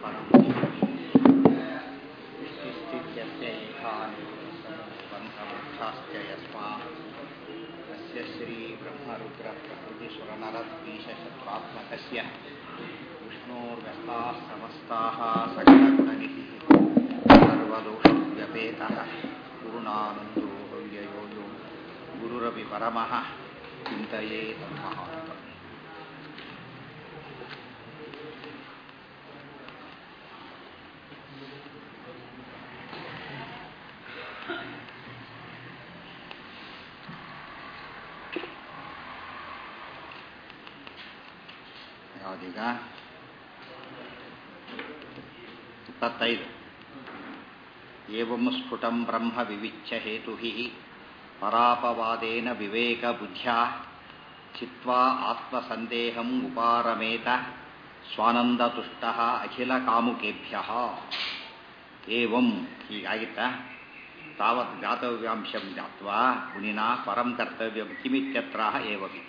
परं स्थित्यस्य एकान्ताश्च यस्मात् तस्य श्रीब्रह्मरुद्रप्रभृतिसुरनरद्वीषशत्रुरात्मकस्य विष्णोर्व्यस्ताः समस्ताः सकलगुणनिधिः सर्वदोषव्यपेतः गुरुणानन्दो व्ययो यो गुरुरपि परमः चिन्तयेत् महान्तम्. ಯಾವ್ದೀಗ 25. ಏವಂ ಸ್ಫುಟಂ ಬ್ರಹ್ಮ ವಿವಿಚ್ಯ ಹೇತುಭಿಃ ಪರಾಪವಾದೇನ ವಿವೇಕ ಬುದ್ಧ್ಯಾ ಚಿತ್ವಾ ಆತ್ಮಸಂದೇಹಂ ಉಪಾರಮೇತ ಸ್ವಾನಂದತುಷ್ಟಃ ಅಖಿಲ ಕಾಮುಕೇಭ್ಯಃ. ಏವಂ ಹೀಗಾಗಿತ್ತಾ ತಾವತ್ ಜ್ಞಾತವ್ಯಾಂಶಂ ಜ್ಞಾತ್ವಾ ಮುನಿನಾ ಪರಂ ಕರ್ತವ್ಯಂ ಕಿಮಿತ್ಯತ್ರಾಹ ಏವಮಿ.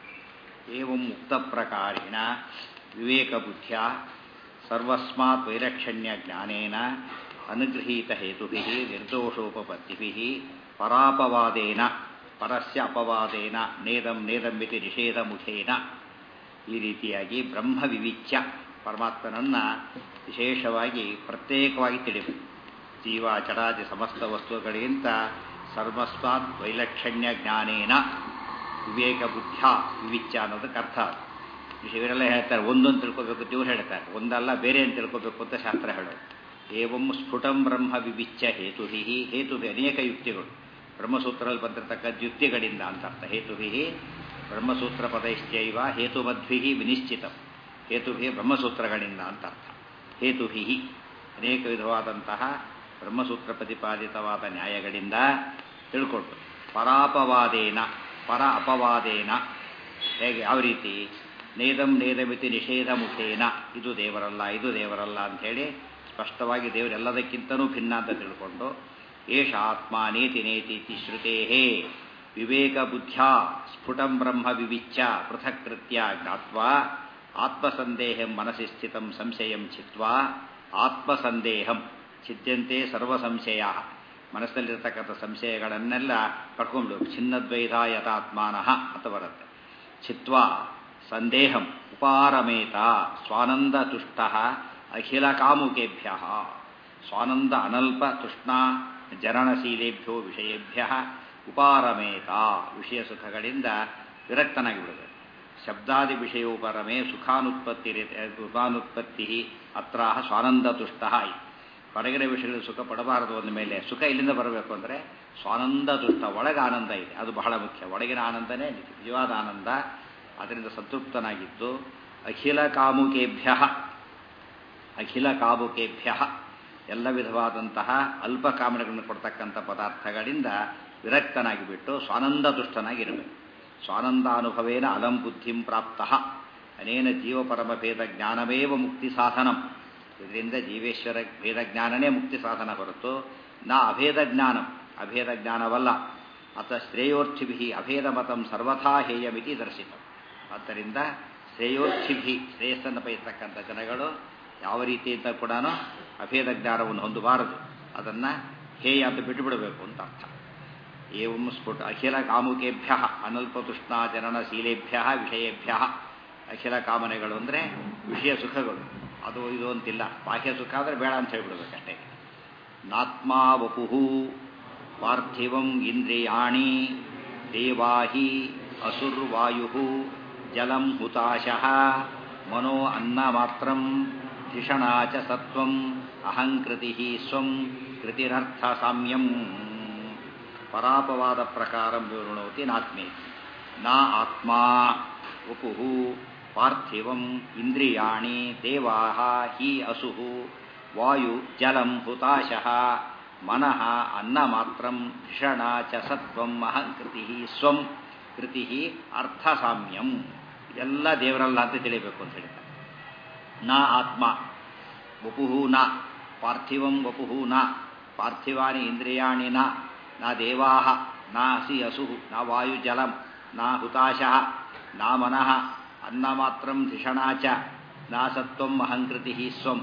ಏವಂ ಮುಕ್ತಪ್ರಕಾರೇಣ ವಿವೇಕಬುದ್ಧ್ಯಾ ಸರ್ವಸ್ಮಾತ್ ವೈಲಕ್ಷಣ್ಯ ಜ್ಞಾನೇನ ಅನುಗೃಹೀತ ಹೇತುಭಿಃ ನಿರ್ದೋಷೋಪಪತ್ತಿಭಿಃ ಪರಾಪವಾದೇನ ಪರಸ್ಯ ಅಪವಾದೇನ ನೇದಂ ನೇದಮಿತಿ ನಿಷೇಧಮುಖೇನ ಈ ರೀತಿಯಾಗಿ ಬ್ರಹ್ಮ ವಿವಿಚ್ಯ ಪರಮಾತ್ಮನನ್ನ ವಿಶೇಷವಾಗಿ ಪ್ರತ್ಯೇಕವಾಗಿ ತಿಳಿಬೇಕು. ಜೀವ ಜಡಾದಿ ಸಮಸ್ತ ವಸ್ತುಗಳಿಗಿಂತ ಸರ್ವಸ್ಮಾತ್ ವೈಲಕ್ಷಣ್ಯ ಜ್ಞಾನೇನ ವಿವೇಕ ಬುದ್ಧ ವಿವಿಚ್ಯ ಅನ್ನೋದಕ್ಕೆ ಅರ್ಥ. ಇವರೆಲ್ಲ ಹೇಳ್ತಾರೆ ಒಂದೊಂದು ತಿಳ್ಕೋಬೇಕು ಅಂತ ಇವ್ರು ಹೇಳ್ತಾರೆ, ಒಂದಲ್ಲ ಬೇರೆ ಅಂತ ತಿಳ್ಕೋಬೇಕು ಅಂತ ಶಾಸ್ತ್ರ ಹೇಳೋದು. ಏವಂ ಸ್ಫುಟಂ ಬ್ರಹ್ಮ ವಿವಿಚ್ಯ ಹೇತುಭಿ ಹೇತುಭಿ ಅನೇಕ ಯುಕ್ತಿಗಳು ಬ್ರಹ್ಮಸೂತ್ರದಲ್ಲಿ ಬಂದಿರತಕ್ಕಂಥ ಯುಕ್ತಿಗಳಿಂದ ಅಂತ ಅರ್ಥ. ಹೇತುಭಿ ಬ್ರಹ್ಮಸೂತ್ರ ಪದೈಶ್ಚೈವ ಹೇತುಮದ್ಭಿ ವಿನಿಶ್ಚಿತಂ ಹೇತುಭಿ ಬ್ರಹ್ಮಸೂತ್ರಗಳಿಂದ ಅಂತ ಅರ್ಥ. ಹೇತುಭಿ ಅನೇಕ ವಿಧವಾದಂತಹ ಬ್ರಹ್ಮಸೂತ್ರ ಪ್ರತಿಪಾದಿತವಾದ ನ್ಯಾಯಗಳಿಂದ ತಿಳ್ಕೊಳ್ತು. ಪರಾಪವಾದೇನ ಪರ ಅಪವಾದೇನ ಹೇಗೆ ಯಾವ ರೀತಿ ನೇದಂ ನೇದಮಿತಿ ನಿಷೇಧ ಮುಖೇನ ಇದು ದೇವರಲ್ಲ ಇದು ದೇವರಲ್ಲ ಅಂಥೇಳಿ ಸ್ಪಷ್ಟವಾಗಿ ದೇವರೆಲ್ಲದಕ್ಕಿಂತನೂ ಭಿನ್ನ ಅಂತ ತಿಳ್ಕೊಂಡು ಏಷ ಆತ್ಮ ನೇತಿ ನೇತಿ ಶ್ರುತೇಹೇ ವಿವೇಕ ಬುದ್ಧ್ಯಾ ಸ್ಫುಟಂ ಬ್ರಹ್ಮ ವಿವಿಚ್ಯ ಪೃಥಕ್ಕೃತ್ಯ ಜ್ಞಾತ್ವಾ ಆತ್ಮಸಂದೇಹಂ ಮನಸಿ ಸ್ಥಿತಂ ಸಂಶಯಂ ಚಿತ್ವಾ ಆತ್ಮಸಂದೇಹಂ ಛಿದ್ಯಂತೆ ಸರ್ವ ಸಂಶಯ ಮನಸ್ಸಲ್ಲಿರ್ತಕ್ಕಂಥ ಸಂಶಯಗಳನ್ನೆಲ್ಲ ಕಟ್ಕೊಂಡ್ಬಿಡು. ಛಿನ್ನದ್ವೈತ ಯಥಾತ್ಮಾನಃ ಅಂತ ಬರುತ್ತೆ. ಚಿತ್ವಾ ಸಂದೇಹಂ ಉಪಾರಮೇತ ಸ್ವಾನಂದ ತುಷ್ಟ ಅಖಿಲ ಕಾಮುಕೇಭ್ಯ ಸ್ವಾನಂದ ಅನಲ್ಪ ತೃಷ್ಣಾ ಜರಣಶೀಲೇಭ್ಯೋ ವಿಷಯೇಭ್ಯ ಉಪಾರಮೇತ ವಿಷಯ ಸುಖಗಳಿಂದ ವಿರಕ್ತನಾಗಿ ಬಿಡಬೇಕು. ಶಬ್ದಾದಿ ವಿಷಯೋಪರಮೇ ಸುಖಾನುತ್ಪತ್ತಿ ಅತ್ರಾಹ ಸ್ವಾನಂದ ತುಷ್ಟ ಆಯಿತು. ಹೊರಗಿನ ವಿಷಯಗಳಲ್ಲಿ ಸುಖ ಪಡಬಾರದು ಅಂದ ಮೇಲೆ ಸುಖ ಇಲ್ಲಿಂದ ಬರಬೇಕು ಅಂದರೆ ಸ್ವಾನಂದ ತುಷ್ಟ ಒಳಗೆ ಆನಂದ ಇದೆ, ಅದು ಬಹಳ ಮುಖ್ಯ. ಒಳಗಿನ ಆನಂದನೇ ನಿಜವಾದ ಆನಂದ. ಅದರಿಂದ ಸಂತೃಪ್ತನಾಗಿದ್ದು ಅಖಿಲ ಕಾಮುಕೇಭ್ಯ ಎಲ್ಲ ವಿಧವಾದಂತಹ ಅಲ್ಪ ಕಾಮನೆಗಳನ್ನು ಕೊಡ್ತಕ್ಕಂಥ ಪದಾರ್ಥಗಳಿಂದ ವಿರಕ್ತನಾಗಿ ಬಿಟ್ಟು ಸ್ವಾನಂದ ತುಷ್ಟನಾಗಿರಬೇಕು. ಸ್ವಾನಂದಾನುಭವೇನ ಅಲಂ ಬುದ್ಧಿಂ ಪ್ರಾಪ್ತ ಅನೇನ ಜೀವಪರಮ ಭೇದ ಜ್ಞಾನಮೇವ ಮುಕ್ತಿ ಸಾಧನಂ. ಇದರಿಂದ ಜೀವೇಶ್ವರ ಭೇದ ಜ್ಞಾನನೇ ಮುಕ್ತಿ ಸಾಧನ ಹೊರತು ನಾ ಅಭೇದ ಜ್ಞಾನಂ ಅಭೇದ ಜ್ಞಾನವಲ್ಲ. ಅತ ಶ್ರೇಯೋರ್ಥಿಭಿ ಅಭೇದ ಮತಂ ಸರ್ವಥಾ ಹೇಯಮಿತಿ ದರ್ಶಿತ. ಆದ್ದರಿಂದ ಶ್ರೇಯೋರ್ಥಿಭಿ ಶ್ರೇಯಸ್ಸನ್ನು ಬಯಸ್ತಕ್ಕಂಥ ಜನಗಳು ಯಾವ ರೀತಿಯಿಂದ ಕೂಡ ಅಭೇದ ಜ್ಞಾನವನ್ನು ಹೊಂದಬಾರದು, ಅದನ್ನು ಹೇಯ ಅಂತ ಬಿಟ್ಟು ಬಿಡಬೇಕು ಅಂತ ಅರ್ಥ. ಏವಂ ಸ್ಫುಟ ಅಖಿಲ ಕಾಮುಕೇಭ್ಯ ಅನಲ್ಪತುಷ್ಣಾ ಜನನಶೀಲೇಭ್ಯ ವಿಷಯೇಭ್ಯ. ಅಖಿಲ ಕಾಮನೆಗಳು ಅಂದರೆ ವಿಷಯ ಸುಖಗಳು, ಅದು ಇದು ಅಂತಿಲ್ಲ. ಬಾಹ್ಯ ಸುಖ ಆದರೆ ಬೇಡ ಅಂತ ಹೇಳ್ಬಿಡ್ಬೇಕಷ್ಟೇ. ನಾತ್ಮಾ ವಪುಹು ಪಾರ್ಥಿವಂ ಇಂದ್ರಿಯಾಣಿ ದೇವಾಹಿ ಅಸುರ್ವಾಯು ಜಲಂ ಹುತಾಶಃ ಮನೋ ಅನ್ನಮಾತ್ರಂ ಧಿಷಣಾ ಚ ಸತ್ವಂ ಅಹಂಕೃತಿ ಸ್ವಂ ಕೃತಿರರ್ಥ ಸಾಮ್ಯಂ. ಪರಾಪವಾದ ಪ್ರಕಾರಂ ವಿವೃಣೋತಿ ನಾತ್ಮೇತಿ. ನಾ ಆತ್ಮಾ ವಪುಹು ಪಾರ್ಥಿವಂ ಇಂದ್ರಿಯಾಣಿ ದೇವಾಃ ಹಿ ಅಸುಃ ವಾಯು ಜಲಂ ಹುತಾಶಃ ಮನಃ ಅನ್ನಮಾತ್ರಂ ಧಿಷಣಾ ಚ ಸತ್ವಂ ಅಹಂಕೃತಿ ಸ್ವಂ ಕೃತಿ ಅರ್ಥ ಸಾಮ್ಯಂ. ಇದೆಲ್ಲ ದೇವರಲ್ಲ ಅಂತ ತಿಳಿಬೇಕು ಅಂತ ಹೇಳ್ತಾರೆ. ನ ಆತ್ಮ ವಪುಃ ನ ಪಾರ್ಥಿವಂ ವಪುಃ ನ ಪಾರ್ಥಿವಾನಿ ಇಂದ್ರಿಯಾಣಿ ನ ದೇವಾಃ ನ ಅಸಿ ಅಸುಃ ನ ವಾಯು ಜಲಂ ನ ಹುತಾಶಃ ನ ಮನಃ ಅನ್ನಮಾತ್ರಂ ಧಿಷಣಾ ಚ ನ ಸತ್ವಂ ಅಹಂಕೃತಿ ಸ್ವಂ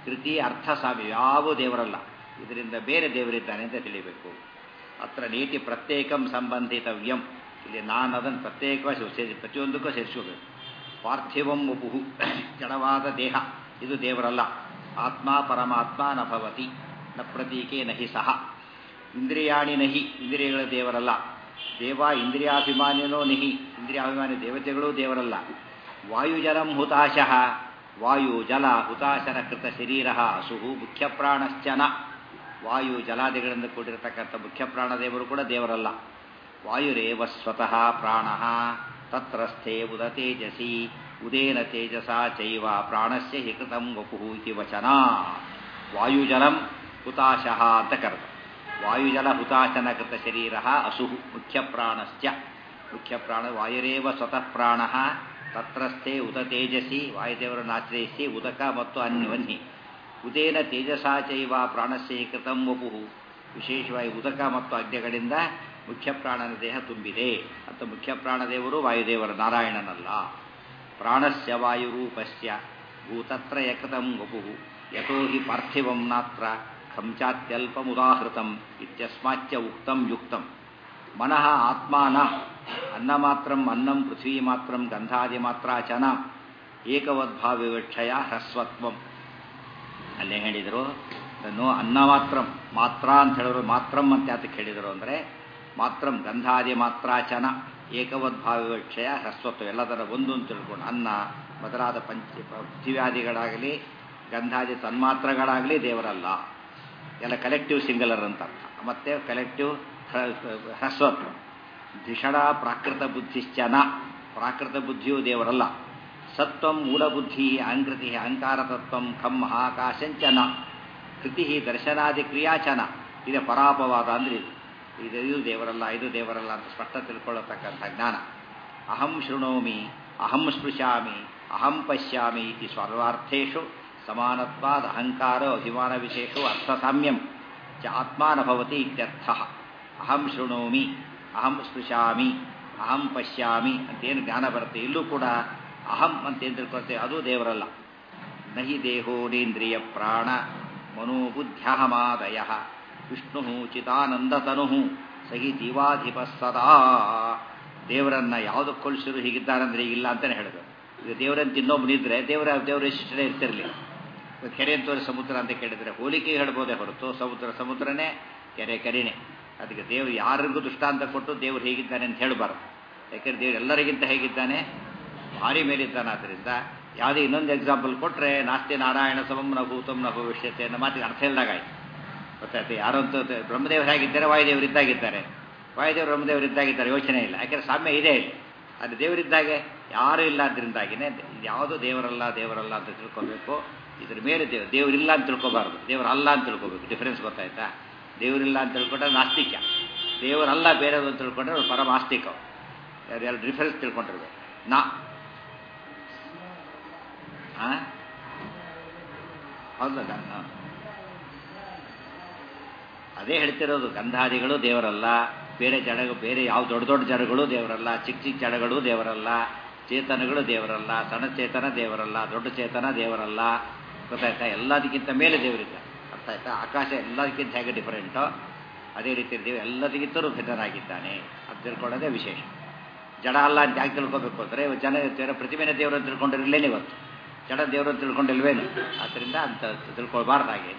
ಕೃತಿ ಅರ್ಥ ಸಾಮ್ಯ ಯಾವ ದೇವರಲ್ಲ, ಇದರಿಂದ ಬೇರೆ ದೇವರಿದ್ದಾನೆ ಅಂತ ತಿಳಿಬೇಕು. ಅತ್ರ ನೀತಿ ಪ್ರತ್ಯೇಕಂ ಸಂಬಂಧಿತವ್ಯಂ, ಇಲ್ಲಿ ನಾನು ಅದನ್ನು ಪ್ರತ್ಯೇಕವಾಗಿ ಪ್ರತಿಯೊಂದಕ್ಕೂ ಸೇರಿಸಬೇಕು. ಪಾರ್ಥಿವಂ ವಪುಹು, ಜಡವಾದ ದೇಹ ಇದು ದೇವರಲ್ಲ. ಆತ್ಮ ಪರಮಾತ್ಮ ನ ಭವತಿ ನ ಪ್ರತೀಕೆ ನಹಿ ಸಹ. ಇಂದ್ರಿಯಾಣಿ ನಹಿ, ಇಂದ್ರಿಯಗಳ ದೇವರಲ್ಲ. ದೇವ ಇಂದ್ರಿಯಾಭಿಮಾನಿನೋ ನಹಿ, ಇಂದ್ರಿಯಾಭಿಮಾನಿ ದೇವತೆಗಳೂ ದೇವರಲ್ಲ. ವಾಯುಜಲಂ ಹುತಾಶಃ, ವಾಯು ಜಲ ಹುತಾಶನ ಕೃತ ಶರೀರ ಅಸುಹು ಮುಖ್ಯ ಪ್ರಾಣಶ್ಚನ. ವಾಯು ಜಲಾದಿಗಳಿಂದ ಕೂಡಿರತಕ್ಕಂಥ ಮುಖ್ಯ ಪ್ರಾಣದೇವರು ಕೂಡ ದೇವರಲ್ಲ. ವಾಯುರೇವ ಸ್ವತಃ ಪ್ರಾಣ ತತ್ರಸ್ಥೆ ಉದ ತೇಜಸಿ ಉದೇನ ತೇಜಸ ಚೈವ ಪ್ರಾಣಸ್ಯ ಹಿ ಕೃತಂ ವಪುಃ ಇತಿ ವಚನ. ವಾಯುಜಲಂ ಹುತಾಶಃ ಅಂತ ಕರೆದ. ವಾಯುಜಲ ಹುತಾಶನ ಕೃತ ಶರೀರ ಅಸುಹು ಮುಖ್ಯ ಪ್ರಾಣಶ್ಚ. ಮುಖ್ಯ ಪ್ರಾಣ ವಾಯುರೇವ ಸ್ವತಃ ಪ್ರಾಣ ತತ್ರಸ್ಥೆ ಉದ ತೇಜಸಿ, ವಾಯುದೇವರನ್ನು ಆಶ್ರಯಿಸಿ ಉದಕ ಮತ್ತು ಅನ್ವನ್ಹಿ. ಉದೇನ ತೇಜಸಾ ಚೈವ ಪ್ರಾಣಸ್ಯ ಕೃತಂ ವಪುಃ, ವಿಶೇಷವಾಗಿ ಉದಕ ಮತ್ತು ಅಗ್ನಿಗಳಿಂದ ಮುಖ್ಯ ಪ್ರಾಣನ ದೇಹ ತುಂಬಿದೆ ಅಂತ. ಮುಖ್ಯ ಪ್ರಾಣದೇವರು ವಾಯುದೇವರು, ನಾರಾಯಣನಲ್ಲ. ಪ್ರಾಣಸ್ಯ ವಾಯುರೂಪಸ್ಯ ಭೂತತ್ರಯ ಕೃತಂ ವಪುಃ ಯತೋ ಹಿ ಪಾರ್ಥಿವಂ ನಾತ್ರ ಖಂಚಾತ್ಯಲ್ಪಮುದಾಹೃತಂ ಇತ್ಯಸ್ಮಾಚ್ಚ ಉಕ್ತಂ ಯುಕ್ತಂ. ಮನಃ ಆತ್ಮಾನ ಅನ್ನಮಾತ್ರಂ ಅನ್ನಂ ಪೃಥ್ವೀ ಮಾತ್ರಂ ಗಂಧಾದಿ ಮಾತ್ರ ಚನ ಏಕವದ್ಭಾವ್ಯವಿವಕ್ಷಯ ಹ್ರಸ್ವತ್ವಂ. ಅಲ್ಲೇ ಹೇಳಿದರು ಅನ್ನ ಮಾತ್ರಂ, ಮಾತ್ರ ಅಂತ ಹೇಳಿದ್ರು. ಮಾತ್ರಂ ಅಂತ ಯಾತಕ್ಕೆ ಹೇಳಿದರು ಅಂದರೆ ಮಾತ್ರಂ ಗಂಧಾದಿ ಮಾತ್ರ ಚನ ಏಕವದ್ಭಾವ್ಯವಿವಕ್ಷಯ ಹ್ರಸ್ವತ್ವ, ಎಲ್ಲದರ ಒಂದು ಅಂತ ತಿಳ್ಕೊಂಡು ಅನ್ನ ಮೊದಲಾದ ಪೃಥ್ವ್ಯಾದಿಗಳಾಗಲಿ ಗಂಧಾದಿ ತನ್ಮಾತ್ರಗಳಾಗಲಿ ದೇವರಲ್ಲ. ಎಲ್ಲ ಕಲೆಕ್ಟಿವ್ ಸಿಂಗಲರ್ ಅಂತ ಅರ್ಥ. ಮತ್ತೆ ಕಲೆಕ್ಟಿವ್ ಹ್ರಸ್ವತ್ವ. ಧಿಷಣ ಪ್ರಾಕೃತ ಬುದ್ಧಿಶ್ಚನ, ಪ್ರಾಕೃತ ಬುದ್ಧಿಯೂ ದೇವರಲ್ಲ. ಸತ್ವಂ ಮೂಲಬುದ್ಧಿ ಅಹಂಕೃತಿ ಅಹಂಕಾರತತ್ವಂ ಖಂ ಮಹಾಕಾಶಂಚನ ಕೃತಿ ದರ್ಶನಾದಿ ಕ್ರಿಯಾಚನ. ಇದೆ ಪರಾಪವಾದ ಅಂದರೆ ಇದು ದೇವರಲ್ಲ, ಇದು ದೇವರಲ್ಲ ಅಂತ ಸ್ಪಷ್ಟ ತಿಳ್ಕೊಳ್ಳತಕ್ಕಂಥ ಜ್ಞಾನ. ಅಹಂ ಶೃಣೋಮಿ, ಅಹಂ ಸ್ಪೃಶಾಮಿ, ಅಹಂ ಪಶ್ಯಾಮಿ ಇತಿ ಸರ್ವಾರ್ಥೇಷು ಸಮಾನತ್ವಾದ ಅಹಂಕಾರ ಅಭಿಮಾನ ವಿಶೇಷೋ ಅರ್ಥಸಾಮ್ಯಂ ಚ ಆತ್ಮಾನ ಭವತಿ ಇತ್ಯರ್ಥಃ. ಅಹಂ ಶೃಣೋಮಿ, ಅಹಂ ಸ್ಪೃಶಾಮಿ, ಅಹಂ ಪಶ್ಯಾಮಿ ಅಂತೇನು ಜ್ಞಾನ ಬರುತ್ತೆ, ಇಲ್ಲೂ ಕೂಡ ಅಹಂ ಅಂತೇನು ತಿಳ್ಕೊಳ್ತೇವೆ, ಅದು ದೇವರಲ್ಲ. ನಹಿ ದೇಹೋನೇಂದ್ರಿಯ ಪ್ರಾಣ ಮನೋಬುದ್ಧ್ಯಹಮಾದಯ ವಿಷ್ಣು ಚಿದಾನಂದತನು ಸಹಿ ಜೀವಾಧಿಪ ಸದಾ. ದೇವರನ್ನ ಯಾವುದಕ್ಕೆ ಕೊಳಿಸಿದ್ರು ಹೀಗಿದ್ದಾರಂದ್ರೆ ಈಗಿಲ್ಲ ಅಂತಲೇ ಹೇಳಿದ್ರು. ಈಗ ದೇವರಂತ ಇನ್ನೊಬ್ಬನಿದ್ರೆ ದೇವರ ಇಷ್ಟೇ ಇರ್ತಿರಲಿಲ್ಲ. ಕೆರೆ ಅಂತೋರೆ ಸಮುದ್ರ ಅಂತ ಕೇಳಿದರೆ ಹೋಲಿಕೆ ಹೇಳ್ಬೋದೇ ಹೊರತು ಸಮುದ್ರನೇ ಕೆರೆನೇ. ಅದಕ್ಕೆ ದೇವರು ಯಾರಿಗೂ ದೃಷ್ಟಾಂತ ಕೊಟ್ಟು ದೇವರು ಹೇಗಿದ್ದಾನೆ ಅಂತ ಹೇಳಬಾರ್ದು. ಯಾಕೆಂದರೆ ದೇವರು ಎಲ್ಲರಿಗಿಂತ ಹೇಗಿದ್ದಾನೆ, ಭಾರಿ ಮೇಲಿದ್ದಾನೆ. ಆದ್ದರಿಂದ ಯಾವುದೇ ಇನ್ನೊಂದು ಎಕ್ಸಾಂಪಲ್ ಕೊಟ್ಟರೆ ನಾಸ್ತಿ ನಾರಾಯಣ ಸಮಂ ನ ಭೂತಂ ನ ಭವಿಷ್ಯತೆ ಅನ್ನೋ ಮಾತಿಗೆ ಅರ್ಥ ಇಲ್ದಾಗಾಯ್ತು. ಗೊತ್ತಾಯ್ತು. ಯಾರಂತೂ ಬ್ರಹ್ಮದೇವರು ಹೇಗಿದ್ದಾರೆ, ವಾಯುದೇವರಿದ್ದಾಗಿದ್ದಾರೆ. ವಾಯುದೇವರು ಬ್ರಹ್ಮದೇವರಿದ್ದಾಗಿದ್ದಾರೆ, ಯೋಚನೆ ಇಲ್ಲ. ಯಾಕೆಂದರೆ ಸಾಮ್ಯ ಇದೆ ಇಲ್ಲಿ. ಅದು ದೇವರಿದ್ದಾಗೆ ಯಾರೂ ಇಲ್ಲ. ಅದರಿಂದಾಗಿನೇ ಯಾವುದು ದೇವರಲ್ಲ ದೇವರಲ್ಲ ಅಂತ ತಿಳ್ಕೊಬೇಕು. ಇದ್ರ ಮೇಲೆ ದೇವರಿಲ್ಲ ಅಂತ ತಿಳ್ಕೊಬಾರ್ದು, ದೇವರಲ್ಲ ಅಂತ ತಿಳ್ಕೊಬೇಕು. ಡಿಫರೆನ್ಸ್ ಗೊತ್ತಾಯ್ತಾ? ದೇವರಿಲ್ಲ ಅಂತ ತಿಳ್ಕೊಂಡ್ರೆ ನಾಸ್ತಿಕ್ಯ, ದೇವರಲ್ಲ ಬೇರೆದು ಅಂತ ತಿಳ್ಕೊಂಡ್ರೆ ಅವ್ರು ಪರಮಾಸ್ತಿಕ. ಯಾರು ಡಿಫರೆನ್ಸ್ ತಿಳ್ಕೊಂಡಿರ್ಬೇಕು. ಹೌದಲ್ಲ, ಅದೇ ಹೇಳ್ತಿರೋದು. ಗಂಧಾದಿಗಳು ದೇವರಲ್ಲ, ಬೇರೆ ಬೇರೆ ಯಾವ ದೊಡ್ಡ ದೊಡ್ಡ ಜಡಗಳು ದೇವರಲ್ಲ, ಚಿಕ್ಕ ಚಿಕ್ಕ ಜಡಗಳು ದೇವರಲ್ಲ, ಚೇತನಗಳು ದೇವರಲ್ಲ, ಸಣ್ಣ ಚೇತನ ದೇವರಲ್ಲ, ದೊಡ್ಡ ಚೇತನ ದೇವರಲ್ಲ. ಗೊತ್ತಾಯ್ತಾ? ಎಲ್ಲದಕ್ಕಿಂತ ಮೇಲೆ ದೇವರಿದ್ದ. ಅರ್ಥ ಆಯ್ತಾ? ಆಕಾಶ ಎಲ್ಲದಕ್ಕಿಂತ ಹೇಗೆ ಡಿಫರೆಂಟೋ ಅದೇ ರೀತಿ ದೇವರು ಎಲ್ಲದಕ್ಕಿಂತಲೂ ಭಿನ್ನನಾಗಿದ್ದಾನೆ. ಅದು ತಿಳ್ಕೊಳ್ಳೋದೇ ವಿಶೇಷ. ಜಡ ಅಲ್ಲ ಅಂತ ಯಾಕೆ ತಿಳ್ಕೊಬೇಕು ಅಂದರೆ ಜನ ಪ್ರತಿಮೆನ ದೇವರು ಅಂತ ತಿಳ್ಕೊಂಡಿರಲೇನೆ ಇವತ್ತು. ಜಡ ದೇವರು ಅಂತ ತಿಳ್ಕೊಂಡಿಲ್ವೇನು? ಆದ್ದರಿಂದ ಅಂತ ತಿಳ್ಕೊಳ್ಬಾರ್ದಾಗೆ.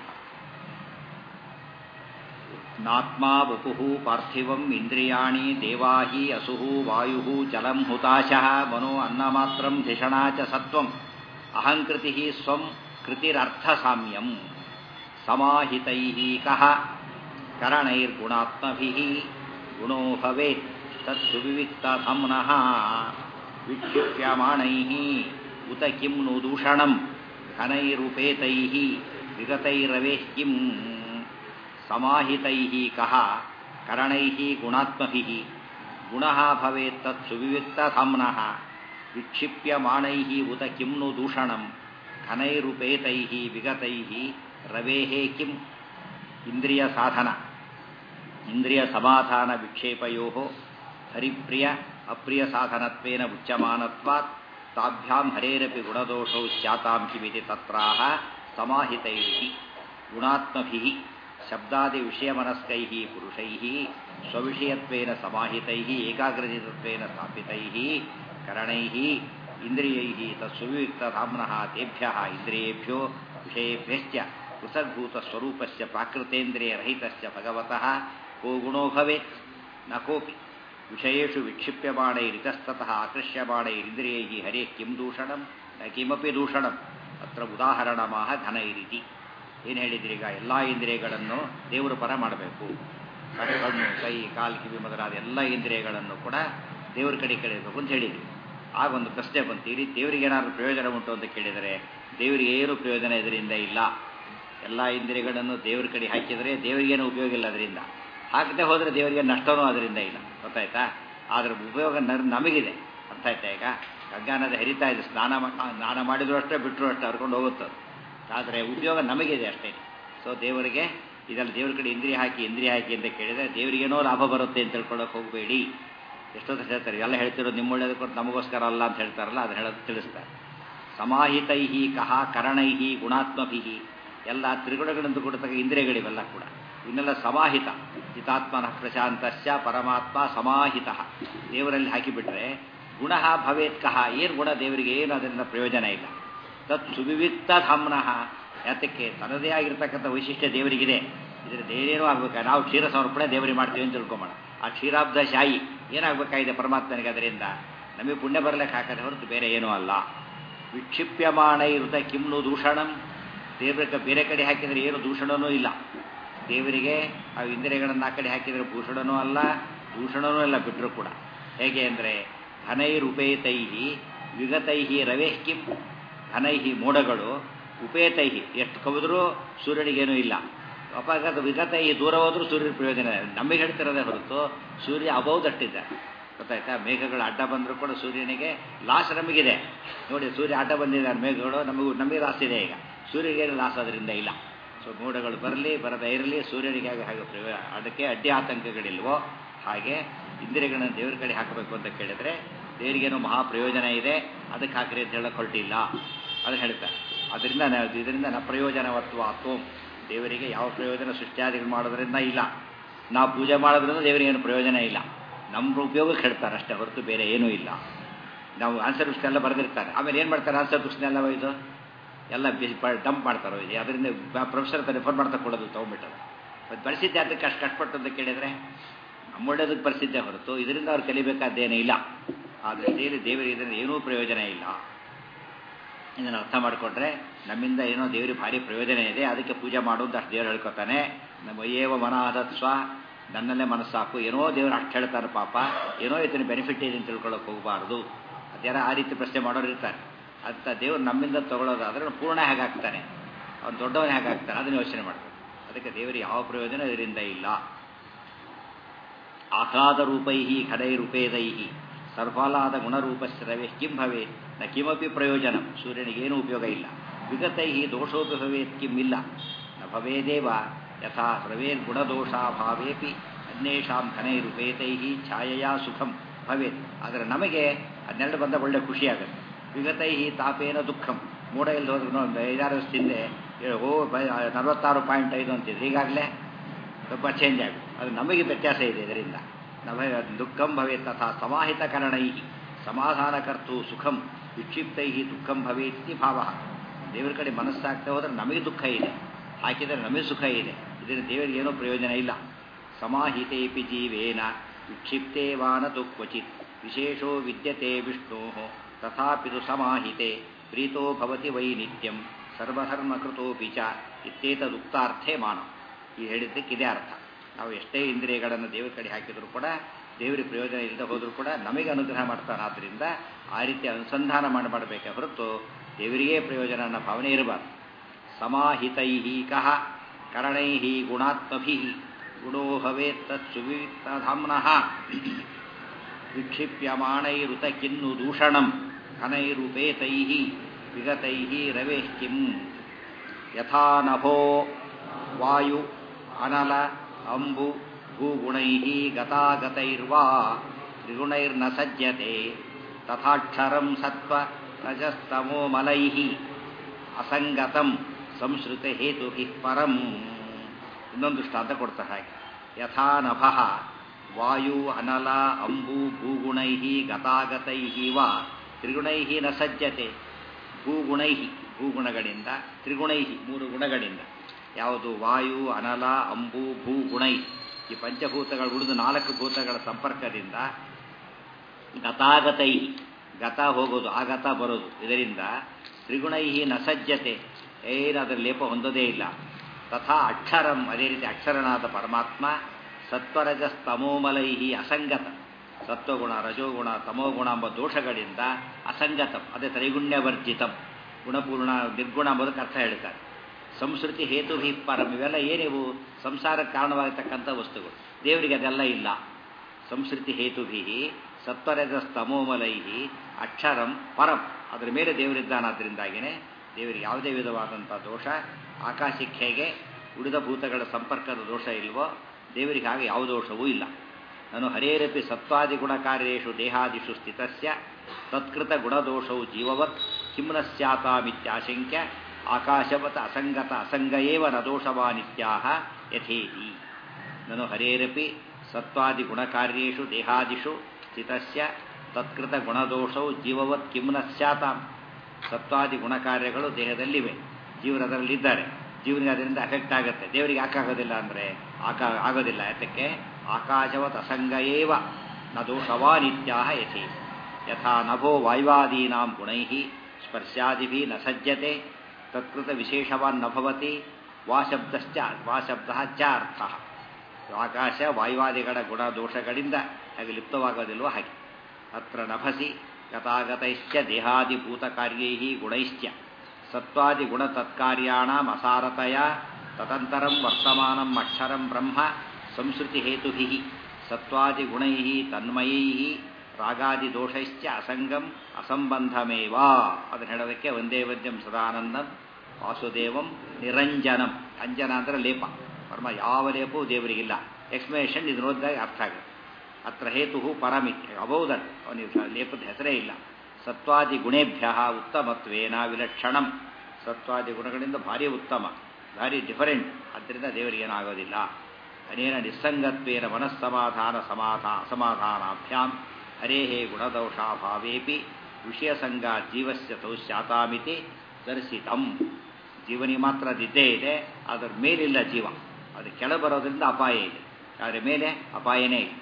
ನಾತ್ಮಾ ವಪುಃ ಪಾರ್ಥಿವಂ ಇಂದ್ರಿಯಾಣಿ ದೇವಾಹಿ ಅಸುಃ ವಾಯುಃ ಜಲಂ ಹುತಾಶಃ ಮನೋ ಅನ್ನಮಾತ್ರಂ ಧಿಷಣಾ ಚ ಸತ್ವಂ ಅಹಂಕೃತಿ ಸ್ವಂ ಕೃತಿರರ್ಥಸಾಮ್ಯಂ ಸಮಾಹಿತೈಃ ಕಃ ಕರಣೈರ್ಗುಣಾತ್ಮಭಿಃ ಗುಣೋ ಭವೇತ್ ತತ್ಸುವಿವಿಕ್ತಧಮ್ನಃ ವಿಕ್ಷಿಪ್ಯಮಾಣೈಃ ಉತ ಕಿಂ ನು ದೂಷಣಂ ಘನೈರುಪೇತೈಃ ವಿಗತೈರವೇಃ ಕಿಂ ಸಮಾಹಿತೈಃ ಕಃ ಕರಣೈಃ ಗುಣಾತ್ಮಭಿಃ ಗುಣಃ ಭವೇತ್ ತತ್ಸುವಿವಿಕ್ತಧಮ್ನಃ ವಿಕ್ಷಿಪ್ಯಮಾಣೈಃ ಉತ ಕಿಂ ನು ದೂಷಣಂ ಘನೈರುಪೇತೈಃ ವಿಗತೈಃ ರವೇಃ ಕಿಂ. ಇಂದ್ರಿಯ ಸಾಧನ, ಇಂದ್ರಿಯ ಸಮಾಧಾನ ವಿಕ್ಷೇಪಯೋಃ ಹರಿಪ್ರಿಯ ಅಪ್ರಿಯ ಸಾಧನತ್ವೇನ ಉಚ್ಯಮಾನತ್ವಾತ್ ತಾಭ್ಯಾಂ ಹರೇರಪಿ ಗುಣದೋಷೌ ಸ್ಯಾತಾಂ ಕಿಮಿತಿ ತತ್ರಾಹ ಸಮಾಹಿತೈಹಿ ಗುಣಾತ್ಮಭಿಃ ಶಬ್ದಾದಿ ವಿಷಯಮನಸ್ಕೈಃ ಪುರುಷೈಃ ಸ್ವವಿಷಯತ್ವೇನ ಸಮಾಹಿತೈಃ ಏಕಾಗ್ರಚಿತ್ತತ್ವೇನ ಸ್ಥಾಪಿತೈಃ ಕರಣೈಃ ಇಂದ್ರಿಯೈಃ ತತ್ಸುವಿಯುಕ್ತಧಾಮ್ನಃ ತೇಭ್ಯಃ ಇಂದ್ರಿಯೇಭ್ಯೋ ವಿಷಯೇಭ್ಯಶ್ಚ ಪೃಥಗ್ಭೂತಸ್ವರೂಪಸ್ಯ ಪ್ರಾಕೃತೇಂದ್ರಿಯರಹಿತಸ್ಯ ಭಗವತಃ ಕೋ ಗುಣೋ ಭವೇತ್ ನ ಕೋಪಿ ವಿಷಯೇಷು ವಿಕ್ಷಿಪ್ಯಮಾಣೈರಿತಸ್ತತಃ ಆಕೃಷ್ಯಮಾಣೈರಿಂದ್ರಿಯೈಃ ಹರೇಃ ಕಿಂ ದೂಷಣಂ ನ ಕಿಮಪಿ ದೂಷಣಂ ಅತ್ರ ಉದಾಹರಣಮಾಹ ಘನೈರಿತಿ. ಏನು ಹೇಳಿದ್ರಿ? ಈಗ ಎಲ್ಲ ಇಂದ್ರಿಯಗಳನ್ನು ದೇವರ ಪರ ಮಾಡಬೇಕು. ಕಣ್ಣು, ಕೈ, ಕಾಲು, ಕಿವಿ ಮೊದಲಾದ ಎಲ್ಲ ಇಂದ್ರಿಯಗಳನ್ನು ಕೂಡ ದೇವರ ಕಡೆ ಕಳಿಬೇಕು ಅಂತ ಹೇಳಿದ್ವಿ. ಆಗ ಒಂದು ಪ್ರಶ್ನೆ ಬಂತು, ಈ ರೀತಿ ದೇವರಿಗೆ ಏನಾದರೂ ಪ್ರಯೋಜನ ಉಂಟು ಅಂತ ಕೇಳಿದರೆ ದೇವರಿಗೆ ಏನು ಪ್ರಯೋಜನ ಇದರಿಂದ ಇಲ್ಲ. ಎಲ್ಲ ಇಂದ್ರಿಯಗಳನ್ನು ದೇವರ ಕಡೆ ಹಾಕಿದರೆ ದೇವರಿಗೇನು ಉಪಯೋಗ ಇಲ್ಲ ಅದರಿಂದ. ಹಾಕದೆ ಹೋದರೆ ದೇವರಿಗೆ ನಷ್ಟವೂ ಅದರಿಂದ ಇಲ್ಲ. ಗೊತ್ತಾಯ್ತಾ? ಅದರ ಉಪಯೋಗ ನಮಗಿದೆ. ಅರ್ಥ ಆಯ್ತಾ? ಈಗ ಗಂಗಾನದಿ ಹರಿತಾ ಇದೆ, ಸ್ನಾನ ಮಾಡಿದ್ರು ಅಷ್ಟೇ, ಬಿಟ್ಟರು ಅಷ್ಟೇ, ಹರ್ಕೊಂಡು ಹೋಗುತ್ತದೆ. ಆದರೆ ಉಪಯೋಗ ನಮಗಿದೆ ಅಷ್ಟೇ. ಸೊ ದೇವರಿಗೆ ಇದೆಲ್ಲ ದೇವ್ರ ಕಡೆ ಇಂದ್ರಿಯ ಹಾಕಿ ಅಂತ ಕೇಳಿದರೆ ದೇವರಿಗೇನೋ ಲಾಭ ಬರುತ್ತೆ ಅಂತ ತಿಳ್ಕೊಳ್ಳೋಕೆ ಹೋಗಬೇಡಿ. ಎಷ್ಟೊತ್ತು ಹೇಳ್ತಾರೆ, ಎಲ್ಲ ಹೇಳ್ತಿರೋದು ನಿಮ್ಮ ಒಳ್ಳೇದಕ್ಕೆ ನಮಗೋಸ್ಕರ ಅಲ್ಲ ಅಂತ ಹೇಳ್ತಾರಲ್ಲ, ಅದು ಹೇಳೋದು ತಿಳಿಸ್ತಾರೆ. ಸಮಾಹಿತೈಹಿ ಕಹ ಕರಣೈಹಿ ಗುಣಾತ್ಮಭಿಹಿ, ಎಲ್ಲ ತ್ರಿಗುಣಗಳಂತೂ ಕೊಡ್ತಕ್ಕ ಇಂದ್ರಿಯಗಳಿವೆಲ್ಲ ಕೂಡ ಇವನ್ನೆಲ್ಲ ಸಮಾಹಿತ. ಚಿತಾತ್ಮನಃ ಪ್ರಶಾಂತಸ್ಯ ಪರಮಾತ್ಮ ಸಮಾಹಿತ. ದೇವರಲ್ಲಿ ಹಾಕಿಬಿಟ್ರೆ ಗುಣ ಭವೇತ್ ಕಹ, ಏನು ಗುಣ ದೇವರಿಗೆ ಏನು ಅದರಿಂದ ಪ್ರಯೋಜನ ಇಲ್ಲ. ತತ್ ಸುವಿವಿಕ್ತ ಧಾಮ್ನಃ, ಯಾತಕ್ಕೆ ತನ್ನದೇ ಆಗಿರ್ತಕ್ಕಂಥ ವೈಶಿಷ್ಟ್ಯ ದೇವರಿಗಿದೆ. ಇದರಿಂದ ಏನೇನೂ ಆಗ್ಬೇಕಾ? ನಾವು ಕ್ಷೀರ ಸಮರ್ಪಣೆ ದೇವರಿಗೆ ಮಾಡ್ತೀವಿ ಅಂತ ತಿಳ್ಕೊಂಬೋಣ. ಆ ಕ್ಷೀರಾಬ್ಧ ಶಾಯಿ ಏನಾಗಬೇಕಾಗಿದೆ ಪರಮಾತ್ಮನಿಗೆ? ಅದರಿಂದ ನಮಗೆ ಪುಣ್ಯ ಬರಲಿಕ್ಕೆ ಹಾಕದೆ ಹೊರತು ಬೇರೆ ಏನೂ ಅಲ್ಲ. ವಿಕ್ಷಿಪ್ಯಮಾಣೈರುತ ಕಿಮ್ನು ದೂಷಣಂ, ದೇವರ ಬೇರೆ ಕಡೆ ಹಾಕಿದರೆ ಏನು ದೂಷಣನೂ ಇಲ್ಲ. ದೇವರಿಗೆ ಆ ಇಂದ್ರಿಯಗಳನ್ನು ಆ ಕಡೆ ಹಾಕಿದರೆ ಭೂಷಣನೂ ಅಲ್ಲ, ದೂಷಣನೂ ಇಲ್ಲ ಬಿಟ್ಟರು ಕೂಡ. ಹೇಗೆ ಅಂದರೆ ಘನೈರುಪೇತೈಹಿ ವಿಗತೈಹಿ ರವೇಹ್ ಕಿಂ, ಘನೈಹಿ ಮೋಡಗಳು, ಉಪೇತೈಹಿ ಎಷ್ಟು ಕವಿದ್ರೂ ಸೂರ್ಯನಿಗೇನೂ ಇಲ್ಲ. ಅಪಘಾತ ವಿಗತೈಹಿ ದೂರ ಹೋದರೂ ಸೂರ್ಯನ ಪ್ರಯೋಜನ ಇಲ್ಲ. ನಮಗೆ ಹೇಳ್ತಿರೋದೇ ಹೊರತು ಸೂರ್ಯ ಅಬೌದಷ್ಟಿದ್ದಾರೆ. ಗೊತ್ತಾಯ್ತಾ? ಮೇಘಗಳು ಅಡ್ಡ ಬಂದರೂ ಕೂಡ ಸೂರ್ಯನಿಗೆ ಲಾಸ್ ನಮಗಿದೆ. ನೋಡಿ, ಸೂರ್ಯ ಅಡ್ಡ ಬಂದಿದ್ದಾರೆ, ಮೇಘಗಳು ನಮಗೆ ಲಾಸ್ ಇದೆ. ಈಗ ಸೂರ್ಯನಿಗೇನು ಲಾಸ್ ಅದರಿಂದ ಇಲ್ಲ. ಸೊ ಮೋಡಗಳು ಬರಲಿ ಬರದೇ ಇರಲಿ ಸೂರ್ಯನಿಗೆ ಹಾಗೆ ಅದಕ್ಕೆ ಅಡ್ಡಿ ಆತಂಕಗಳಿಲ್ವೋ ಹಾಗೆ ಇಂದ್ರಿಯಗಳನ್ನು ದೇವರ ಕಡೆ ಹಾಕಬೇಕು ಅಂತ ಕೇಳಿದರೆ ದೇವರಿಗೇನೋ ಮಹಾ ಪ್ರಯೋಜನ ಇದೆ, ಅದಕ್ಕೆ ಹಾಕಿರಿ ಅಂತ ಹೇಳಕ್ಕೆ ಹೊರಟಿಲ್ಲ. ಅದನ್ನು ಹೇಳ್ತಾರೆ. ಇದರಿಂದ ನ ಪ್ರಯೋಜನವತ್ವ ಆತ್ವಂ, ದೇವರಿಗೆ ಯಾವ ಪ್ರಯೋಜನ ಸೃಷ್ಟಿಯಾದಿಗಳು ಮಾಡೋದ್ರಿಂದ ಇಲ್ಲ. ನಾವು ಪೂಜೆ ಮಾಡೋದ್ರಿಂದ ದೇವರಿಗೇನು ಪ್ರಯೋಜನ ಇಲ್ಲ. ನಮ್ಮ ಉಪಯೋಗಕ್ಕೆ ಹೇಳ್ತಾರೆ ಅಷ್ಟೇ ಹೊರತು ಬೇರೆ ಏನೂ ಇಲ್ಲ. ನಾವು ಆನ್ಸರ್ ಬುಕ್ಸ್ನೆಲ್ಲ ಬರೆದಿರ್ತಾರೆ, ಆಮೇಲೆ ಏನು ಮಾಡ್ತಾರೆ? ಆನ್ಸರ್ ಬುಕ್ಸ್ನೆಲ್ಲ ಇದು ಎಲ್ಲ ಡಂಪ್ ಮಾಡ್ತಾರೋ ಇದು. ಅದರಿಂದ ಪ್ರೊಫೆಸರ್ ರೆಫರ್ ಮಾಡ್ತಾ ಕೊಡೋದು ತೊಗೊಂಡ್ಬಿಟ್ಟರು. ಅದು ಪರಿಸ್ಥಿತಿ ಅದಕ್ಕೆ ಅಷ್ಟು ಕಷ್ಟಪಟ್ಟು ಅಂತ ಕೇಳಿದರೆ ನಮ್ಮೊಳ್ಳೇದಕ್ಕೆ ಪರಿಸ್ಥಿತಿ ಹೊರತು ಇದರಿಂದ ಅವ್ರು ಕಲಿಬೇಕಾದ್ದೇನೇ ಇಲ್ಲ. ಆದರೆ ದೇವರಿಗೆ ಇದರಿಂದ ಏನೂ ಪ್ರಯೋಜನ ಇಲ್ಲ. ಇದನ್ನು ಅರ್ಥ ಮಾಡಿಕೊಂಡ್ರೆ ನಮ್ಮಿಂದ ಏನೋ ದೇವರಿಗೆ ಭಾರಿ ಪ್ರಯೋಜನ ಇದೆ, ಅದಕ್ಕೆ ಪೂಜೆ ಮಾಡೋದು ಅಷ್ಟು ದೇವರು ಹೇಳ್ಕೊತಾನೆ. ನಮ್ಮ ಏವ ಮನಾಧತ್ವ, ನನ್ನಲ್ಲೇ ಮನಸ್ಸಾಕು. ಏನೋ ದೇವರು ಅಷ್ಟು ಹೇಳ್ತಾರೆ ಪಾಪ, ಏನೋ ಇದನ್ನು ಬೆನಿಫಿಟ್ ಇದೆ ಅಂತ ತಿಳ್ಕೊಳ್ಳೋಕೆ ಹೋಗಬಾರ್ದು. ಅದೇನೋ ಆ ರೀತಿ ಪ್ರಶ್ನೆ ಮಾಡೋರು ಇರ್ತಾರೆ. ಅಂತ ದೇವರು ನಮ್ಮಿಂದ ತಗೊಳ್ಳೋದಾದ್ರೆ ಪೂರ್ಣ ಹೇಗಾಗ್ತಾನೆ, ಅವ್ನು ದೊಡ್ಡವನೇ ಹೇಗಾಗ್ತಾನೆ, ಅದನ್ನು ಯೋಚನೆ ಮಾಡಬೇಕು. ಅದಕ್ಕೆ ದೇವರಿಗೆ ಯಾವ ಪ್ರಯೋಜನ ಇದರಿಂದ ಇಲ್ಲ. ಆಹ್ಲಾದ ರೂಪೈಹಿ ಘನೈರುಪೇದೈಹಿ ಸರ್ಫಲಾದ ಗುಣರೂಪಸ್ಯ ರವೇಹ್ ಕಿಂ ಭವೇತ್ ನ ಕಿಮಪಿ ಪ್ರಯೋಜನ, ಸೂರ್ಯನಿಗೇನೂ ಉಪಯೋಗ ಇಲ್ಲ. ವಿಗತೈಹಿ ದೋಷೋಪಿ ಭವೇತ್ ಕಿಂ ಇಲ್ಲ ನ ಭವೇದೇವ ಯಥಾ ರವೇರ್ ಗುಣದೋಷಾಭಾವೇಪಿ ಅನ್ಯೇಷಾಂ ಘನೈರುಪೇತೈಹಿ ಛಾಯೆಯ ಸುಖಂ ಭವೇತ್. ಆದರೆ ನಮಗೆ ಹನ್ನೆರಡು ಬಂದ ಒಳ್ಳೆ ಖುಷಿಯಾಗುತ್ತೆ. ವಿಗತೈಹಿ ತಾಪೇನ ದುಃಖಂ, ಮೂಡ ಇಲ್ಲಿ ಹೋದ್ರೂ ಒಂದು 5-6 ವರ್ಷದಿಂದ 46.5 ಅಂತಿದ್ರು, ಈಗಾಗಲೇ ಸ್ವಲ್ಪ ಚೇಂಜ್ ಆಗುತ್ತೆ. ಅದು ನಮಗೆ ವ್ಯತ್ಯಾಸ ಇದೆ. ಇದರಿಂದ ನಮಗೆ ದುಃಖಂ ಭವೇತ್ ತಥಾ ಸಮಾಹಿತಕರಣೈ ಸಮಾಧಾನಕರ್ತು ಸುಖಂ ವಿಕ್ಷಿಪ್ತೈ ದುಃಖಂ ಭವೇತಿ ಭಾವ. ದೇವರ ಕಡೆ ಮನಸ್ಸಾಗ್ತಾ ಹೋದರೆ ನಮಗೆ ದುಃಖ ಇದೆ, ಹಾಕಿದರೆ ನಮಗೆ ಸುಖ ಇದೆ. ಇದರಿಂದ ದೇವರಿಗೆ ಏನೂ ಪ್ರಯೋಜನ ಇಲ್ಲ. ಸಮಾಹಿತೇಪಿ ಜೀವೇನ ವಿಕ್ಷಿಪ್ತೇ ವಾನತು ಕ್ವಚಿತ್ ವಿಶೇಷೋ ವಿದ್ಯತೆ ವಿಷ್ಣೋ ತಥಾಪಿತು ಸಮಾಹಿತೆ ಪ್ರೀತೋ ಭವತಿ ವೈ ನಿತ್ಯಂ ಸರ್ವಧರ್ಮಕೃತೋಪಿ ಚ ಇತ್ಯೇತದುಕ್ತಾರ್ಥೇ ಮಾನ. ಈ ಹೇಳಿದ್ದಕ್ಕೆ ಇದೇ ಅರ್ಥ. ನಾವು ಎಷ್ಟೇ ಇಂದ್ರಿಯಗಳನ್ನು ದೇವರ ಕಡೆ ಹಾಕಿದರೂ ಕೂಡ ದೇವರಿಗೆ ಪ್ರಯೋಜನ ಇಲ್ಲದೆ ಹೋದರೂ ಕೂಡ ನಮಗೆ ಅನುಗ್ರಹ ಮಾಡ್ತಾನೆ. ಆದ್ದರಿಂದ ಆ ರೀತಿ ಅನುಸಂಧಾನ ಮಾಡಬೇಕೆ ಹೊರತು ದೇವರಿಗೇ ಪ್ರಯೋಜನ ಅನ್ನೋ ಭಾವನೆ ಇರಬಾರ್ದು. ಸಮಾಹಿತೈಹಿ ಕಹ ಕರಣೈಹಿ ಗುಣಾತ್ಮಭಿಃ ಗುಣೋ ಭವೇತ್ ತತ್ ಸುವಿಕ್ತಧಾಮ್ನಃ ವಿಕ್ಷಿಪ್ಯಮಾಣೈರುತ ಕಿನ್ನು ದೂಷಣಂ ಘನೈರುಪೇತೈಃ ವಿಗತೈಃ ರವೇಃ ಕಿಂ ಯಥಾ ನಭೋ ವಾಯು ಅನಲ ಅಂಬು ಭೂಗುಣೈಃ ಗತಾಗತೈರ್ವಾ ತ್ರಿಗುಣೈರ್ನ ಸಜ್ಜತೆ ತಥಾಕ್ಷರಂ ಸತ್ವ ರಜಸ್ತಮೋ ಮಲೈಃ ಅಸಂಗತಂ ಸಂಸ್ಕೃತ ಹೇತು ಹಿ ಪರಂ. ಇನ್ನೊಂದು ದೃಷ್ಟಾಂತ ಕೊಡ್ತಾರೆ ಹಾಗೆ. ಯಥಾ ನಭಃ ವಾಯು ಅನಲ ಅಂಬು ಭೂಗುಣೈ ಗತಾಗತೈ ವಾ ತ್ರಿಗುಣೈ ನ ಸಜ್ಜತೆ. ಭೂಗುಣೈ ಭೂಗುಣಗಳಿಂದ, ತ್ರಿಗುಣೈ ಮೂರು ಗುಣಗಳಿಂದ, ಯಾವುದು ವಾಯು ಅನಲ ಅಂಬು ಭೂಗುಣೈ ಈ ಪಂಚಭೂತಗಳು ಉಳಿದು 4 ಭೂತಗಳ ಸಂಪರ್ಕದಿಂದ ಗತಾಗತೈ ಗತ ಹೋಗೋದು ಆಗತ ಬರೋದು, ಇದರಿಂದ ತ್ರಿಗುಣೈ ನ ಸಜ್ಜತೆ ಏನು ಅದರ ಲೇಪ ಹೊಂದೋದೇ ಇಲ್ಲ. ತಥಾ ಅಕ್ಷರಂ ಅದೇ ರೀತಿ ಅಕ್ಷರನಾದ ಪರಮಾತ್ಮ ಸತ್ವರಜಸ್ತಮೋಮಲೈ ಅಸಂಗತ, ಸತ್ವಗುಣ ರಜೋಗುಣ ತಮೋಗುಣ ಎಂಬ ದೋಷಗಳಿಂದ ಅಸಂಗತಂ ಅದೇ ತ್ರೈಗುಣ್ಯವರ್ಜಿತಂ ಗುಣಪೂರ್ಣ ನಿರ್ಗುಣ ಎಂಬುದಕ್ಕೆ ಅರ್ಥ ಹೇಳ್ತಾರೆ. ಸಂಸ್ಕೃತಿ ಹೇತು ಹಿ ಪರಂ ಇವೆಲ್ಲ ಏನಿವು ಸಂಸಾರಕ್ಕೆ ಕಾರಣವಾಗಿರ್ತಕ್ಕಂಥ ವಸ್ತುಗಳು. ದೇವರಿಗೆ ಅದೆಲ್ಲ ಇಲ್ಲ. ಸಂಸ್ಕೃತಿ ಹೇತುಭಿ ಸತ್ವರಜಸ್ತಮೋಮಲೈ ಅಕ್ಷರಂ ಪರಂ ಅದರ ಮೇಲೆ ದೇವರಿದ್ದಾನಾದ್ದರಿಂದಾಗಿಯೇ ದೇವರಿಗೆ ಯಾವುದೇ ವಿಧವಾದಂಥ ದೋಷ, ಆಕಾಶಕ್ಕೆ ಹೇಗೆ ಉಳಿದ ಭೂತಗಳ ಸಂಪರ್ಕದ ದೋಷ ಇಲ್ವೋ ದೇವರಿಗೆ ಹಾಗೆ ಯಾವ ದೋಷವೂ ಇಲ್ಲ. ನಾನು ಹರೇರಪಿ ಸತ್ವಾದಿ ಗುಣಕಾರ್ಯೇಷು ದೇಹಾದಿಷು ಸ್ಥಿತಸ್ಯ ತತ್ಕೃತ ಗುಣದೋಷವು ಜೀವವತ್ ಕಿಮ್ನ ಸ್ಯಾತಾಮಿತ್ಯಾಶಂಕ್ಯ ಆಕಾಶವತ್ ಅಸಂಗತ ಅಸಂಗಯೇವ ನ ದೋಷವಾನಿತ್ಯಾಹ ಯಥೇತಿ. ನಾನು ಹರೇರಪಿ ಸತ್ವಾದಿ ಗುಣಕಾರ್ಯೇಷು ದೇಹಾದಿಷು ಸ್ಥಿತಸ್ಯ ತತ್ಕೃತ ಗುಣದೋಷವು ಜೀವವತ್ ಕಿಮ್ನ ಸ್ಯಾತಾಂ. ಸತ್ವಾದಿ ಗುಣಕಾರ್ಯಗಳು ದೇಹದಲ್ಲಿವೆ, ಜೀವರು ಅದರಲ್ಲಿದ್ದಾರೆ, ಜೀವನಿಗೆ ಅದರಿಂದ ಎಫೆಕ್ಟ್ ಆಗುತ್ತೆ. ದೇವರಿಗೆ ಯಾಕಾಗೋದಿಲ್ಲ ಅಂದರೆ ಆಗೋದಿಲ್ಲ. ಯಾತಕ್ಕೆ? ಆಕಾಶವತ್ ಅಸಂಗಯೇವ ನ ದೋಷವಾನಿತ್ಯಾಹ ಯಥೇ. ಯಥಾ ನಭೋ ವಾಯುವಾದೀನಾಂ ಗುಣೈ ಸ್ಪರ್ಶಾದಿಭಿ ನ ಸಜ್ಜತೆ ತತ್ಕೃತ ವಿಶೇಷವಾನ್ ನಭವತಿ ವಾಶಬ್ದ ಚ ಅರ್ಥ. ಆಕಾಶ ವಾಯುವಾದಿಗಳ ಗುಣ ದೋಷಗಳಿಂದ ಹಾಗೆ ಲಿಪ್ತವಾಗೋದಿಲ್ವೋ ಹಾಗೆ. ಅತ್ರ ನಭಸಿ ಗತಾಗತೈಶ್ಚ ದೇಹಾದಿಭೂತಕಾರ್ಯೈ ಗುಣೈಶ್ಚ ಸತ್ವಾದಿಗುಣ ತತ್ಕಾರ್ಯಾಣಾಂ ಅಸಾರತಯ ತದಂತರಂ ವರ್ತಮಾನಂ ಅಕ್ಷರಂ ಬ್ರಹ್ಮ ಸಂಸ್ಕೃತಿ ಹೇತುಭಿ ಸತ್ವಾದಿಗುಣೈ ತನ್ಮಯೈ ರಾಗಾದಿದೋಷೈಶ್ಚ ಅಸಂಗಂ ಅಸಂಬಂಧಮೇವ. ಅದನ್ನು ಹೇಳೋದಕ್ಕೆ ಒಂದೇ ವದ್ಯಂ ಸದಾನಂದಂ ವಾಸುದೇವಂ ನಿರಂಜನಂ. ಅಂಜನ ಅಂದರೆ ಲೇಪ, ಪರಮ ಯಾವ ಲೇಪವೂ ದೇವರಿಗಿಲ್ಲ. ಎಕ್ಸ್ಪ್ಲನೇಷನ್ ಇದು ನೋಡಿದಾಗ ಅರ್ಥ ಆಗುತ್ತೆ. ಅತ್ರ ಹೇತು ಪರಮಿತ್ಯ ಅಬೌದನ್ ಅವನಿಗೆ ಲೇಪದ ಹೆಸರೇ ಇಲ್ಲ. ಸತ್ವಾದಿ ಗುಣೇಭ್ಯ ಉತ್ತಮತ್ವೇನ ವಿಲಕ್ಷಣಂ. ಸತ್ವಾದಿ ಗುಣಗಳಿಂದ ಭಾರಿ ಉತ್ತಮ, ಭಾರಿ ಡಿಫರೆಂಟ್. ಆದ್ದರಿಂದ ದೇವರಿಗೆ ಏನಾಗೋದಿಲ್ಲ. ಅನೇನ ನಿಸ್ಸಂಗತ್ವೇನ ಮನಸ್ಸಮಾಧಾನ ಅಸಮಾಧಾನಾಭ್ಯಾಂ ಹರೇಹೇ ಗುಣದೋಷಾಭಾವೇಪಿ ವಿಷಯಸಂಗ ಜೀವಸ್ಯ ತೌ ಸ್ಯಾತಾಮಿತಿ ದರ್ಶಿತಂ. ಜೀವನಿಗೆ ಮಾತ್ರ ಅದಿದ್ದೇ ಇದೆ, ಅದರ ಮೇಲಿಲ್ಲ ಜೀವ. ಅದು ಕೆಳ ಬರೋದ್ರಿಂದ ಅಪಾಯ ಇದೆ, ಅದರ ಮೇಲೆ ಅಪಾಯನೇ ಇದೆ.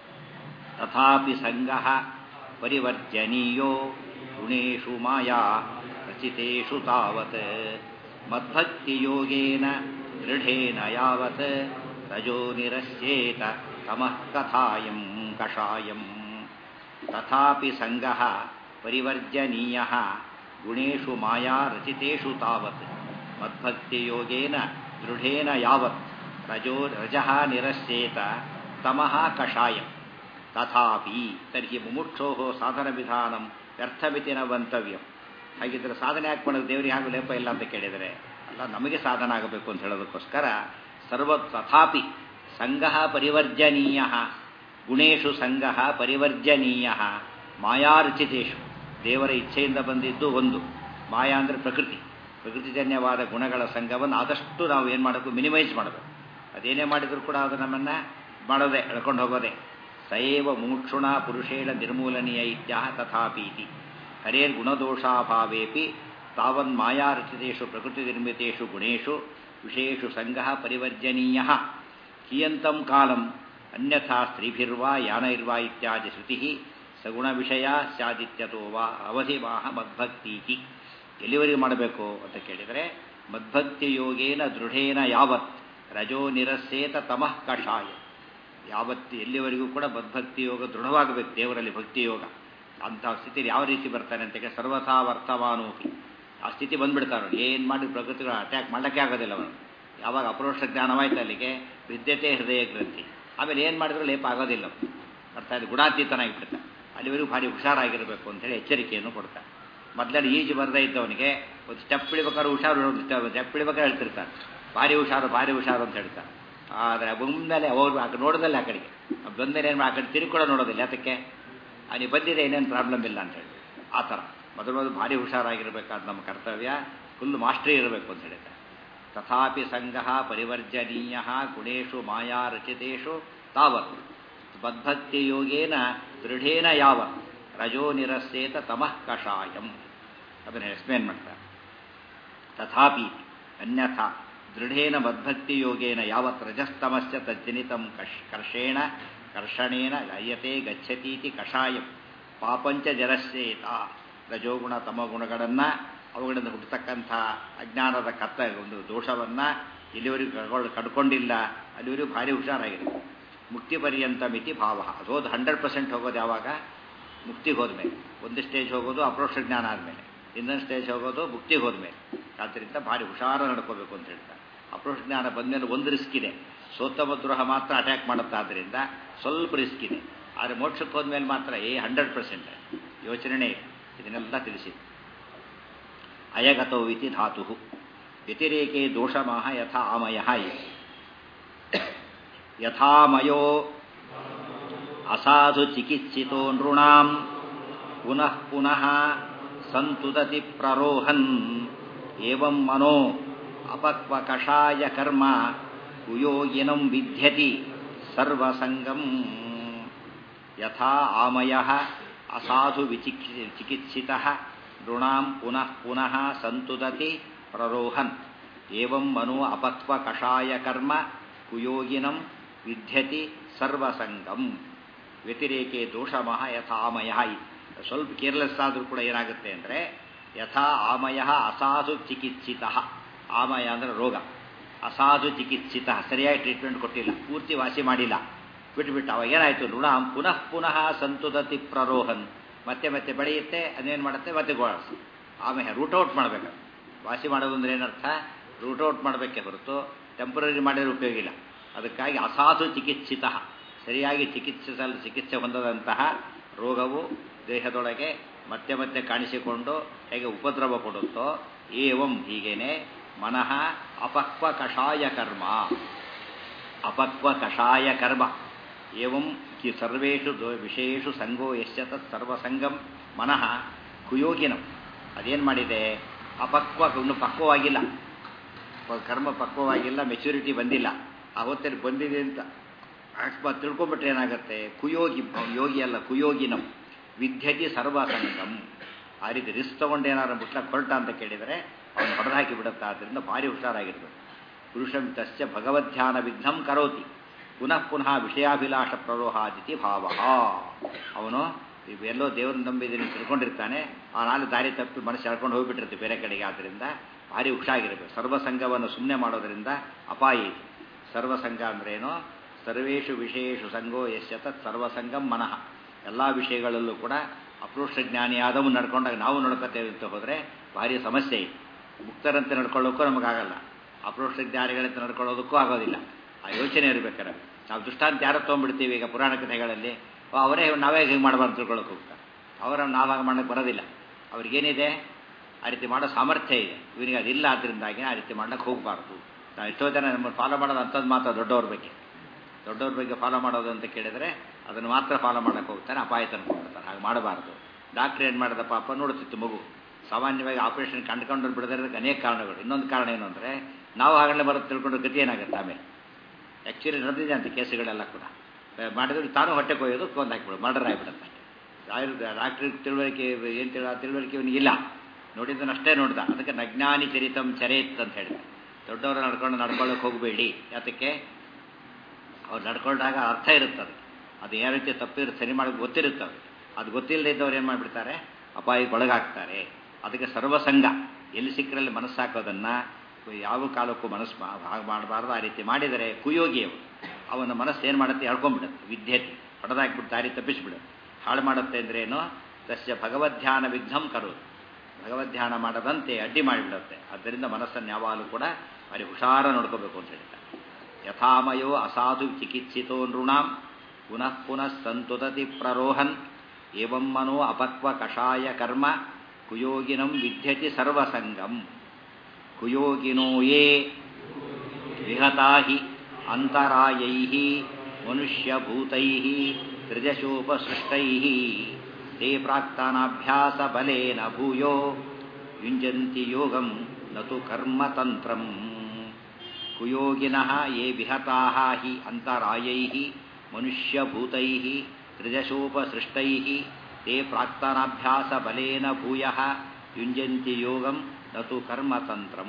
ತಥಾಪಿ ಸಂಗಃ ಪರಿವರ್ಜನೀಯೋ ಗುಣೇಶು ಮಾಯಾ ರಚಿತೇಷು ತಾವತ್ ಮದ್ಭಕ್ತಿಯೋಗೇನ ದೃಢೇನ ಯಾವತ್ ರಜೋ ನಿರಸ್ಯೇತ ತಮಃ ಕಥಾಯಂ ಕಷಾಯಂ. ತಥಾಪಿ ಸಂಗಃ ಪರಿವರ್ಜನೀಯಃ ಗುಣೇಶು ಮಾಯಾ ರಚಿತೇಷು ತಾವತ್ ಮದ್ಭಕ್ತಿಯೋಗೇನ ದೃಢೇನ ಯಾವತ್ ರಜಃ ನಿರಸ್ಯೇತ ತಮಃ ಕಷಾಯಂ. ತಥಾಪಿ ತರ್ಹಿ ಮುಮುಕ್ಷೋಃ ಸಾಧನ ವಿಧಾನಂ ವ್ಯರ್ಥಮಿತಿ ನ ಗಂತವ್ಯಂ. ಹಾಗಿದ್ರೆ ಸಾಧನೆ ಯಾಕೆ ಮಾಡೋದು? ದೇವರಿಗೆ ಹಾಗೂ ಲೇಪ ಇಲ್ಲ ಅಂತ ಕೇಳಿದರೆ ಅಲ್ಲ, ನಮಗೆ ಸಾಧನ ಆಗಬೇಕು ಅಂತ ಹೇಳೋದಕ್ಕೋಸ್ಕರ ತಥಾಪಿ ಸಂಗಃ ಪರಿವರ್ಜನೀಯ ಗುಣೇಶು ಸಂಗಃ ಪರಿವರ್ಜನೀಯ ಮಾಯಾರ್ಚಿತೇಶು. ದೇವರ ಇಚ್ಛೆಯಿಂದ ಬಂದಿದ್ದು ಒಂದು ಮಾಯಾ ಅಂದರೆ ಪ್ರಕೃತಿಜನ್ಯವಾದ ಗುಣಗಳ ಸಂಘವನ್ನು ಆದಷ್ಟು ನಾವು ಏನು ಮಾಡಬೇಕು, ಮಿನಿಮೈಸ್ ಮಾಡಬೇಕು. ಅದೇನೇ ಮಾಡಿದರೂ ಕೂಡ ಅದು ನಮ್ಮನ್ನು ಮಾಡೋದೇ, ಎಳ್ಕೊಂಡು ಹೋಗೋದೇ. ಸಯೇವ ಮುಮುಕ್ಷುಣ ಪುರುಷೇಣ ನಿರ್ಮೂಲನೀಯ ಇತ್ಯಾಹ ತಥಾಪೀತಿ. ಹರೇರ್ಗುಣದೋಷಾಭಾವೇಪಿ ತಾವನ್ಮಾಯಾರಚಿತೇಷು ಪ್ರಕೃತಿನಿರ್ಮಿತೇಷು ಗುಣೇಶು ವಿಷಯೇಷು ಸಂಗಃ ಪರಿವರ್ಜನೀಯಃ ಕಿಯಂತಂ ಕಾಲಂ ಅನ್ಯಥಾ ಸ್ತ್ರೀಭಿರ್ವಾ ಯಾನೈರ್ವಾ ಇತ್ಯಾದಿ ಶ್ರುತಿ ಸಗುಣವಿಷಯ ಸ್ಯಾದಿತ್ಯತೋ ವಾ ಅವಧಿಮಾಹ ಮದ್ಭಕ್ತೀತಿ. ಎಲ್ಲಿವರೆಗೂ ಮಾಡಬೇಕು ಅಂತ ಕೇಳಿದರೆ ಮದ್ಭಕ್ತಿಯೋಗೇನ ದೃಢೇನ ಯಾವತ್ ರಜೋ ನಿರಸ್ಯೇತ ತಮಃ ಕಷಾಯ. ಯಾವತ್ತು ಎಲ್ಲಿವರೆಗೂ ಕೂಡ ಮದ್ಭಕ್ತಿ ಯೋಗ ದೃಢವಾಗಬೇಕು, ದೇವರಲ್ಲಿ ಭಕ್ತಿಯೋಗ. ಅಂಥ ಸ್ಥಿತಿಯಲ್ಲಿ ಯಾವ ರೀತಿ ಬರ್ತಾನೆ ಅಂತ ಕೇಳಿ ಸರ್ವಥಾ ವರ್ತಮಾನೋಪಿ. ಆ ಸ್ಥಿತಿ ಬಂದ್ಬಿಡ್ತಾನೆ. ಏನು ಮಾಡಿ ಪ್ರಕೃತಿಗಳು ಅಟ್ಯಾಕ್ ಮಾಡಲಿಕ್ಕೆ ಆಗೋದಿಲ್ಲ ಅವನು. ಯಾವಾಗ ಅಪರೋಕ್ಷ ಜ್ಞಾನವಾಯ್ತು ಅಲ್ಲಿಗೆ ವಿದ್ಯತೆ ಹೃದಯ ಗ್ರಂಥಿ. ಆಮೇಲೆ ಏನು ಮಾಡಿದ್ರು ಲೇಪ ಆಗೋದಿಲ್ಲ. ಬರ್ತಾ ಇದೆ ಗುಣಾತೀತನಾಗಿಬಿಡ್ತಾನೆ. ಅಲ್ಲಿವರೆಗೂ ಭಾರಿ ಹುಷಾರಾಗಿರಬೇಕು ಅಂತೇಳಿ ಎಚ್ಚರಿಕೆಯನ್ನು ಕೊಡ್ತಾರೆ. ಮೊದಲಲ್ಲಿ ಈಜು ಬರದೇ ಇದ್ದವನಿಗೆ ಒಂದು ಸ್ಟೆಪ್ ಇಳಿಬೇಕಾದ್ರೆ ಹುಷಾರು, ಸ್ಟೆಪ್ ಇಳಿಬೇಕಾದ್ರೆ ಹೇಳ್ತಿರ್ತಾರೆ ಭಾರಿ ಹುಷಾರು ಅಂತ ಹೇಳ್ತಾರೆ. ಆದರೆ ಬಂದಮೇಲೆ ಅವರು ಆ ಕಡೆ ನೋಡೋದಲ್ಲ, ಆ ಕಡೆಗೆ ಬಂದಮೇಲೆ ಏನು ಆ ಕಡೆ ತಿರುಗಿ ಕೂಡ ನೋಡೋದಿಲ್ಲ. ಅದಕ್ಕೆ ನೀವು ಬಂದಿದೆ ಏನೇನು ಪ್ರಾಬ್ಲಮ್ ಇಲ್ಲ ಅಂತ ಹೇಳಿ ಆ ಥರ ಮೊದಲು ಭಾರಿ ಹುಷಾರಾಗಿರಬೇಕಾದ ನಮ್ಮ ಕರ್ತವ್ಯ. ಫುಲ್ ಮಾಸ್ಟ್ರಿ ಇರಬೇಕು ಅಂತ ಹೇಳ್ತಾರೆ. ತಥಾಪಿ ಸಂಗಃ ಪರಿವರ್ಜನೀಯಃ ಗುಣೇಶು ಮಾಯಾ ರಚಿತೇಷು ತಾವತ್ ಮದ್ಭಕ್ತಿಯೋಗೇನ ದೃಢೇನ ಯಾವತ್ ರಜೋ ನಿರಸ್ಯೇತ ತಮಃ ಕಷಾಯಂ. ಅದನ್ನು ಎಕ್ಸ್ಪ್ಲೇನ್ ಮಾಡ್ತಾರೆ. ತಥಾಪಿ ಅನ್ಯಥಾ ದೃಢೇನ ಮದ್ಭಕ್ತಿಯೋಗೇನ ಯಾವತ್ ರಜಸ್ತಮಸ್ಯ ತಜ್ಜನಿತಂ ಕರ್ಷಣೇನ ಲಯತೆ ಗಚ್ಚತೀತಿ ಕಷಾಯಂ ಪಾಪಂಚ ಜಲಸ್ಯೇತ. ರಜೋಗುಣ ತಮಗುಣಗಳನ್ನು ಅವುಗಳಿಂದ ಹುಟ್ಟತಕ್ಕಂಥ ಅಜ್ಞಾನದ ಒಂದು ದೋಷವನ್ನು ಇಲ್ಲಿವರೆಗೂ ಕಡ್ಕೊಂಡಿಲ್ಲ, ಅಲ್ಲಿವರೆಗೂ ಭಾರಿ ಹುಷಾರಾಗಿದೆ. ಮುಕ್ತಿ ಪರ್ಯಂತ ಮಿತಿ ಭಾವ. ಅದೋದು 100% ಹೋಗೋದು ಯಾವಾಗ? ಮುಕ್ತಿಗೆ ಹೋದ್ಮೇಲೆ. ಒಂದು ಸ್ಟೇಜ್ ಹೋಗೋದು ಅಪ್ರೋಕ್ಷ ಜ್ಞಾನ ಆದಮೇಲೆ, ಇನ್ನೊಂದು ಸ್ಟೇಜ್ ಹೋಗೋದು ಮುಕ್ತಿಗೆ ಹೋದ್ಮೇಲೆ. ಆದ್ದರಿಂದ ಭಾರಿ ಹುಷಾರ ನಡ್ಕೋಬೇಕು ಅಂತ ಹೇಳ್ತಾರೆ. ಅಪ್ರೋಕ್ಷ ಜ್ಞಾನ ಬಂದಮೇಲೆ ಒಂದು ರಿಸ್ಕ್ ಇದೆ, ಸೋತ್ತಮ ದ್ರೋಹ ಮಾತ್ರ ಅಟ್ಯಾಕ್ ಮಾಡುತ್ತಾದ್ದರಿಂದ ಸ್ವಲ್ಪ ರಿಸ್ಕ್ ಇದೆ. ಆದರೆ ಮೋಕ್ಷಕ್ಕೆ ಹೋದ್ಮೇಲೆ ಮಾತ್ರ 100% ಯೋಚನೆ. ಇದನ್ನೆಲ್ಲ ತಿಳಿಸಿದೆ. ಅಯಗತೋ ಇತಿ ಧಾತು ವ್ಯತಿರೇಕೆ ದೋಷಮಃ ಯಥಾ ಆಮಯಃ. ಯಥಾಮಯೋ ಅಸಾಧು ಚಿಕಿತ್ಸಿತೋ ನೃಣಾಂ ಪುನಃ ಪುನಃ ಸಂತುದತಿ ಪ್ರರೋಹನ್ ಏವಂ ಮನೋ ಅಪಕ್ವ ಕಷಾಯ ಕರ್ಮ ಕುಯೋಗಿನಂ ವಿದ್ಯತಿ ಸರ್ವಸಂಗಂ. ಯಥಾ ಆಮಯಃ ಅಸಾಧು ಚಿಕಿತ್ಸಿತಃ ನೃಣಾಂ ಪುನಃ ಪುನಃ ಸಂತುದತಿ ಪ್ರರೋಹನ್ ಏವಂ ಮನೋ ಅಪಕ್ವ ಕಷಾಯ ಕರ್ಮ ಕುಯೋಗಿನಂ ವಿದ್ಯತಿ ಸರ್ವಸಂಗಂ. ವ್ಯತಿರೇಕೆ ದೋಷಮಃ ಯಥಾ ಆಮಯಃ. ಸ್ವಲ್ಪ ಕೇರ್ಲೆಸ್ ಆದರೂ ಕೂಡ ಏನಾಗುತ್ತೆ ಅಂದರೆ, ಯಥಾ ಆಮಯಃ ಅಸಾಧು ಚಿಕಿತ್ಸಿತಃ. ಆಮಯ ಅಂದರೆ ರೋಗ. ಅಸಾಧು ಚಿಕಿತ್ಸಿತಃ, ಸರಿಯಾಗಿ ಟ್ರೀಟ್ಮೆಂಟ್ ಕೊಟ್ಟಿಲ್ಲ, ಪೂರ್ತಿ ವಾಸಿ ಮಾಡಿಲ್ಲ, ಬಿಟ್ಬಿಟ್ಟು ಅವಾಗ ಏನಾಯಿತು? ಋಣಾಂ ಪುನಃ ಪುನಃ ಸಂತುದತಿ ಪ್ರರೋಹನ್. ಮತ್ತೆ ಮತ್ತೆ ಬೆಳೆಯುತ್ತೆ, ಅದೇನು ಮಾಡುತ್ತೆ? ಮತ್ತೆ ಗೋಳಿಸಿ ಆಮೇಲೆ ರೂಟ್ಔಟ್ ಮಾಡಬೇಕು. ವಾಸಿ ಮಾಡೋದು ಅಂದರೆ ಏನರ್ಥ? ರೂಟ್ಔಟ್ ಮಾಡಬೇಕೇ ಹೊರತು ಟೆಂಪರರಿ ಮಾಡಿದ್ರೆ ಉಪಯೋಗ ಇಲ್ಲ. ಅದಕ್ಕಾಗಿ ಅಸಾಧು ಚಿಕಿತ್ಸಿತ, ಸರಿಯಾಗಿ ಚಿಕಿತ್ಸೆ ಹೊಂದದಂತಹ ರೋಗವು ದೇಹದೊಳಗೆ ಮತ್ತೆ ಮತ್ತೆ ಕಾಣಿಸಿಕೊಂಡು ಹೇಗೆ ಉಪದ್ರವ ಕೊಡುತ್ತೋ, ಏವಂ ಹೀಗೇನೆ ಮನಃ ಅಪಕ್ವ ಕಷಾಯ ಕರ್ಮ. ಅಪಕ್ವ ಕಷಾಯ ಕರ್ಮ ಏವಂ ಸರ್ವೇಷು ವಿಷಯೇಷು ಸಂಗೋ ಯಶ್ಚ ತತ್ ಸರ್ವಸಂಗಂ ಮನಃ ಕುಯೋಗಿನಂ. ಅದೇನು ಮಾಡಿದೆ? ಅಪಕ್ವ, ಇನ್ನು ಪಕ್ವವಾಗಿಲ್ಲ, ಕರ್ಮ ಪಕ್ವವಾಗಿಲ್ಲ, ಮೆಚುರಿಟಿ ಬಂದಿಲ್ಲ. ಆ ಹೊತ್ತಲ್ಲಿ ಬಂದಿದೆ ಅಂತ ಅಕಸ್ಮಾತ್ ತಿಳ್ಕೊಂಬಿಟ್ರೆ ಏನಾಗುತ್ತೆ? ಕುಯೋಗಿ, ಯೋಗಿ ಅಲ್ಲ ಕುಯೋಗಿನಂ ವಿದ್ಯತಿ ಸರ್ವಸಂಗಂ. ಆ ರೀತಿ ರಿಸ್ಕ್ ತಗೊಂಡು ಏನಾದ್ರು ಮುಟ್ಲಕ್ಕೆ ಹೊರಟ ಅಂತ ಕೇಳಿದರೆ ಅವನು ಹೊಡೆದು ಹಾಕಿ ಬಿಡುತ್ತಾ. ಆದ್ದರಿಂದ ಭಾರಿ ಹುಷಾರಾಗಿರ್ಬೇಕು. ಪುರುಷಂ ತಸ್ಯ ಭಗವದ್ಧ್ಯಾನ ವಿಘ್ನಂ ಕರೋತಿ ಪುನಃ ಪುನಃ ವಿಷಯಾಭಿಲಾಷ ಪ್ರರೋಹಾದಿತಿ ಭಾವ. ಅವನು ಎಲ್ಲೋ ದೇವರನ್ನು ನಂಬಿದ್ದೀನಿ ತಿಳ್ಕೊಂಡಿರ್ತಾನೆ, ಆ ನಾಳೆ ದಾರಿ ತಪ್ಪಿ ಮನಸ್ಸು ಎಳ್ಕೊಂಡು ಹೋಗಿಬಿಟ್ಟಿರುತ್ತೆ ಬೇರೆ ಕಡೆಗೆ. ಆದ್ದರಿಂದ ಭಾರಿ ಹುಷಾರಾಗಿರಬೇಕು. ಸರ್ವಸಂಗವನ್ನು ಸುಮ್ಮನೆ ಮಾಡೋದರಿಂದ ಅಪಾಯ ಇದೆ. ಸರ್ವಸಂಗ ಅಂದ್ರೇನು? ಸರ್ವೇಷು ವಿಷಯೇಷು ಸಂಗೋ ಯಶ್ಚ ತತ್ ಸರ್ವಸಂಗಂ ಮನಃ. ಎಲ್ಲ ವಿಷಯಗಳಲ್ಲೂ ಕೂಡ ಅಪ್ರೋಕ್ಷ ಜ್ಞಾನಿಯಾದವು ನಡ್ಕೊಂಡಾಗ ನಾವು ನಡ್ಕೋತೇವೆ ಅಂತ ಹೋದರೆ ಭಾರಿ ಸಮಸ್ಯೆ ಇದೆ. ಮುಕ್ತರಂತೆ ನಡ್ಕೊಳ್ಳೋಕ್ಕೂ ನಮಗಾಗಲ್ಲ, ಅಪ್ರೋಕ್ಷ ಜ್ಞಾನಿಗಳಂತೆ ನಡ್ಕೊಳ್ಳೋದಕ್ಕೂ ಆಗೋದಿಲ್ಲ. ಆ ಯೋಚನೆ ಇರಬೇಕಾರೆ ನಾವು ದೃಷ್ಟಾಂತ ಯಾರು ತೊಗೊಂಡ್ಬಿಡ್ತೀವಿ. ಈಗ ಪುರಾಣ ಕಥೆಗಳಲ್ಲಿ ಅವರೇ ನಾವೇ ಹೀಗೆ ಮಾಡಬಾರ್ದು ತಿಳ್ಕೊಳ್ಳೋಕೆ ಹೋಗ್ತಾರೆ. ಅವರನ್ನು ನಾವಾಗ ಮಾಡೋಕ್ಕೆ ಬರೋದಿಲ್ಲ. ಅವ್ರಿಗೇನಿದೆ? ಆ ರೀತಿ ಮಾಡೋ ಸಾಮರ್ಥ್ಯ ಇದೆ, ಇವನಿಗೆ ಅದಿಲ್ಲ. ಆದ್ದರಿಂದಾಗಿ ಆ ರೀತಿ ಮಾಡೋಕ್ಕೆ ಹೋಗಬಾರ್ದು. ನಾವು ಎಷ್ಟೋ ಜನ ನಮ್ಮನ್ನು ಫಾಲೋ ಮಾಡೋದು ಅಂಥದ್ದು ಮಾತ್ರ ದೊಡ್ಡವ್ರ ಬಗ್ಗೆ ಫಾಲೋ ಮಾಡೋದು ಅಂತ ಕೇಳಿದರೆ ಅದನ್ನು ಮಾತ್ರ ಫಾಲೋ ಮಾಡೋಕ್ಕೆ ಹೋಗ್ತಾನೆ, ಅಪಾಯ ತಂದ್ಕೊಂಡಿರ್ತಾರೆ. ಹಾಗೆ ಮಾಡಬಾರ್ದು. ಡಾಕ್ಟ್ರ್ ಏನು ಮಾಡಿದ ಪಾಪ ನೋಡುತ್ತಿತ್ತು ಮಗು. ಸಾಮಾನ್ಯವಾಗಿ ಆಪರೇಷನ್ ಕಂಡುಕೊಂಡು ಬಿಡದಿರೋದಕ್ಕೆ ಅನೇಕ ಕಾರಣಗಳು. ಇನ್ನೊಂದು ಕಾರಣ ಏನು ಅಂದರೆ, ನಾವು ಹಾಗಲೇ ಬರೋದು ತಿಳ್ಕೊಂಡ್ರೆ ಗತಿ ಏನಾಗುತ್ತೆ ಆಮೇಲೆ. ಆ್ಯಕ್ಚುಲಿ ನಡೆದಿದೆ ಅಂತ ಕೇಸುಗಳೆಲ್ಲ ಕೂಡ. ಮಾಡಿದ್ರೆ ತಾನು ಹೊಟ್ಟೆ ಕೊಯ್ಯೋದು ಕೊಂದು ಹಾಕಿಬಿಡೋದು, ಮರ್ಡರ್ ಆಗಿಬಿಡುತ್ತೆ. ಡಾಕ್ಟ್ರಿಗೆ ತಿಳುವಳಿಕೆ ಏನು ತಿಳುವಳಿಕೆ ಇವನಿಗಿಲ್ಲ, ನೋಡಿದ್ದನ್ನಷ್ಟೇ ನೋಡ್ದ. ಅದಕ್ಕೆ ನಜ್ಞಾನಿ ಚರಿತಂ ಚರೇತ್ ಅಂತ ಹೇಳಿದೆ. ದೊಡ್ಡವರು ನಡ್ಕೊಳ್ಳೋಕೆ ಹೋಗಬೇಡಿ. ಯಾತಕ್ಕೆ? ಅವ್ರು ನಡ್ಕೊಂಡಾಗ ಅರ್ಥ ಇರುತ್ತದೆ, ಅದು ಯಾವ ರೀತಿ ತಪ್ಪಿರುತ್ತೆ ಸರಿ ಮಾಡೋದು ಗೊತ್ತಿರುತ್ತವೆ. ಅದು ಗೊತ್ತಿಲ್ಲದೆ ಇದ್ದವ್ರು ಏನು ಮಾಡಿಬಿಡ್ತಾರೆ? ಅಪಾಯಕ್ಕೆ ಒಳಗಾಗ್ತಾರೆ. ಅದಕ್ಕೆ ಸರ್ವಸಂಗ ಎಲ್ಲಿ ಸಿಕ್ಕರಲ್ಲಿ ಮನಸ್ಸಾಕೋದನ್ನು ಯಾವ ಕಾಲಕ್ಕೂ ಮನಸ್ಸು ಹಾಗೆ ಮಾಡಬಾರ್ದು. ಆ ರೀತಿ ಮಾಡಿದರೆ ಕುಯೋಗಿಯವು ಅವನ ಮನಸ್ಸು ಏನು ಮಾಡುತ್ತೆ? ಹೇಳ್ಕೊಂಡ್ಬಿಡುತ್ತೆ. ವಿದ್ಯೆತಿ ಹೊಡೆದಾಕ್ಬಿಟ್ಟು ದಾರಿ ತಪ್ಪಿಸ್ಬಿಡುತ್ತೆ. ಹಾಳು ಮಾಡುತ್ತೆ ಅಂದ್ರೇನು? ತಸ್ಯ ಭಗವದ್ಧ್ಯಾನ ವಿಘ್ನಂ ಕರೋದು. ಭಗವದ್ಧ್ಯಾನ ಮಾಡದಂತೆ ಅಡ್ಡಿ ಮಾಡಿಬಿಡುತ್ತೆ. ಆದ್ದರಿಂದ ಮನಸ್ಸನ್ನು ಯಾವಾಗಲೂ ಕೂಡ ಭಾರಿ ಹುಷಾರ ನೋಡ್ಕೋಬೇಕು ಅಂತ ಹೇಳ್ತಾರೆ. ಯಥಾಮಯೋ ಅಸಾಧು ಚಿಕಿತ್ಸಿತೋ ನೃಣಾಂ ಪುನಃ ಪುನಃ ಸಂತುದತಿ ಪ್ರರೋಹನ್ ಏವಂ ಮನೋ ಅಪಕ್ವ ಕಷಾಯ ಕರ್ಮ ಕುಯೋಗಿನಂ ವಿದ್ಯತಿ ಸರ್ವಸಂಗಂ. ಕುಯೋಗಿನೋ ಯೇ ವಿಹತಾ ಹಿ ಅಂತರಾಯೈಃ ಮನುಷ್ಯಭೂತೈಃ ತ್ರಿಜಶೋಪಸೃಷ್ಟೈಃ ತೇ ಪ್ರಾಕ್ತನಾಭ್ಯಾಸ ಬಲೇನ ಭೂಯೋ ಯುಂಜಂತಿ ಯೋಗಂ ನತು ಕರ್ಮತಂತ್ರಂ. ಕುಯೋಗಿನಃ ಯೇ ವಿಹತಾಃ ಹಿ ಅಂತರಾಯೈಃ ಮನುಷ್ಯಭೂತೈಃ ತ್ರಿದಶೋಪಸೃಷ್ಟೈಃ ತೇ ಪ್ರಾಕ್ತನಾಭ್ಯಾಸ ಬಲೇನ ಭೂಯಃ ಯುಂಜಂತಿ ಯೋಗಂ ನತು ಕರ್ಮತಂತ್ರಂ.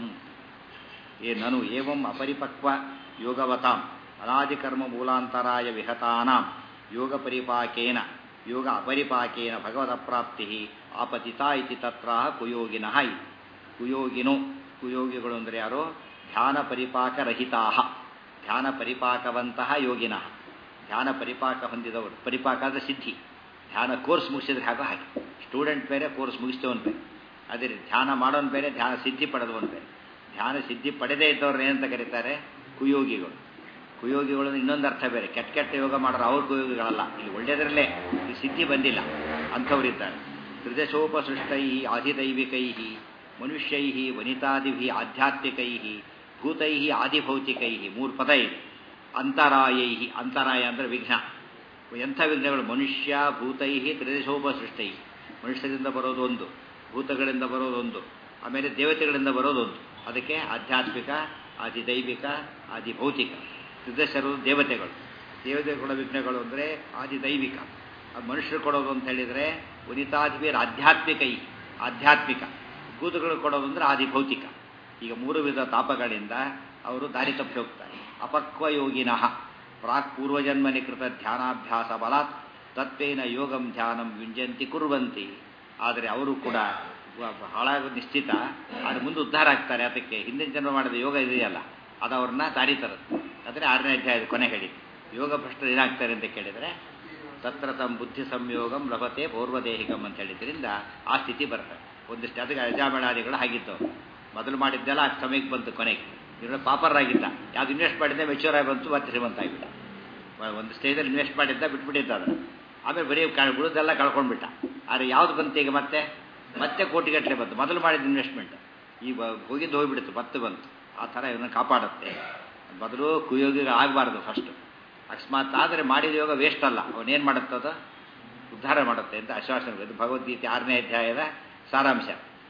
ನನು ಏವಂ ಅಪರಿಪಕ್ವ ಯೋಗವತಾಂ ಅನಾದಿಕರ್ಮ ಮೂಲಾಂತರಾಯ ವಿಹತಾನಾಂ ಯೋಗ ಪರಿಪಾಕೇನ ಯೋಗ ಅಪರಿಪಾಕೇನ ಭಗವದಪ್ರಾಪ್ತಿ ಆಪತಿತಾ ಇತಿ ತತ್ರ ಕುಯೋಗಿನಃ. ಕುಯೋಗಿನೋ ಕುಯೋಗಿಗಳು ಅಂದರೆ ಯಾರೋ ಧ್ಯಾನ ಪರಿಪಾಕರಹಿತಾ, ಧ್ಯಾನ ಪರಿಪಾಕವಂತಹ ಯೋಗಿನಃ, ಧ್ಯಾನ ಪರಿಪಾಕ ಹೊಂದಿದವರು. ಪರಿಪಾಕ ಅಂದರೆ ಸಿದ್ಧಿ. ಧ್ಯಾನ ಕೋರ್ಸ್ ಮುಗಿಸಿದ್ರೆ ಹಾಗೆ ಸ್ಟೂಡೆಂಟ್ ಬೇರೆ, ಕೋರ್ಸ್ ಮುಗಿಸ್ತವನು ಬೇರೆ. ಅದೇ ರೀತಿ ಧ್ಯಾನ ಮಾಡೋನು ಬೇರೆ, ಧ್ಯಾನ ಸಿದ್ಧಿ ಪಡೆದವನು ಬೇರೆ. ಧ್ಯಾನ ಸಿದ್ಧಿ ಪಡೆದೇ ಇದ್ದವ್ರನ್ನ ಏನಂತ ಕರೀತಾರೆ? ಕುಯೋಗಿಗಳು. ಕುಯೋಗಿಗಳು ಇನ್ನೊಂದು ಅರ್ಥ ಬೇರೆ. ಕೆಟ್ಟ ಕೆಟ್ಟ ಯೋಗ ಮಾಡೋರು ಅವ್ರ ಕುಯೋಗಿಗಳಲ್ಲ. ಇಲ್ಲಿ ಒಳ್ಳೆಯದರಲ್ಲೇ ಈ ಸಿದ್ಧಿ ಬಂದಿಲ್ಲ ಅಂಥವರಿದ್ದಾರೆ. ತ್ರಿದಶೋಪಸೃಷ್ಟೈ ಆದಿದೈವಿಕೈ ಮನುಷ್ಯೈ ವನಿತಾದಿಭಿ ಆಧ್ಯಾತ್ಮಿಕೈ ಭೂತೈ ಆದಿಭೌತಿಕೈ. 3 ಪದ ಇದೆ. ಅಂತರಾಯೈ, ಅಂತರಾಯ ಅಂದರೆ ವಿಘ್ನ. ಎಂಥ ವಿಘ್ನಗಳು? ಮನುಷ್ಯ ಭೂತೈ ತ್ರಿದಶೋಪಸೃಷ್ಟೈ. ಮನುಷ್ಯರಿಂದ ಬರೋದೊಂದು, ಭೂತಗಳಿಂದ ಬರೋದೊಂದು, ಆಮೇಲೆ ದೇವತೆಗಳಿಂದ ಬರೋದೊಂದು. ಅದಕ್ಕೆ ಆಧ್ಯಾತ್ಮಿಕ, ಆದಿದೈವಿಕ, ಆದಿಭೌತಿಕ. ತ್ರಿದಶರು ದೇವತೆಗಳು. ದೇವತೆಗಳ ವಿಘ್ನಗಳು ಅಂದರೆ ಆದಿದೈವಿಕ. ಮನುಷ್ಯರು ಕೊಡೋದು ಅಂತ ಹೇಳಿದರೆ ವನಿತಾದಿಭೀರ್ ಆಧ್ಯಾತ್ಮಿಕೈ, ಆಧ್ಯಾತ್ಮಿಕ. ಭೂತಗಳು ಕೊಡೋದು ಅಂದರೆ ಆದಿಭೌತಿಕ. ಈಗ 3 ವಿಧ ತಾಪಗಳಿಂದ ಅವರು ದಾರಿ ತಪ್ಪಿ ಹೋಗ್ತಾರೆ. ಅಪಕ್ವಯೋಗಿನಃ ಪ್ರಾಕ್ ಪೂರ್ವಜನ್ಮನಿ ಕೃತ ಧ್ಯಾನಾಭ್ಯಾಸ ಬಲಾತ್ ತತ್ವೇನ ಯೋಗಂ ಧ್ಯಾನಂ ಯುಂಜಂತಿ ಕುರ್ವಂತಿ. ಆದರೆ ಅವರು ಕೂಡ ಹಾಳಾಗೋದು ನಿಶ್ಚಿತ, ಆದರೆ ಮುಂದೆ ಉದ್ಧಾರ ಆಗ್ತಾರೆ. ಅದಕ್ಕೆ ಹಿಂದಿನ ಜನ್ಮ ಮಾಡಿದ ಯೋಗ ಇದೆಯಲ್ಲ, ಅದು ಅವ್ರನ್ನ ದಾರಿ ತರುತ್ತೆ. ಅಂದರೆ 6ನೇ ಅಧ್ಯಾಯದ ಕೊನೆ ಹೇಳಿ ಯೋಗ ಭ್ರಷ್ಟರು ಏನಾಗ್ತಾರೆ ಅಂತ ಕೇಳಿದರೆ ತತ್ರ ತಮ್ಮ ಬುದ್ಧಿ ಸಂಯೋಗಂ ಲಭತೆ ಪೌರ್ವದೇಹಿಕಂ ಅಂತ ಹೇಳಿದ್ರಿಂದ ಆ ಸ್ಥಿತಿ ಬರ್ತದೆ. ಒಂದಿಷ್ಟು ಅದಕ್ಕೆ ಅಜಾಮೇಳಾದಿಗಳು ಆಗಿದ್ದವು. ಮೊದಲು ಮಾಡಿದ್ದೆಲ್ಲ ಆ ಸಮಯಕ್ಕೆ ಬಂತು, ಕೊನೆಗೆ ಇವರು ಪಾಪರಾಗಿದ್ದ. ಯಾವ್ದು ಇನ್ವೆಸ್ಟ್ ಮಾಡಿದ್ದೆ ಮೆಚ್ಯೂರ್ ಆಗಿ ಬಂತು, ಮತ್ತೆ ಶ್ರೀಮಂತ ಆಗಿಬಿಟ್ಟ. ಒಂದು ಸ್ಟೇಜಲ್ಲಿ ಇನ್ವೆಸ್ಟ್ ಮಾಡಿದ್ದ ಬಿಟ್ಬಿಟ್ಟಿದ್ದ ಅದನ್ನು. ಆಮೇಲೆ ಬರೀ ಬಿಡೋದೆಲ್ಲ ಕಳ್ಕೊಂಡ್ಬಿಟ್ಟ. ಆದರೆ ಯಾವ್ದು ಬಂತು ಈಗ? ಮತ್ತೆ ಕೋಟಿಗಟ್ಟಲೆ ಬಂತು. ಮೊದಲು ಮಾಡಿದ ಇನ್ವೆಸ್ಟ್ಮೆಂಟ್ ಈಗ ಹೋಗಿದ್ದು ಹೋಗಿಬಿಡ್ತು, ಮತ್ತೆ ಬಂತು. ಆ ಥರ ಇವನ್ನ ಕಾಪಾಡುತ್ತೆ. ಮೊದಲು ಕುಯೋಗಿಗಳು ಆಗಬಾರ್ದು ಫಸ್ಟು. ಅಕಸ್ಮಾತ್ ಆದರೆ ಮಾಡಿದ ಯೋಗ ವೇಸ್ಟ್ ಅಲ್ಲ, ಅವನೇನು ಮಾಡುತ್ತದ ಉದ್ಧಾರ ಮಾಡುತ್ತೆ ಅಂತ ಆಶ್ವಾಸನೆ. ಇದು ಭಗವದ್ಗೀತೆ 6ನೇ ಅಧ್ಯಾಯದ ಸಾರಾಂಶ.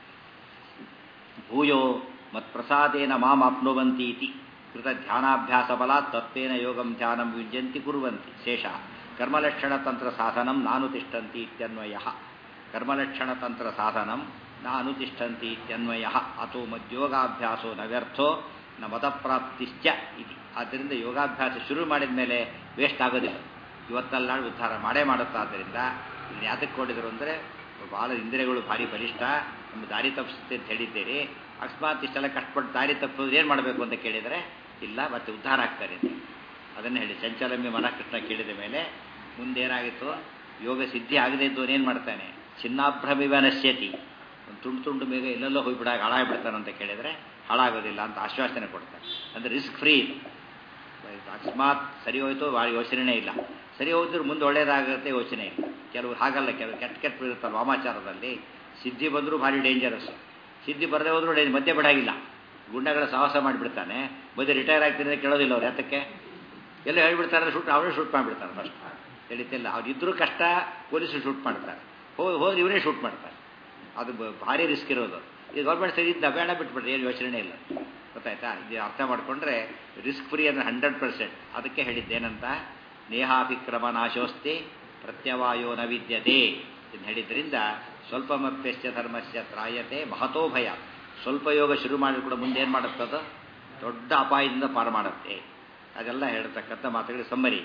ಭೂಯೋ ಮತ್ಪ್ರಸಾದೇನ ಮಾಂ ಆಪ್ನುವಂತಿ ಇತಿ ಕೃತ ಧ್ಯಾನಾಭ್ಯಾಸ ಬಲಾತ್ ತತ್ವೇನ ಯೋಗಂ ಧ್ಯಾನಂ ಯುಂಜಂತಿ ಕುರ್ವಂತಿ. ಶೇಷ ಕರ್ಮಲಕ್ಷಣತಂತ್ರ ಸಾಧನಂ ನಾನುತಿಷ್ಠಂತಿ ಇತ್ಯನ್ವಯಃ. ಕರ್ಮಲಕ್ಷಣತಂತ್ರ ಸಾಧನಂ ನ ಅನುತಿಷ್ಠಂತಿ ಇತ್ಯನ್ವಯಃ. ಅಥೋ ಮದ್ಯೋಗಾಭ್ಯಾಸೋ ನ ವ್ಯರ್ಥೋ ನ ಮತಪ್ರಾಪ್ತಿಶ್ಚ ಇತಿ. ಆದ್ದರಿಂದ ಯೋಗಾಭ್ಯಾಸ ಶುರು ಮಾಡಿದ ಮೇಲೆ ವೇಸ್ಟ್ ಆಗೋದಿಲ್ಲ. ಇವತ್ತಲ್ಲ ನಾಳೆ ಉದ್ಧಾರ ಮಾಡೇ ಮಾಡುತ್ತಾ. ಆದ್ದರಿಂದ ಇಲ್ಲಿ ಯಾತಕ್ಕೆ ಕೊಡಿದ್ರು ಅಂದರೆ ಭಾಳ ಇಂದ್ರಿಯಗಳು ಭಾರಿ ಬಲಿಷ್ಠ, ನಮ್ಮ ದಾರಿ ತಪ್ಪಿಸುತ್ತೆ ಅಂತ ಹೇಳಿದ್ದೀರಿ. ಅಕಸ್ಮಾತ್ ಇಷ್ಟೆಲ್ಲ ಕಷ್ಟಪಟ್ಟು ದಾರಿ ತಪ್ಪಿದ್ರೆ ಏನು ಮಾಡಬೇಕು ಅಂತ ಕೇಳಿದರೆ ಇಲ್ಲ, ಮತ್ತೆ ಉದ್ಧಾರ ಆಗ್ತಾರೆ ಅಂತ ಅದನ್ನು ಹೇಳಿ. ಚಂಚಲಮ್ಮಿ ಮನಕೃಷ್ಣ ಕೇಳಿದ ಮೇಲೆ ಮುಂದೇನಾಗಿತ್ತು? ಯೋಗ ಸಿದ್ಧಿ ಆಗದೇ ಇದ್ದು ಏನು ಮಾಡ್ತಾನೆ? ಚಿನ್ನಾಭ್ರಮಿವ ನಶ್ಯತಿ. ಒಂದು ತುಂಡು ತುಂಡು ಬೇಗ ಎಲ್ಲೆಲ್ಲೋ ಹೋಗಿಬಿಡಾಗ ಹಾಳಾಗ್ಬಿಡ್ತಾನೆ ಅಂತ ಕೇಳಿದರೆ ಹಾಳಾಗೋದಿಲ್ಲ ಅಂತ ಆಶ್ವಾಸನೆ ಕೊಡ್ತಾರೆ. ಅಂದರೆ ರಿಸ್ಕ್ ಫ್ರೀ ಇದು. ಅಕಸ್ಮಾತ್ ಸರಿ ಹೋಯ್ತು ಯೋಚನೆಯೇ ಇಲ್ಲ, ಸರಿ ಹೋದ್ರೆ ಮುಂದೆ ಒಳ್ಳೇದಾಗುತ್ತೆ ಯೋಚನೆ ಇಲ್ಲ. ಕೆಲವರು ಹಾಗಲ್ಲ, ಕೆಲವು ಕೆಟ್ಟ ಕೆಟ್ಟ ಇರುತ್ತಲ್ಲ ವಾಮಾಚಾರದಲ್ಲಿ. ಸಿದ್ಧಿ ಬಂದರೂ ಭಾರಿ ಡೇಂಜರಸ್, ಸಿದ್ಧಿ ಬರದೇ ಹೋದ್ರೂ ಮಧ್ಯೆ ಬಿಡಾಗಿಲ್ಲ. ಗುಂಡಗಳ ಸಾಹಸ ಮಾಡಿಬಿಡ್ತಾನೆ. ಮಧ್ಯೆ ರಿಟೈರ್ ಆಗ್ತಿದ್ರೆ ಕೇಳೋದಿಲ್ಲ ಅವ್ರು. ಯಾತಕ್ಕೆ? ಎಲ್ಲ ಹೇಳ್ಬಿಡ್ತಾರೆ, ಅವನೇ ಶೂಟ್ ಮಾಡಿಬಿಡ್ತಾರೆ ಫಸ್ಟ್. ತಿಳಿತಿಲ್ಲ, ಅವ್ರಿದ್ರೂ ಕಷ್ಟ, ಪೊಲೀಸರು ಶೂಟ್ ಮಾಡ್ತಾರೆ. ಹೋದ್ರೆ ಇವರೇ ಶೂಟ್ ಮಾಡ್ತಾರೆ. ಅದು ಭಾರಿ ರಿಸ್ಕ್ ಇರೋದು. ಇದು ಗೌರ್ಮೆಂಟ್ ಸರಿ ಇದ್ದ ಬೇಡ ಬಿಟ್ಬಿಡ್ರಿ, ಏನು ಯೋಚನೆ ಇಲ್ಲ. ಗೊತ್ತಾಯ್ತಾ? ಇದು ಅರ್ಥ ಮಾಡಿಕೊಂಡ್ರೆ ರಿಸ್ಕ್ ಫ್ರೀ ಅಂದರೆ 100%. ಅದಕ್ಕೆ ಹೇಳಿದ್ದೇನಂತ, ನೇಹಾಭಿಕ್ರಮ ನಾಶೋಸ್ತಿ ಪ್ರತ್ಯವಾಯೋ ನ ವಿದ್ಯತೆ ಎಂದು ಹೇಳಿದ್ರಿಂದ ಸ್ವಲ್ಪಮಪ್ಯಸ್ಯ ಧರ್ಮಸ್ಯ ತ್ರಾಯತೆ ಮಹತೋ ಭಯ. ಸ್ವಲ್ಪ ಯೋಗ ಶುರು ಮಾಡಿದ್ರು ಕೂಡ ಮುಂದೆ ಏನು ಮಾಡುತ್ತದೋ ದೊಡ್ಡ ಅಪಾಯದಿಂದ ಪಾರು ಮಾಡುತ್ತೆ. ಅದೆಲ್ಲ ಹೇಳ್ತಕ್ಕಂಥ ಮಾತುಗಳಿಗೆ ಸಮ್ಮರಿ.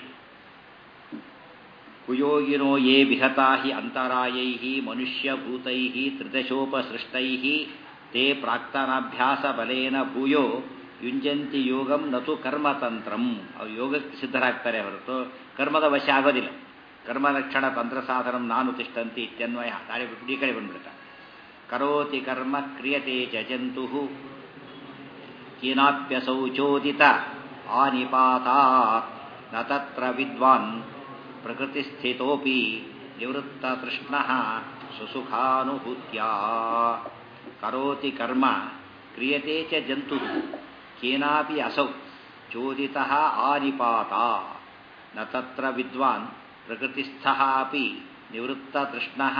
ಕುಯೋಗಿನೋ ಯೇ ವಿಹತಾ ಹಿ ಅಂತರಾಯೈ ಮನುಷ್ಯಭೂತೈ ತ್ರಿದಶೋಪಸೃಷ್ಟೈ ತೇ ಪ್ರಾಕ್ತನಾಭ್ಯಾಸ ಬಲೇನ ಭೂಯೋ ಯುಂಜಂತಿ ಯೋಗಂ ನತು ಕರ್ಮತಂತ್ರಂ. ಅವ್ರು ಯೋಗಕ್ಕೆ ಸಿದ್ಧರಾಗ್ತಾರೆ ಹೊರತು ಕರ್ಮದ ವಶ ಆಗೋದಿಲ್ಲ. ಕರ್ಮಲಕ್ಷಣ ತಂತ್ರ ಸಾಧನಂ ನಾನು ತಿಷ್ಠಂತಿ ಇತ್ಯನ್ವಯ. ತಾಳಿ ಬಿಟ್ಟು ಈ ಕಡೆ ಬಂದ್ಬಿಡ್ತಾರೆ. ಕರೋತಿ ಕರ್ಮ ಕ್ರಿಯತೆ ಚ ಜಂತು ಕೀನಾಪ್ಯಸೌ ಚೋದಿತ ಆನಿಪಾತಾತ್ ನ ತತ್ರ ವಿದ್ವಾನ್ ಪ್ರಕೃತಿಸ್ಥಿತೋಪಿ ನಿವೃತ್ತ ತೃಷ್ಣಃ ಸುಸುಖಾನುಭೂತ್ಯಾ. ಕರೋತಿ ಕರ್ಮ ಕ್ರಿಯತೆ ಚ ಜಂತು ಕೇನಾಪಿ ಅಸೌ ಚೋದಿತಃ ಆನಿಪಾತಾತ್ ನ ತತ್ರ ವಿದ್ವಾನ್ ಪ್ರಕೃತಿಸ್ಥಃ ಅಪಿ ನಿವೃತ್ತ ತೃಷ್ಣಃ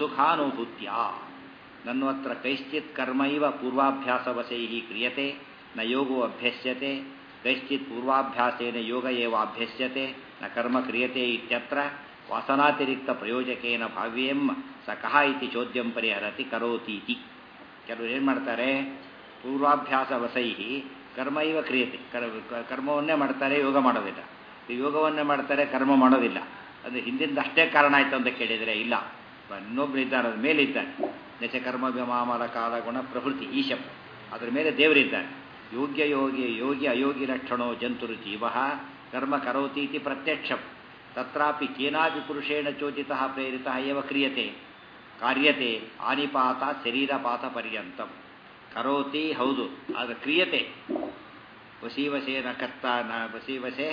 ಸುಸುಖಾನುಭೂತ್ಯಾ. ನನ್ವತ್ರ ಕೈಶ್ಚಿತ್ ಕರ್ಮೈವ ಪೂರ್ವಾಭ್ಯಾಸವಶೈ ಕ್ರಿಯತೆ ನ ಯೋಗೋ ಅಭ್ಯಸ್ಯತೆ ಕೈಶ್ಚಿತ್ ಪೂರ್ವಾಭ್ಯಾಸೇನ ಯೋಗ ಏವ ಅಭ್ಯಸ್ಯತೆ ನ ಕರ್ಮ ಕ್ರಿಯತೆ ಇತ್ಯತ್ರ ವಾಸನಾತಿರಿಕ್ತ ಪ್ರಯೋಜಕೇನ ಭಾವ್ಯಂ ಸ ಕಹ ಇತಿ ಚೋದ್ಯಂ ಪರಿಹರತಿ ಕರೋತೀತಿ. ಕೆಲವರು ಏನು ಮಾಡ್ತಾರೆ, ಪೂರ್ವಾಭ್ಯಾಸ ವಸೈಹಿ ಕರ್ಮ ಇವ ಕ್ರಿಯತೆ, ಕರ್ಮವನ್ನೇ ಮಾಡ್ತಾರೆ, ಯೋಗ ಮಾಡೋದಿಲ್ಲ. ಯೋಗವನ್ನೇ ಮಾಡ್ತಾರೆ, ಕರ್ಮ ಮಾಡೋದಿಲ್ಲ. ಅದು ಹಿಂದಿಂದ ಅಷ್ಟೇ ಕಾರಣ ಆಯಿತು ಅಂತ ಕೇಳಿದರೆ ಇಲ್ಲ, ಇನ್ನೊಬ್ಬರು ಇದ್ದಾರೆ, ಅದ್ರ ಮೇಲೆ ಇದ್ದಾನೆ. ನೆಚ ಕರ್ಮ ವ್ಯಮಾಮಲ ಕಾಲ ಗುಣ ಪ್ರವೃತ್ತಿ ಈಶಂ, ಅದರ ಮೇಲೆ ದೇವರಿದ್ದಾನೆ. ಯೋಗ್ಯ ಯೋಗಿ ಅಯೋಗಿ ಲಕ್ಷಣೋ ಜಂತುರು ಜೀವ ಕರ್ಮ ಕರೋತೀತಿ ಪ್ರತ್ಯಕ್ಷಂ ತತ್ರಾಪಿ ಕೇನಾಪಿ ಪುರುಷೇಣ ಚೋದಿತ ಪ್ರೇರಿತ ಏವ ಕ್ರಿಯತೆ ಕಾರ್ಯತೆ ಆನಿಪಾತ ಶರೀರಪಾತ ಪರ್ಯಂತಂ. ಕರೋತಿ ಹೌದು, ಅದು ಕ್ರಿಯತೆ. ವಸೀವಸೆ ನ ಕರ್ತ ನ ವಸೀವಸೆ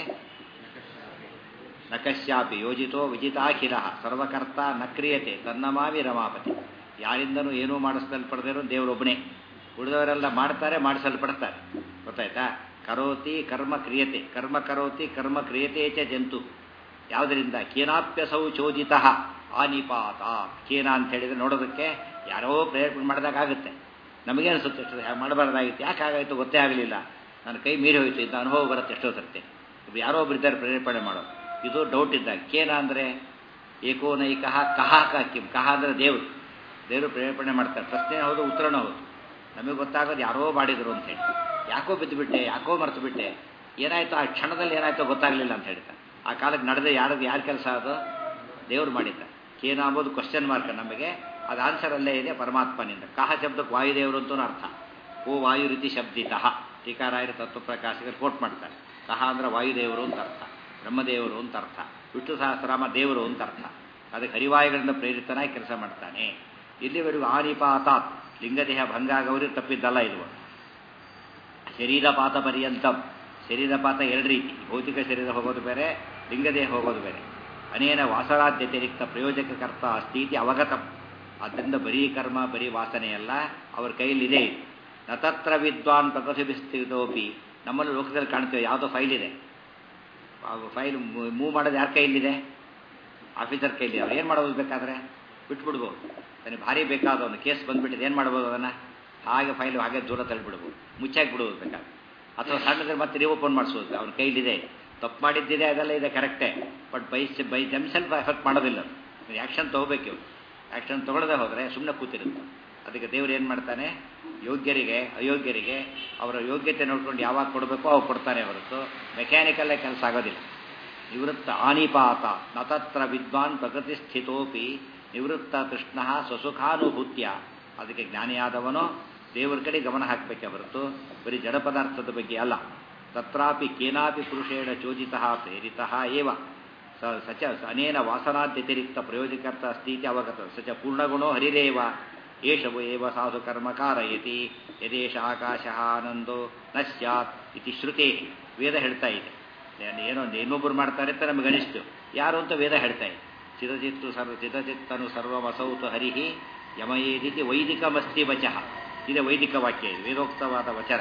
ನ ಕಶ್ಯಾಪಿ ಯೋಜಿತೋ ವಿಜಿತಾಖಿಲ ಸರ್ವಕರ್ತ ನ ಕ್ರಿಯತೆ ತನ್ನಮಾವಿ ರಮಾಪತಿ. ಯಾರಿಂದನೂ ಏನೂ ಮಾಡಿಸಲ್ಪಡದೇನೋ ದೇವರೊಬ್ಬನೇ, ಉಳಿದವರೆಲ್ಲ ಮಾಡ್ತಾರೆ, ಮಾಡಿಸಲ್ಪಡ್ತಾರೆ. ಗೊತ್ತಾಯ್ತಾ? ಕರೋತಿ ಕರ್ಮ ಕ್ರಿಯತೆ, ಕರ್ಮ ಕರೋತಿ ಕರ್ಮ ಕ್ರಿಯತೆ ಚ ಜಂತು. ಯಾವುದರಿಂದ? ಕೇನಾಪ್ಯಸೌ ಚೋದಿತ ಆನಿಪಾತ. ಕೇನ ಅಂತ ಹೇಳಿದರೆ ನೋಡೋದಕ್ಕೆ ಯಾರೋ ಪ್ರೇರೇಪಣೆ ಮಾಡಿದಾಗುತ್ತೆ. ನಮಗೇ ಅನಿಸುತ್ತೆ ಎಷ್ಟು ಮಾಡಬಾರ್ದಾಗಿತ್ತು, ಯಾಕೆ ಆಗಾಯಿತು ಗೊತ್ತೇ ಆಗಲಿಲ್ಲ, ನನ್ನ ಕೈ ಮೀರಿ ಹೋಯಿತು ಇಂಥ ಅನುಭವ ಬರುತ್ತೆ ಎಷ್ಟೋ ಸರ್ತೆ. ಯಾರೋ ಒಬ್ಬರಿದ್ದಾರೆ ಪ್ರೇರೇಪಣೆ ಮಾಡೋದು, ಇದು ಡೌಟ್ ಇದ್ದಾಗ. ಕೇನ ಅಂದರೆ ಏಕೋನೈಕ ಕಹ ಕಿಂ, ಕಹ ಅಂದರೆ ದೇವರು ಪ್ರೇರೇಪಣೆ ಮಾಡ್ತಾರೆ. ಪ್ರಶ್ನೆ ಹೌದು, ಉತ್ತರನೂ ಹೌದು. ನಮಗೆ ಗೊತ್ತಾಗೋದು ಯಾರೋ ಮಾಡಿದರು ಅಂತ ಹೇಳಿ. ಯಾಕೋ ಬಿದ್ದುಬಿಟ್ಟೆ, ಯಾಕೋ ಮರೆತು ಬಿಟ್ಟೆ, ಏನಾಯಿತು ಆ ಕ್ಷಣದಲ್ಲಿ ಏನಾಯಿತೋ ಗೊತ್ತಾಗಲಿಲ್ಲ ಅಂತ ಹೇಳ್ತಾರೆ. ಆ ಕಾಲಕ್ಕೆ ನಡೆದ ಯಾರ ಕೆಲಸ ಅದು? ದೇವರು ಮಾಡಿದ್ದ. ಕೇನ ಅಂಬೋದು ಕ್ವಶನ್ ಮಾರ್ಕ್. ನಮಗೆ ಅದು ಆನ್ಸರ್ ಅಲ್ಲೇ ಇದೆ, ಪರಮಾತ್ಮನಿಂದ. ಕಹ ಶಬ್ದಕ್ಕೆ ವಾಯುದೇವರು ಅಂತೂ ಅರ್ಥ. ಓ ವಾಯು ರೀತಿ ಶಬ್ದಿತಃ ಟೀಕಾರಾಯರು ತತ್ವಪ್ರಕಾಶಿಕರು ಕೋಟ್ ಮಾಡ್ತಾರೆ. ಕಹ ಅಂದರೆ ವಾಯುದೇವರು ಅಂತ ಅರ್ಥ, ಬ್ರಹ್ಮದೇವರು ಅಂತ ಅರ್ಥ, ವಿಷ್ಣು ಸಹಸ್ರನಾಮ ದೇವರು ಅಂತ ಅರ್ಥ. ಅದಕ್ಕೆ ಹರಿವಾಯುಗಳಿಂದ ಪ್ರೇರಿತನಾಗಿ ಕೆಲಸ ಮಾಡ್ತಾನೆ. ಇಲ್ಲಿವರೆಗೂ ಆನಿಪಾತಾತ್ ಲಿಂಗದೇಹ ಭಂಗ ಆಗೋರಿಗೆ ತಪ್ಪಿದ್ದಲ್ಲ ಇದು. ಶರೀರಪಾತ ಪರ್ಯಂತಂ, ಶರೀರಪಾತ ಎರಡು ರೀತಿ, ಭೌತಿಕ ಶರೀರ ಹೋಗೋದು ಬೇರೆ, ಲಿಂಗದೇಹ ಹೋಗೋದು ಬೇರೆ. ಅನೇನ ವಾಸನಾದ್ಯತಿರಿಕ್ತ ಪ್ರಯೋಜಕಕರ್ತ ಅಸ್ತೀತಿ ಅವಗತಂ. ಆದ್ದರಿಂದ ಬರೀ ಕರ್ಮ ಬರೀ ವಾಸನೆಯಲ್ಲ, ಅವ್ರ ಕೈಯಲ್ಲಿದೆ. ನತತ್ರ ವಿದ್ವಾನ್ ಪ್ರಕೃತಿಭಿಸ್ಥಿತೋಪಿ. ನಮ್ಮಲ್ಲಿ ಲೋಕದಲ್ಲಿ ಕಾಣ್ತೇವೆ, ಯಾವುದೋ ಫೈಲ್ ಇದೆ, ಫೈಲ್ ಮೂವ್ ಮಾಡೋದು ಯಾರ ಕೈಯಲ್ಲಿದೆ? ಆಫೀಸರ್ ಕೈಲಿ. ಅವ್ರು ಏನು ಮಾಡೋದು ಬೇಕಾದರೆ ಬಿಟ್ಬಿಡ್ಬೋದು. ನನಗೆ ಭಾರಿ ಬೇಕಾದವನು ಕೇಸ್ ಬಂದುಬಿಟ್ಟಿದೆ, ಏನು ಮಾಡ್ಬೋದು ಅದನ್ನು? ಹಾಗೆ ಫೈಲ್ ಹಾಗೆ ದೂರ ತಳ್ಳಿಬಿಡ್ಬೋದು, ಮುಚ್ಚಾಕಿ ಬಿಡ್ಬೋದು ಬೇಕಾದ್ರೆ. ಅಥವಾ ಸಣ್ಣದ್ರೆ ಮತ್ತೆ ನೀವು ಓಪನ್ ಮಾಡಿಸ್ಬೋದು, ಅವ್ನ ಕೈಲಿದೆ. ತಪ್ಪು ಮಾಡಿದ್ದಿದೆ, ಅದೆಲ್ಲ ಇದೆ ಕರೆಕ್ಟೇ. ಬಟ್ ಬೈ ದೆಮ್ಸೆಲ್ಫ್ ಎಫೆಕ್ಟ್ ಮಾಡೋದಿಲ್ಲ. ಆ್ಯಕ್ಷನ್ ತೊಗೋಬೇಕು. ಆ್ಯಕ್ಷನ್ ತೊಗೊಳ್ಳದೆ ಹೋದರೆ ಸುಮ್ಮನೆ ಕೂತಿರುತ್ತೆ. ಅದಕ್ಕೆ ದೇವರು ಏನು ಮಾಡ್ತಾನೆ, ಯೋಗ್ಯರಿಗೆ ಅಯೋಗ್ಯರಿಗೆ ಅವರ ಯೋಗ್ಯತೆ ನೋಡ್ಕೊಂಡು ಯಾವಾಗ ಕೊಡಬೇಕೋ ಅವು ಕೊಡ್ತಾನೆ ಹೊರತು ಮೆಕ್ಯಾನಿಕಲ್ಲೇ ಕೆಲಸ ಆಗೋದಿಲ್ಲ. ನಿವೃತ್ತ ಆನಿಪಾತ ನತತ್ರ ವಿದ್ವಾನ್ ಪ್ರಕೃತಿ ಸ್ಥಿತೋಪಿ ನಿವೃತ್ತ ತೃಷ್ಣ ಸ್ವಸುಖಾನುಭೂತ್ಯ. ಅದಕ್ಕೆ ಜ್ಞಾನಿಯಾದವನು ದೇವರ ಕಡೆ ಗಮನ ಹಾಕಬೇಕೆ ಹೊರತು ಬರೀ ಜಡ ಪದಾರ್ಥದ ಬಗ್ಗೆ ಅಲ್ಲ. ತತ್ರಾಪಿ ಕೇನಾಪಿ ಪುರುಷೇಣ ಚೋದಿತ ಪ್ರೇರಿತ ಏವ ಸಚ ಅನೇನ ವಾಸನಾದ್ಯತಿರಿಕ್ತ ಪ್ರಯೋಜಕರ್ತ ಸ್ಥಿತಿ ಅವಗತ ಸಚ ಪೂರ್ಣಗುಣೋ ಹರಿರೇವ ಏಷವು ಏವ ಸಾಧು ಕರ್ಮ ಕಾರಯತಿ ಯದೇಶ ಆಕಾಶ ಆನಂದೋ ನ ಸ್ಯಾತ್ ಇತಿ ಶ್ರುತೇ. ವೇದ ಹೇಳ್ತಾ ಇದೆ. ಏನೋ ಇನ್ನೊಬ್ಬರು ಮಾಡ್ತಾರೆ ಅಂತ ನಮಗೆ ಅನಿಸ್ತು, ಯಾರು ಅಂತ ವೇದ ಹೇಳ್ತಾ ಇದೆ. ಚಿದಚಿತ್ತನು ಸರ್ವಮಸೌತು ಹರಿಹಿ ಯಮಯೇದಿತಿ ವೈದಿಕಮಸ್ತಿ ವಚಃ. ಇದೆ ವೈದಿಕ ವಾಕ್ಯ, ಇದು ವೇದೋಕ್ತವಾದ ವಚನ.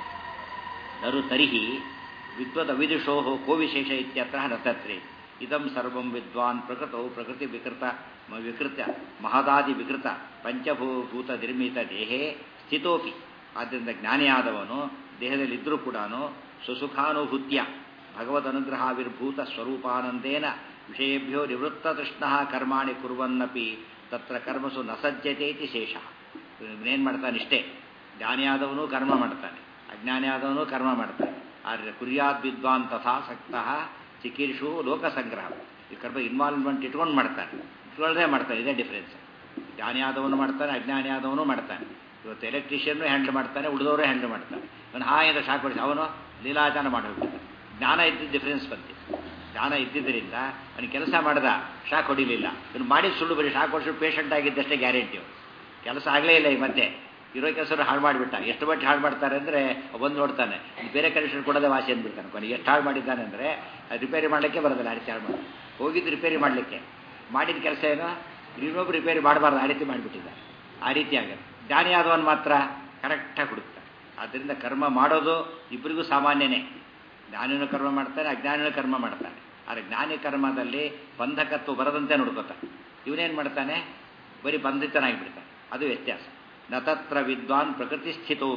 ನರು ತರ್ಹಿ ವಿದ್ವದ್ ಅವಿದುಷೋ ಕೋ ವಿಶೇಷ ಇತ್ಯತ್ರ ನತತ್ರೆ ಇದಂ ಸರ್ವಂ ವಿದ್ವಾನ್ ಪ್ರಕೃತೌ ಪ್ರಕೃತಿ ವಿಕೃತ ಮಹದಾದಿ ವಿಕೃತ ಪಂಚಭೂತ ನಿರ್ಮಿತ ದೇಹೇ ಸ್ಥಿತೋಪಿ. ಆದ್ದರಿಂದ ಜ್ಞಾನಿಯಾದವನು ದೇಹದಲ್ಲಿದ್ದರೂ ಕೂಡ ಸ್ವಸುಖಾನುಭೂತ್ಯ ಭಗವದ್ ಅನುಗ್ರಹಾವಿರ್ಭೂತ ಸ್ವರೂಪಾನಂದೇನ ವಿಷಯೇಭ್ಯೋ ನಿವೃತ್ತ ತೃಷ್ಣ ಕರ್ಮಾಣಿ ಕುರ್ವನ್ನಪಿ ತತ್ರ ಕರ್ಮಸು ನ ಸಜ್ಜತೆ ಇತಿ ಶೇಷ. ಏನು ಮಾಡ್ತಾನೆ ಇಷ್ಟೇ, ಜ್ಞಾನಿಯಾದವನು ಕರ್ಮ ಮಾಡ್ತಾನೆ, ಅಜ್ಞಾನಿಯಾದವನು ಕರ್ಮ ಮಾಡ್ತಾನೆ. ಆದರೆ ಕುರ್ಯಾದ್ ವಿದ್ವಾನ್ ತಥಾಸಕ್ತಃ ಚಿಕೀರ್ಷು ಲೋಕಸಂಗ್ರಹ. ಈ ಕರ್ಮ ಇನ್ವಾಲ್ವ್ಮೆಂಟ್ ಇಟ್ಕೊಂಡು ಮಾಡ್ತಾನೆ, ಇಟ್ಕೊಳ್ಳದೆ ಮಾಡ್ತಾನೆ. ಇದೇ ಡಿಫ್ರೆನ್ಸ್. ಜ್ಞಾನಿಯಾದವನು ಮಾಡ್ತಾನೆ, ಅಜ್ಞಾನಿಯಾದವನು ಮಾಡ್ತಾನೆ. ಇವತ್ತು ಎಲೆಕ್ಟ್ರಿಷಿಯನ್ನು ಹ್ಯಾಂಡಲ್ ಮಾಡ್ತಾನೆ, ಉಳಿದವರು ಹ್ಯಾಂಡಲ್ ಮಾಡ್ತಾನೆ. ಅವನು ಹಾಯಿಂದ ಶಾಕ್ ಹೊಡಿಸಿ ಅವನು ಲೀಲಾಚಾರ ಮಾಡಿಬಿಡ್ತಾನೆ. ಜ್ಞಾನ ಇದ್ದಿದ್ದು ಡಿಫ್ರೆನ್ಸ್ ಬಂದಿದೆ. ಜ್ಞಾನ ಇದ್ದಿದ್ದರಿಂದ ಅವನು ಕೆಲಸ ಮಾಡ್ದ, ಶಾಕ್ ಹೊಡಿಲಿಲ್ಲ. ಇವನು ಮಾಡಿದ ಸುಳ್ಳು ಬರೀ ಶಾಕ್ ಹೊಡಿಸ್ಬಿಟ್ಟು ಪೇಷಂಟ್ ಆಗಿದ್ದಷ್ಟೇ ಗ್ಯಾರಂಟಿ. ಅವರು ಕೆಲಸ ಆಗಲೇ ಇಲ್ಲ. ಈ ಮತ್ತೆ ಇರೋ ಕೆಲಸ ಹಾಳು ಮಾಡಿಬಿಟ್ಟ. ಎಷ್ಟು ಬಟ್ಟೆ ಹಾಳು ಮಾಡ್ತಾರೆ ಅಂದರೆ ಬಂದು ನೋಡ್ತಾನೆ, ಬೇರೆ ಕನೆಕ್ಷನ್ ಕೊಡೋದೇ ವಾಸಿ ಅಂದ್ಬಿಡ್ತಾನೆ. ಕೊನೆಗೆ ಎಷ್ಟು ಹಾಳು ಮಾಡಿದ್ದಾನೆ ಅಂದರೆ ರಿಪೇರಿ ಮಾಡಲಿಕ್ಕೆ ಬರೋದಿಲ್ಲ. ಆ ರೀತಿ ಹಾಳು ಮಾಡಿ ಹೋಗಿದ್ದು ರಿಪೇರಿ ಮಾಡಲಿಕ್ಕೆ, ಮಾಡಿದ ಕೆಲಸ ಏನೋ ಇನ್ನೊಬ್ಬರು ರಿಪೇರಿ ಮಾಡಬಾರ್ದು, ಆ ರೀತಿ ಮಾಡಿಬಿಟ್ಟಿದ್ದಾರೆ. ಆ ರೀತಿ ಆಗುತ್ತೆ. ಜ್ಞಾನಿಯಾದವನು ಮಾತ್ರ ಕರೆಕ್ಟಾಗಿ ಹುಡುಕ್ತಾನೆ. ಆದ್ದರಿಂದ ಕರ್ಮ ಮಾಡೋದು ಇಬ್ಬರಿಗೂ ಸಾಮಾನ್ಯನೇ. ಜ್ಞಾನಿನೂ ಕರ್ಮ ಮಾಡ್ತಾನೆ, ಅಜ್ಞಾನಿನೂ ಕರ್ಮ ಮಾಡ್ತಾನೆ. ಆದರೆ ಜ್ಞಾನಿ ಕರ್ಮದಲ್ಲಿ ಬಂಧಕತ್ವ ಬರದಂತೆ ನೋಡ್ಕೋತಾನೆ. ಇವನೇನು ಮಾಡ್ತಾನೆ, ಬರೀ ಬಂಧಿತನಾಗಿಬಿಡ್ತಾನೆ. ಅದು ವ್ಯತ್ಯಾಸ. ನತತ್ರ ವಿದ್ವಾನ್ ಪ್ರಕೃತಿ ಸ್ಥಿತೋಪಿ.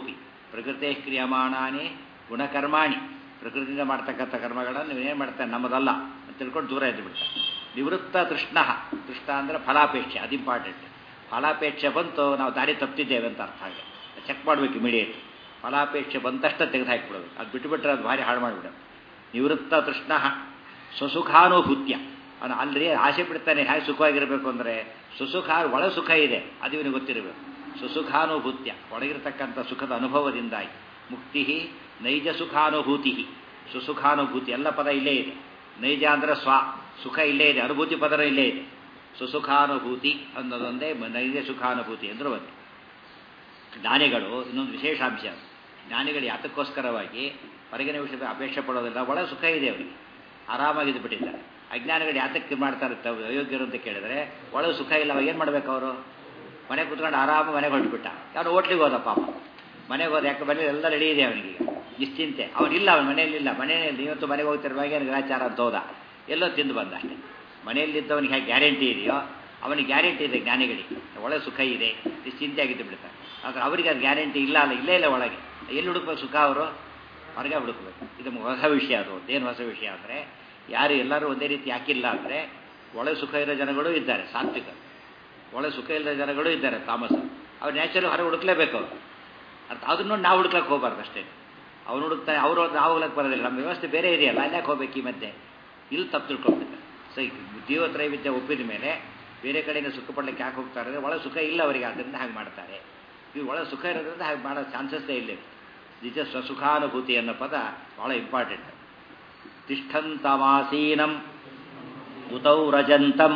ಪ್ರಕೃತಿ ಕ್ರಿಯಮಾಣಾನಿ ಗುಣಕರ್ಮಾಣಿ, ಪ್ರಕೃತಿಯಿಂದ ಮಾಡ್ತಕ್ಕಂಥ ಕರ್ಮಗಳನ್ನು ನೀವೇನು ಮಾಡ್ತಾನೆ ನಮ್ಮದಲ್ಲ ಅಂತ ತಿಳ್ಕೊಂಡು ದೂರ ಎದ್ದು ಬಿಡ್ತಾನೆ. ನಿವೃತ್ತ ತೃಷ್ಣ, ತೃಷ್ಣ ಅಂದರೆ ಫಲಾಪೇಕ್ಷೆ, ಅದು ಇಂಪಾರ್ಟೆಂಟ್. ಫಲಾಪೇಕ್ಷೆ ಬಂತು ನಾವು ದಾರಿ ತಪ್ಪಿದ್ದೇವೆ ಅಂತ ಅರ್ಥ. ಹಾಗೆ ಚೆಕ್ ಮಾಡಬೇಕು ಇಮಿಡಿಯೇಟ್. ಫಲಾಪೇಕ್ಷೆ ಬಂತಷ್ಟ ತೆಗೆದು ಹಾಕಿಬಿಡೋದು, ಅದು ಬಿಟ್ಟುಬಿಟ್ರೆ ಅದು ಭಾರಿ ಹಾಳು ಮಾಡಿಬಿಡೋದು. ನಿವೃತ್ತ ತೃಷ್ಣ ಸ್ವಸುಖಾನುಭೂತ್ಯ, ಅವನು ಅಲ್ರಿ ಆಸೆ ಬಿಡ್ತಾನೆ ಹೇಗೆ ಸುಖವಾಗಿರಬೇಕು ಅಂದರೆ ಸುಸುಖ, ಒಳ ಸುಖ ಇದೆ ಅದು ಇವನಿಗೆ ಗೊತ್ತಿರಬೇಕು. ಸುಸುಖಾನುಭೂತ್ಯ, ಒಳಗಿರತಕ್ಕಂಥ ಸುಖದ ಅನುಭವದಿಂದಾಗಿ. ಮುಕ್ತಿ ನೈಜ ಸುಖಾನುಭೂತಿ, ಸುಸುಖಾನುಭೂತಿ ಎಲ್ಲ ಪದ ಇಲ್ಲೇ ಇದೆ. ನೈಜ ಅಂದರೆ ಸ್ವ, ಸುಖ ಇಲ್ಲೇ ಇದೆ, ಅನುಭೂತಿ ಪದರ ಇಲ್ಲೇ ಇದೆ. ಸುಸುಖಾನುಭೂತಿ ಅನ್ನೋದೊಂದೇ ನೈಜ ಸುಖಾನುಭೂತಿ ಅಂದ್ರೆ ಒಂದೇ. ಜ್ಞಾನಿಗಳು ಇನ್ನೊಂದು ವಿಶೇಷಾಂಶ, ಜ್ಞಾನಿಗಳು ಯಾತಕ್ಕೋಸ್ಕರವಾಗಿ ಹೊರಗಿನ ವಿಷಯದ ಅಪೇಕ್ಷೆ ಪಡೋದಿಲ್ಲ, ಒಳ ಸುಖ ಇದೆ ಅವರಿಗೆ, ಆರಾಮಾಗಿದ್ದು ಬಿಟ್ಟಿದ್ದಾರೆ. ಅಜ್ಞಾನಿಗಳು ಯಾತಕ್ಕೆ ಮಾಡ್ತಾರೆ ಅಯೋಗ್ಯರು ಅಂತ ಕೇಳಿದರೆ ಒಳ ಸುಖ ಇಲ್ಲ, ಅವಾಗ ಏನು ಮಾಡ್ಬೇಕು ಅವರು? ಮನೆ ಕೂತ್ಕೊಂಡು ಆರಾಮ ಮನೆಗೆ ಹೊರಟುಬಿಟ್ಟ. ಯಾರು ಹೋಟ್ಲಿಗೆ ಹೋದ ಪಾಪ, ಮನೆಗೆ ಹೋದ, ಯಾಕೆ ಮನೇಲಿ ಎಲ್ಲ ರೆಡಿ ಇದೆ ಅವನಿಗೆ, ನಿಶ್ಚಿಂತೆ. ಅವನಿಲ್ಲ, ಅವನ ಮನೆಯಲ್ಲಿಲ್ಲ, ಮನೆಯಲ್ಲಿ ಇವತ್ತು ಮನೆಗೆ ಹೋಗ್ತಿರುವಾಗ ಏನು ಗ್ರಾಚಾರ ಅಂತ ಹೋದ, ಎಲ್ಲೋ ತಿಂದು ಬಂದ ಅಷ್ಟೇ. ಮನೆಯಲ್ಲಿದ್ದವನಿಗೆ ಹೇಗೆ ಗ್ಯಾರಂಟಿ ಇದೆಯೋ ಅವನಿಗೆ ಗ್ಯಾರಂಟಿ ಇದೆ ಜ್ಞಾನಿಗಳಿಗೆ, ಒಳ ಸುಖ ಇದೆ, ನಿಶ್ಚಿಂತೆ ಆಗಿದ್ದು ಬಿಡ್ತಾರೆ. ಆದರೆ ಅವರಿಗೆ ಅದು ಗ್ಯಾರಂಟಿ ಇಲ್ಲ, ಇಲ್ಲೇ ಇಲ್ಲ ಒಳಗೆ. ಎಲ್ಲಿ ಹುಡುಕ್ಬೇಕು ಸುಖ? ಅವರು ಹೊರಗೆ ಹುಡುಕ್ಬೇಕು. ಇದು ಹೊಸ ವಿಷಯ. ಅದು ಏನು ಹೊಸ ವಿಷಯ ಅಂದರೆ, ಯಾರು ಎಲ್ಲರೂ ಒಂದೇ ರೀತಿ ಯಾಕಿಲ್ಲ ಅಂದರೆ, ಒಳ ಸುಖ ಇರೋ ಜನಗಳು ಇದ್ದಾರೆ ಸಾತ್ವಿಕ, ಒಳ ಸುಖ ಇಲ್ಲದ ಜನಗಳು ಇದ್ದಾರೆ ತಾಮಸ. ಅವ್ರು ನ್ಯಾಚುರಲ್ ಹೊರಗೆ ಹುಡುಕ್ಲೇಬೇಕು ಅವರು. ಅರ್ಥ ಅದನ್ನು ನಾವು ಹುಡುಕ್ಲಕ್ಕೆ ಹೋಗ್ಬಾರ್ದು ಅಷ್ಟೇ. ಅವ್ನು ಹುಡುಕ್ತಾನೆ, ಅವರು ನಾವು ಹೋಗ್ಲಕ್ಕೆ ಬರೋದಿಲ್ಲ. ನಮ್ಮ ವ್ಯವಸ್ಥೆ ಬೇರೆ ಇದೆಯಲ್ಲ, ಅಲ್ಲಾಕೆ ಹೋಗ್ಬೇಕು ಈ ಮಧ್ಯೆ? ಇಲ್ಲಿ ತಪ್ಪು ತಿಳ್ಕೊಳ್ಬೇಕು. ಸೊ ಜೀವತ್ರೈವಿಧ್ಯ ಒಪ್ಪಿದ ಮೇಲೆ ಬೇರೆ ಕಡೆಯಿಂದ ಸುಖ ಪಡ್ಲಿಕ್ಕೆ ಯಾಕೆ ಹೋಗ್ತಾರೆ ಅಂದರೆ ಒಳ ಸುಖ ಇಲ್ಲ ಅವರಿಗೆ, ಆದ್ದರಿಂದ ಹಾಗೆ ಮಾಡ್ತಾರೆ. ಇವು ಒಳ ಸುಖ ಇರೋದ್ರಿಂದ ಹಾಗೆ ಮಾಡೋ ಚಾನ್ಸಸ್ಸೇ ಇಲ್ಲ. ನಿಜ ಸ್ವಸುಖಾನುಭೂತಿ ಅನ್ನೋ ಪದ ಭಾಳ ಇಂಪಾರ್ಟೆಂಟ್. ತಿಷ್ಠಂತಮಾಸೀನಂ ಉತೌ ರಜಂತಂ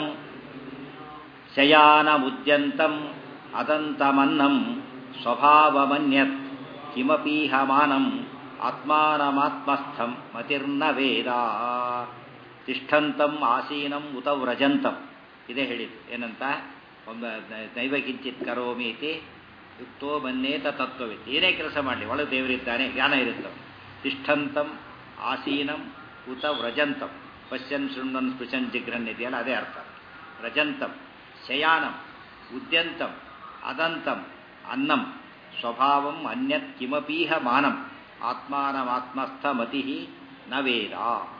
ಶಯಾನಮುದ್ಯಂತಂ ಅದಂತಮನ್ನಂ ಸ್ವಭಾವಮನ್ಯತ್ ಕಿಮಪೀಹ ಮಾನಂ ಆತ್ಮಾನಮಾತ್ಮಸ್ಥಂ ಮತಿರ್ನ ವೇದ. ತಿಷ್ಠಂತಂ ಆಸೀನಂ ಉತೌ ರಜಂತಂ, ಇದೇ ಹೇಳಿದ್ದು. ಏನಂತ? ಒಂದು ನೈವ ಕಿಂಚಿತ್ ಕರೋಮಿ ಇತಿ ಯುಕ್ತೋ ಮನ್ಯೇತ ತತ್ವವಿತ್ತು. ಏನೇ ಕೆಲಸ ಮಾಡಲಿ ಒಳಗೆ ದೇವರಿದ್ದಾನೆ, ಜ್ಞಾನ ಇರುತ್ತವೆ. ತಿಷ್ಠಂತಂ ಆಸೀನಂ ಉತ ವ್ರಜಂತಂ ಪಶ್ಯನ್ ಶೃಣ್ವನ್ ಸ್ಪೃಶನ್ ಜಿಗ್ರನ್ ಇದೆಯಲ್ಲ, ಅದೇ ಅರ್ಥ. ವ್ರಜಂತಂ ಶಯಾನಂ ಉದ್ಯಂತಂ ಅದಂತಂ ಅನ್ನಂ ಸ್ವಭಾವಂ ಅನ್ಯತ್ ಕಿಮಪೀಹ ಮಾನಂ ಆತ್ಮಾನಮಾತ್ಮಸ್ಥ ಮತಿ ನ ವೇದ.